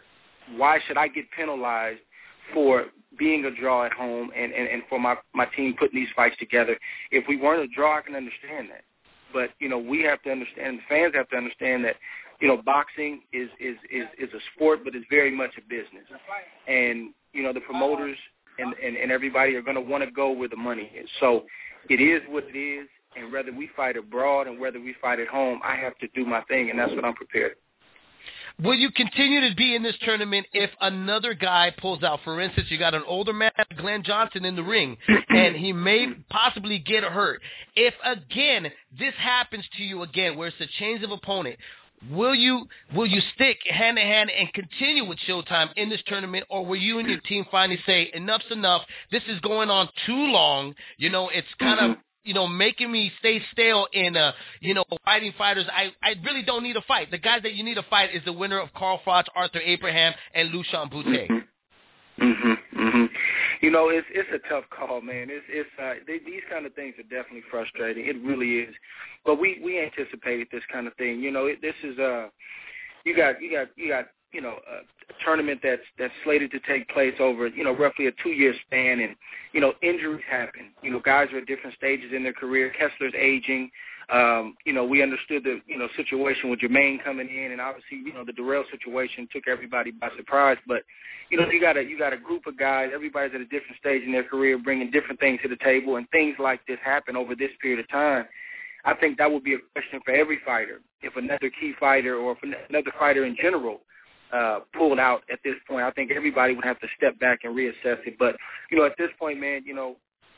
why should I get penalized for being a draw at home and, and, and for my, my team putting these fights together? If we weren't a draw, I can understand that. But, you know, we have to understand, the fans have to understand that, you know, boxing is, is, is, is a sport, but it's very much a business. And, you know, the promoters and, and, and everybody are going to want to go where the money is. So it is what it is. And whether we fight abroad and whether we fight at home, I have to do my thing, and that's what I'm prepared. Will you continue to be in this tournament if another guy pulls out? For instance, you got an older man, Glenn Johnson, in the ring, and he may possibly get hurt. If, again, this happens to you again, where it's a change of opponent, will you will you stick hand-to-hand and continue with Showtime in this tournament, or will you and your team finally say, enough's enough, this is going on too long, you know, it's kind of, you know, making me stay stale in, uh, you know, fighting fighters. I, I really don't need a fight. The guys that you need to fight is the winner of Carl Froch, Arthur Abraham, and Lucien Bute. Mm-hmm. Mm-hmm. Mm-hmm. You know, it's it's a tough call, man. It's it's uh, they, these kind of things are definitely frustrating. It really is. But we, we anticipated this kind of thing. You know, it, this is uh, you got you got you got you know a, a tournament that's that's slated to take place over you know roughly a two year span, and you know injuries happen. You know, guys are at different stages in their career. Kessler's aging. Um, you know, we understood the you know situation with Jermaine coming in, and obviously you know the Darrell situation took everybody by surprise. But you know, you got a you got a group of guys. Everybody's at a different stage in their career, bringing different things to the table, and things like this happen over this period of time. I think that would be a question for every fighter. If another key fighter or if another fighter in general uh, pulled out at this point, I think everybody would have to step back and reassess it. But, you know, at this point, man, you know,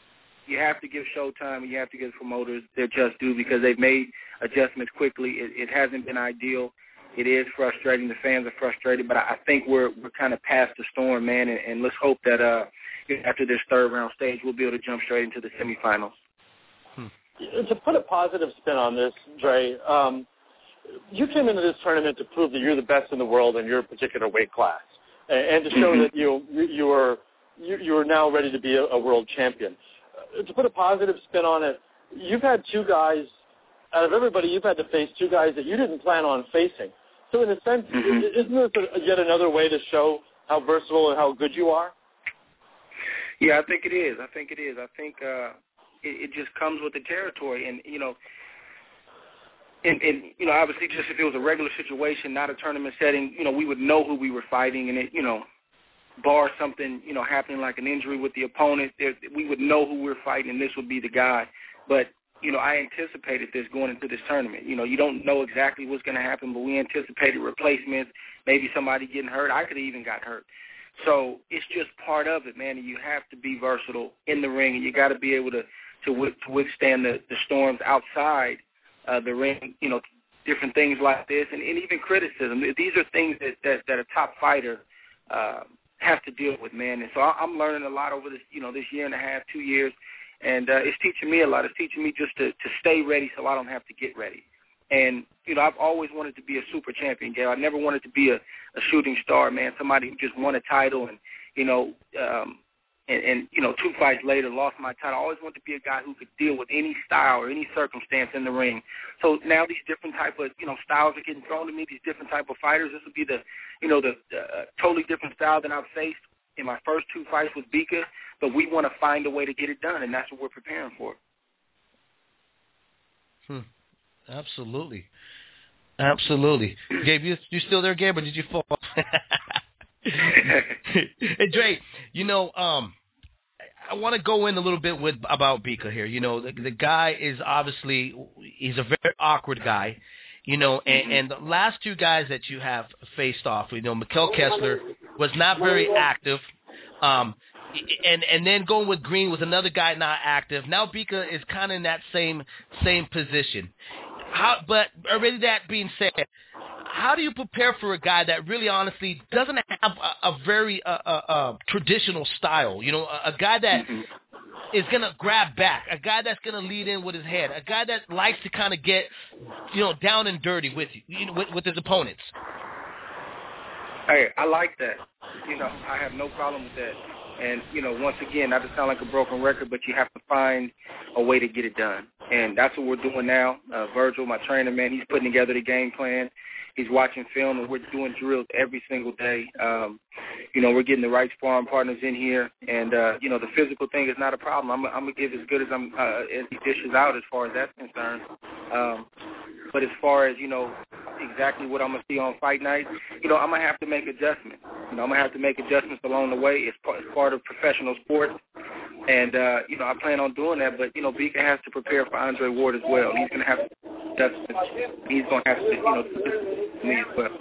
you have to give Showtime and you have to give promoters their just due because they've made adjustments quickly. It, it hasn't been ideal. It is frustrating. The fans are frustrated, but I think we're we're kind of past the storm, man, and, and let's hope that uh, after this third round stage, we'll be able to jump straight into the semifinals. Hmm. To put a positive spin on this, Dre, um, you came into this tournament to prove that you're the best in the world in your particular weight class, and to show that you you are you, you are now ready to be a, a world champion. Uh, to put a positive spin on it, you've had two guys out of everybody. You've had to face two guys that you didn't plan on facing. So in a sense, mm-hmm. isn't this a, yet another way to show how versatile and how good you are? Yeah, I think it is. I think it is. I think uh, it, it just comes with the territory, and you know. And, and, you know, obviously just if it was a regular situation, not a tournament setting, you know, we would know who we were fighting. And, it, you know, bar something, you know, happening like an injury with the opponent, there, we would know who we were fighting, and this would be the guy. But, you know, I anticipated this going into this tournament. You know, you don't know exactly what's going to happen, but we anticipated replacements, maybe somebody getting hurt. I could have even got hurt. So it's just part of it, man, and you have to be versatile in the ring, and you got to be able to, to, to withstand the, the storms outside Uh, the ring, you know, different things like this, and, and even criticism. These are things that, that, that a top fighter uh, has to deal with, man. And so I, I'm learning a lot over this, you know, this year and a half, two years, and uh, it's teaching me a lot. It's teaching me just to, to stay ready so I don't have to get ready. And, you know, I've always wanted to be a super champion, Gail. I never wanted to be a, a shooting star, man, somebody who just won a title and, you know, um, And, and, you know, two fights later, lost my title. I always wanted to be a guy who could deal with any style or any circumstance in the ring. So now these different type of, you know, styles are getting thrown to me, these different type of fighters. This will be the, you know, the uh, totally different style than I've faced in my first two fights with Bika. But we want to find a way to get it done, and that's what we're preparing for. Hmm. Absolutely. Absolutely. Gabe, you, you still there, Gabe, or did you fall? Hey, Dre, you know, um, I want to go in a little bit with about Bika here. You know, the, the guy is obviously, he's a very awkward guy, you know, and, mm-hmm. and the last two guys that you have faced off, you know, Mikkel Kessler was not very active, um, and and then going with Green was another guy not active. Now Bika is kind of in that same same position. How, but already that being said, how do you prepare for a guy that really honestly doesn't have a, a very uh, uh, uh, traditional style? You know, a, a guy that mm-hmm. is going to grab back, a guy that's going to lead in with his head, a guy that likes to kind of get, you know, down and dirty with you, you know, with, with his opponents. Hey, I like that. You know, I have no problem with that. And, you know, once again, not to sound like a broken record, but you have to find a way to get it done. And that's what we're doing now. Uh, Virgil, my trainer, man, he's putting together the game plan. He's watching film, and we're doing drills every single day. Um, you know, we're getting the right sparring partners in here. And, uh, you know, the physical thing is not a problem. I'm, I'm going to give as good as I'm uh, as he dishes out as far as that's concerned. Um, but as far as, you know, exactly what I'm going to see on fight night, you know, I'm going to have to make adjustments. You know, I'm going to have to make adjustments along the way. It's part, it's part of professional sports. And, uh, you know, I plan on doing that. But, you know, Bika has to prepare for Andre Ward as well. He's going to have to adjustments. He's going to have to, you know, do me as well.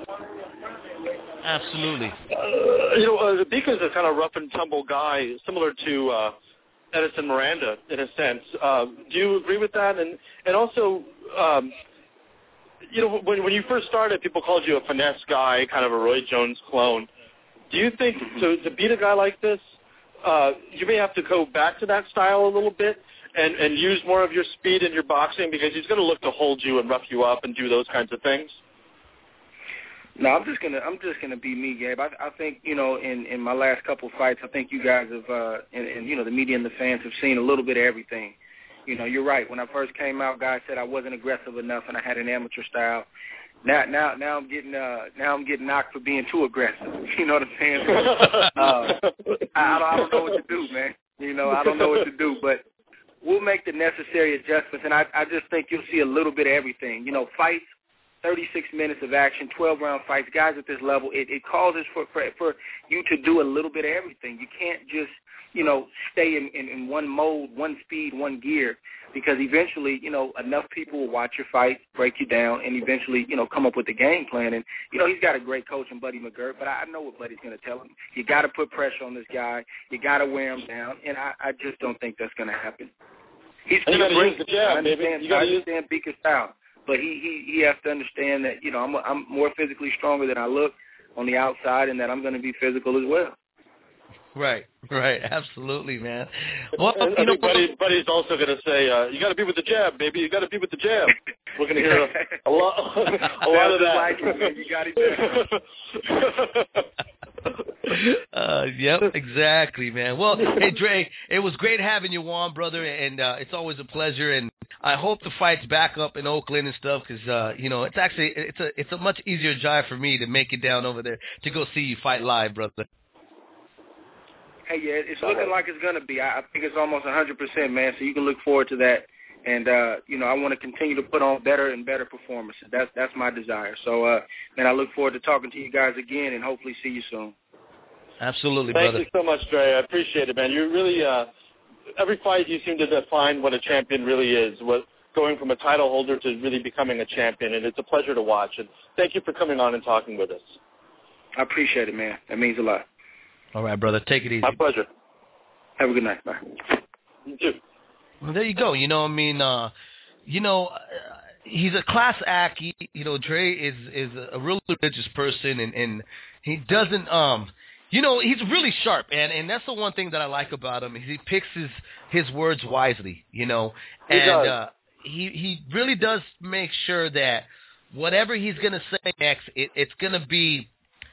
Absolutely. Uh, you know, uh, Bika's a kind of rough and tumble guy, similar to uh, Edison Miranda in a sense. Uh, do you agree with that? And and also, um, you know, when when you first started, people called you a finesse guy, kind of a Roy Jones clone. Do you think to to beat a guy like this, uh, you may have to go back to that style a little bit and and use more of your speed in your boxing, because he's going to look to hold you and rough you up and do those kinds of things? No, I'm just gonna I'm just gonna be me, Gabe. I, I think, you know, in, in my last couple of fights, I think you guys have, uh, and, and you know, the media and the fans have seen a little bit of everything. You know, you're right. When I first came out, guys said I wasn't aggressive enough and I had an amateur style. Now, now, now I'm getting uh, now I'm getting knocked for being too aggressive. You know what I'm saying? uh, I, I, don't, I don't know what to do, man. You know, I don't know what to do, but we'll make the necessary adjustments, and I, I just think you'll see a little bit of everything. You know, fights. thirty-six minutes of action, twelve-round fights, guys at this level, it, it causes for, for for you to do a little bit of everything. You can't just you know, stay in, in, in one mode, one speed, one gear, because eventually, you know, enough people will watch your fight, break you down, and eventually, you know, come up with the game plan. And, you know, he's got a great coach in Buddy McGirt, but I know what Buddy's going to tell him. You got to put pressure on this guy. You got to wear him down, and I, I just don't think that's going to happen. He's you got to use the jab, I understand, baby. You got to use understand Beaker's style, but he, he, he has to understand that, you know, I'm, I'm more physically stronger than I look on the outside, and that I'm going to be physical as well. Right, right, absolutely, man. Well, I, you I know, think Buddy, Buddy's also going to say, uh, "You got to be with the jab, baby. You got to be with the jab." We're going to hear a, a lot, a lot of that. Like it, you got it. uh, yep, exactly, man. Well, hey, Dre, it was great having you on, brother, and uh, it's always a pleasure. And I hope the fight's back up in Oakland and stuff, because uh, you know, it's actually it's a it's a much easier drive for me to make it down over there to go see you fight live, brother. Hey, yeah, it's looking like it's going to be. I, I think it's almost one hundred percent, man, so you can look forward to that. And, uh, you know, I want to continue to put on better and better performances. That's that's my desire. So, uh, man, I look forward to talking to you guys again and hopefully see you soon. Absolutely, Thank brother. you so much, Dre. I appreciate it, man. You really, uh, every fight you seem to define what a champion really is, what going from a title holder to really becoming a champion, and it's a pleasure to watch. And thank you for coming on and talking with us. I appreciate it, man. That means a lot. All right, brother. Take it easy. My pleasure. Have a good night. Bye. You too. Well, there you go. You know, I mean, uh, you know, uh, he's a class act. He, you know, Dre is is a really religious person, and, and he doesn't, um, you know, he's really sharp, and, and that's the one thing that I like about him. Is he picks his his words wisely, you know, and he does. Uh, he he really does make sure that whatever he's gonna say next, it, it's gonna be.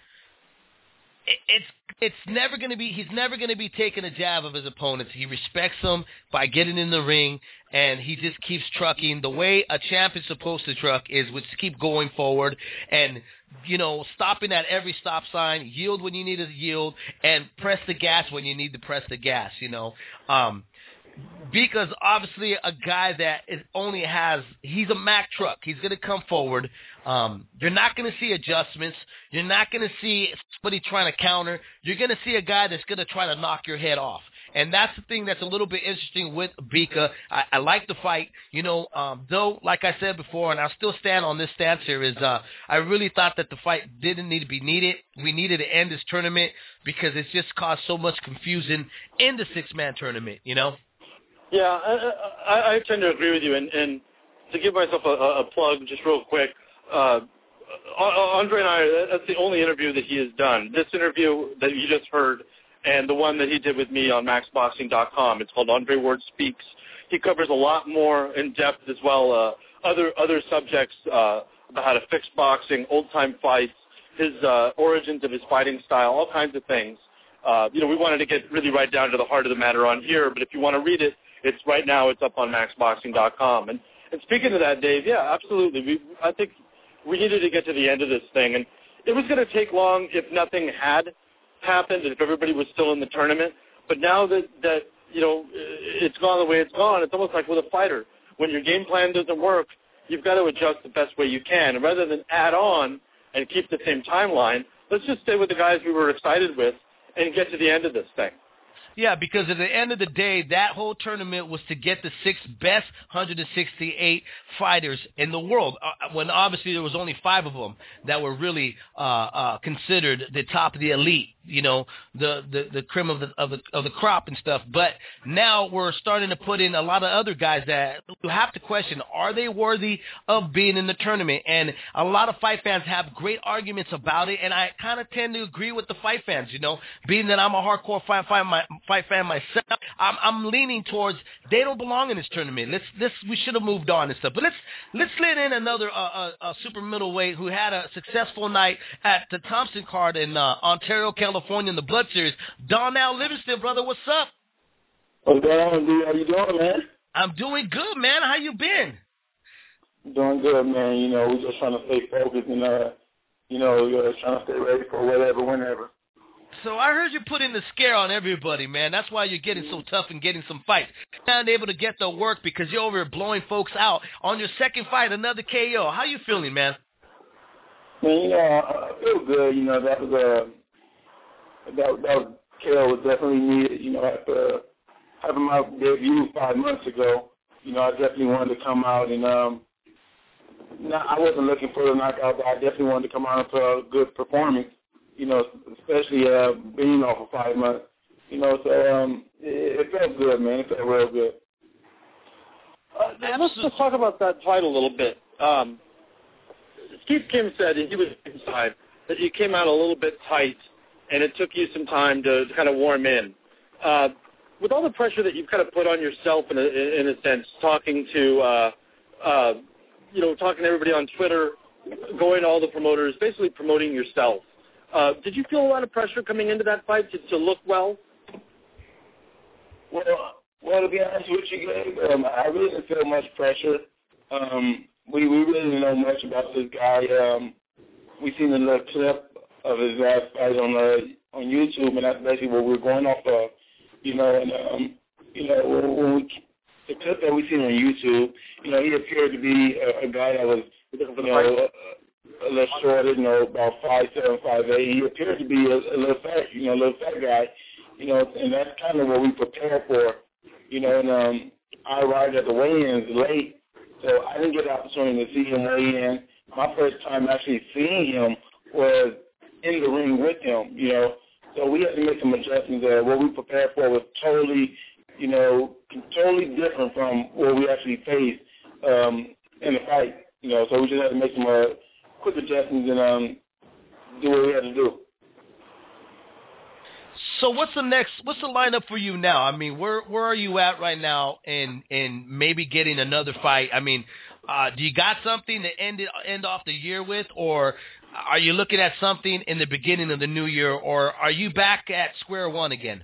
It's it's never going to be – he's never going to be taking a jab of his opponents. He respects them by getting in the ring, and he just keeps trucking. The way a champ is supposed to truck is with keep going forward and, you know, stopping at every stop sign, yield when you need to yield, and press the gas when you need to press the gas, you know. Um, because obviously a guy that is only has – he's a Mack truck. He's going to come forward. Um, you're not going to see adjustments. You're not going to see somebody trying to counter. You're going to see a guy that's going to try to knock your head off. And that's the thing that's a little bit interesting with Bika. I, I like the fight. You know, um, though, like I said before, and I'll still stand on this stance here, is uh, I really thought that the fight didn't need to be needed. We needed to end this tournament because it's just caused so much confusion in the six-man tournament, you know? Yeah, I, I, I tend to agree with you. And, and to give myself a, a plug just real quick, uh, Andre and I, that's the only interview that he has done. This interview that you just heard and the one that he did with me on max boxing dot com, it's called Andre Ward Speaks. He covers a lot more in depth as well, uh, other other subjects uh, about how to fix boxing, old-time fights, his uh, origins of his fighting style, all kinds of things. Uh, you know, we wanted to get really right down to the heart of the matter on here, but if you want to read it, it's right now. It's up on max boxing dot com. And, and speaking of that, Dave, yeah, absolutely. We, I think we needed to get to the end of this thing. And it was going to take long if nothing had happened and if everybody was still in the tournament. But now that, that, you know, it's gone the way it's gone, it's almost like with a fighter. When your game plan doesn't work, you've got to adjust the best way you can. And rather than add on and keep the same timeline, let's just stay with the guys we were excited with and get to the end of this thing. Yeah, because at the end of the day, that whole tournament was to get the six best one hundred sixty-eight fighters in the world, uh, when obviously there was only five of them that were really uh, uh, considered the top of the elite, you know, the, the, the cream of the, of the of the crop and stuff. But now we're starting to put in a lot of other guys that you have to question, are they worthy of being in the tournament? And a lot of fight fans have great arguments about it, and I kind of tend to agree with the fight fans, you know, being that I'm a hardcore fight, fight, my, fight fan myself. I'm, I'm leaning towards they don't belong in this tournament. Let's this we should have moved on and stuff. But let's let's let in another uh, uh, uh, super middleweight who had a successful night at the Thompson card in uh, Ontario, California in the Blood Series. Donnell Livingston, brother, what's up? What's going on, dude? How you doing, man? I'm doing good, man. How you been? Doing good, man. You know, we're just trying to stay focused and, uh, you know, uh, trying to stay ready for whatever, whenever. So I heard you put in the scare on everybody, man. That's why you're getting so tough and getting some fights. You're not able to get the work because you're over here blowing folks out. On your second fight, another K O. How you feeling, man? Man, you know, I feel good. You know, that was a that, that was K O was definitely needed. You know, after having my debut five months ago, you know, I definitely wanted to come out and um, not, I wasn't looking for a knockout, but I definitely wanted to come out and put a good performance. You know, especially uh, being off of five months. You know, so um, it, it felt good, man. It felt real good. Uh, let's just talk about that fight a little bit. Um, Steve Kim said, and he was inside, that you came out a little bit tight, and it took you some time to, to kind of warm in. Uh, with all the pressure that you've kind of put on yourself, in a, in a sense, talking to, uh, uh, you know, talking to everybody on Twitter, going to all the promoters, basically promoting yourself. Uh, did you feel a lot of pressure coming into that fight to, to look well? Well, well, to be honest with you, Gabe, um, I really didn't feel much pressure. Um, we, we really didn't know much about this guy. Um, we seen a little clip of his last fight on uh, on YouTube, and that's basically what we're going off of. You know, and um, you know, when, when we, the clip that we seen on YouTube, you know, he appeared to be a, a guy that was, you know, a, a little shorter, you know, about five seven, five eight. He appeared to be a, a little fat, you know, a little fat guy. You know, and that's kind of what we prepared for. You know, and um, I arrived at the weigh-ins late, so I didn't get the opportunity to see him weigh in. My first time actually seeing him was in the ring with him, you know. So we had to make some adjustments there. What we prepared for was totally, you know, totally different from what we actually faced um, in the fight, you know. So we just had to make some uh, quick adjustments and um, do what we had to do. So what's the next? What's the lineup for you now? I mean, where where are you at right now, in in maybe getting another fight? I mean, uh, do you got something to end it, end off the year with, or are you looking at something in the beginning of the new year, or are you back at square one again?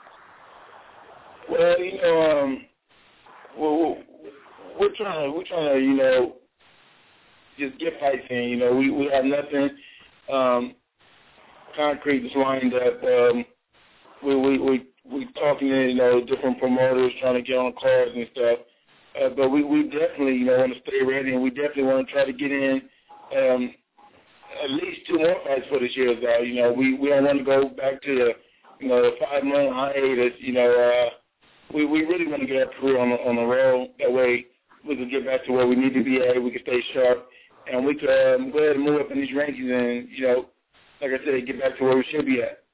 Well, you know, um, well, we're trying to we're trying to you know just get fights in. You know, we we have nothing um, concrete that's lined up. Um, We we we we talking to you know different promoters trying to get on cards and stuff, uh, but we, we definitely you know want to stay ready, and we definitely want to try to get in um, at least two more fights for this year. Though you know we, we don't want to go back to the you know the five month hiatus. You know uh, we we really want to get our career on the, on the road. That way we can get back to where we need to be at. We can stay sharp, and we can um, go ahead and move up in these rankings, and you know like I said, get back to where we should be at.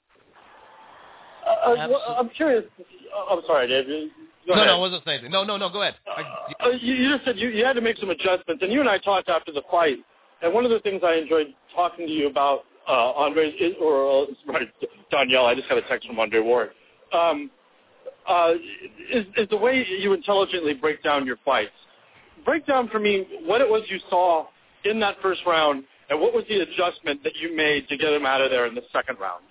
Uh, well, I'm curious. I'm sorry, Dave. Go no, ahead. no, I wasn't saying that. No, no, no, go ahead. I, uh, you, you just said you, you had to make some adjustments, and you and I talked after the fight. And one of the things I enjoyed talking to you about, uh, Andre, is, or uh, right, Danielle, I just got a text from Andre Ward, um, uh, is, is the way you intelligently break down your fights. Break down for me what it was you saw in that first round, and what was the adjustment that you made to get him out of there in the second round?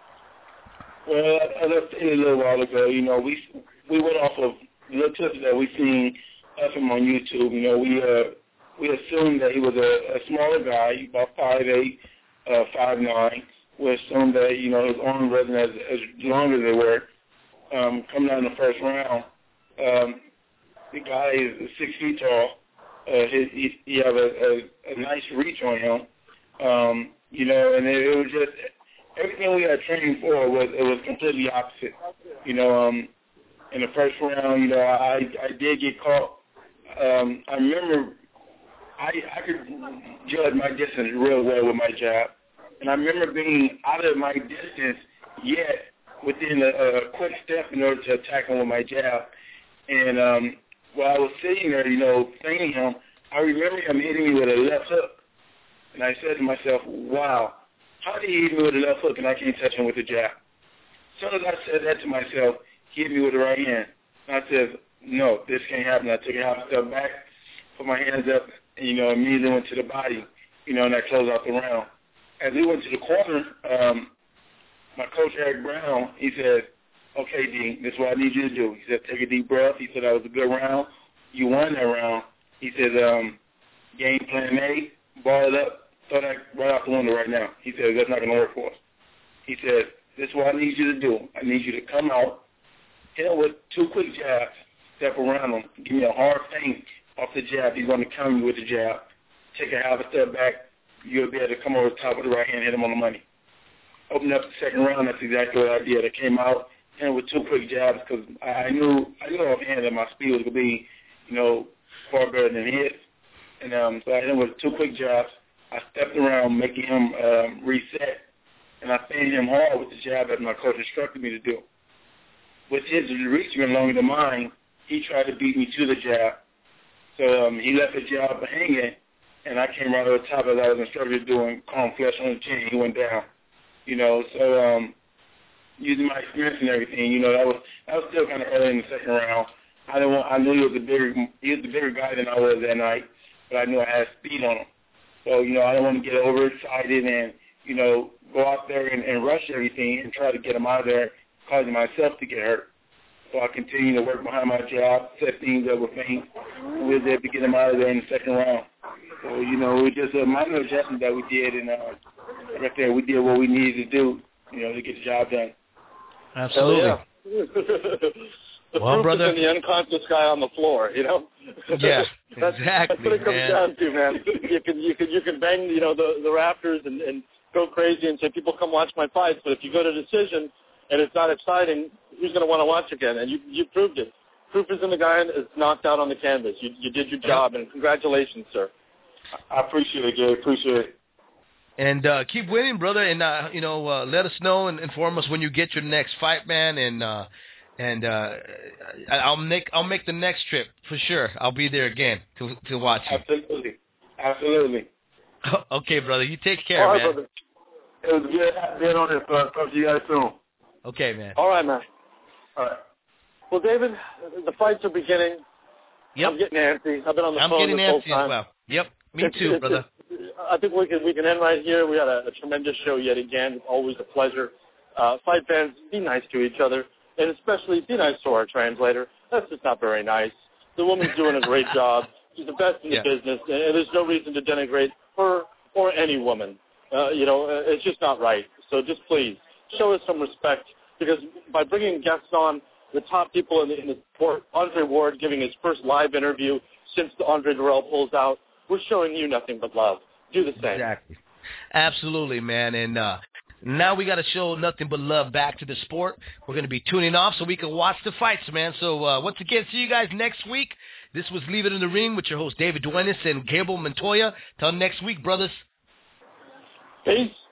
Well, as I said a little while ago, you know, we we went off of the clips that we seen of him on YouTube. You know, we uh, we assumed that he was a, a smaller guy, about five eight, uh, five nine. We assumed that you know his arms wasn't as as long as they were. Um, coming out in the first round, um, the guy is six feet tall. Uh, he he, he have a, a, a nice reach on him. Um, you know, and it, it was just. Everything we had training for was it was completely opposite. You know, um, in the first round, you know, I I did get caught. Um, I remember I I could judge my distance real well with my jab, and I remember being out of my distance yet within a, a quick step in order to attack him with my jab. And um, while I was sitting there, you know, feigning him, I remember him hitting me with a left hook, and I said to myself, "Wow. How did he hit me with the left hook and I can't touch him with the jab?" As soon as I said that to myself, he hit me with the right hand. And I said, no, this can't happen. I took a half step back, put my hands up, and, you know, immediately went to the body, you know, and I closed out the round. As we went to the corner, um, my coach, Eric Brown, he said, okay, D, this is what I need you to do. He said, take a deep breath. He said, that was a good round. You won that round. He said, um, game plan A, ball it up. Throw that right out the window right now. He said, that's not going to work for us. He said, this is what I need you to do. I need you to come out, hit him with two quick jabs, step around him, give me a hard feint off the jab. He's going to counter you with the jab. Take a half a step back. You'll be able to come over the top of the right hand and hit him on the money. opened up the second round, that's exactly what I did. I came out and with two quick jabs because I, I knew I knew offhand that my speed was going to be, you know, far better than his. And um, so I hit him with two quick jabs. I stepped around, making him um, reset, and I fanned him hard with the jab as my coach instructed me to do. With his reach being longer than mine, he tried to beat me to the jab. So um, he left the jab hanging, and I came right over the top as I was instructed to do and calm flesh on the chin. He went down. You know, so um, using my experience and everything, you know, that was that was still kind of early in the second round. I didn't want, I knew he was a bigger he was a bigger guy than I was that night, but I knew I had speed on him. So you know, I didn't want to get overexcited and you know go out there and, and rush everything and try to get him out of there, causing myself to get hurt. So I continued to work behind my job, set things up with things. We were able to get him out of there in the second round. So you know, it was just a minor adjustment that we did, and uh, right there we did what we needed to do, you know, to get the job done. Absolutely. Yeah. The well, proof brother, is in the unconscious guy on the floor, you know. Yeah, that's, exactly. That's what it comes man. down to, man. You can you can you can bang, you know, the the rafters and, and go crazy and say, people come watch my fights, but if you go to decision and it's not exciting, who's going to want to watch again? And you you proved it. Proof is in the guy is knocked out on the canvas. You you did your job, and congratulations, sir. I appreciate it, Gary. Appreciate it. And uh, keep winning, brother. And uh, you know, uh, let us know and inform us when you get your next fight, man. And uh, and uh, I'll make I'll make the next trip for sure. I'll be there again to to watch you. Absolutely, absolutely. Okay, brother. You take care, All right, man. brother. It was good being on this. Uh, talk to you guys soon. Okay, man. All right, man. All right. Well, David, the fights are beginning. Yep. I'm getting antsy. I've been on the I'm phone getting this whole antsy time. as well. Yep. Me It's, too, it's, brother. It's, I think we can we can end right here. We had a, a tremendous show yet again. It's always a pleasure. Uh, fight fans, be nice to each other, and especially be nice to our translator. That's just not very nice. The woman's doing a great job. She's the best in Yeah. the business, and there's no reason to denigrate her or any woman. Uh, you know, uh, it's just not right. So just please show us some respect, because by bringing guests on, the top people in the, in the sport, Andre Ward giving his first live interview since the Andre Durrell pulls out, we're showing you nothing but love. Do the same. Exactly. Absolutely, man. And uh, now we got to show nothing but love back to the sport. We're going to be tuning off so we can watch the fights, man. So uh, once again, see you guys next week. This was Leave It in the Ring with your host, David Duenas and Gabriel Montoya. Till next week, brothers. Peace.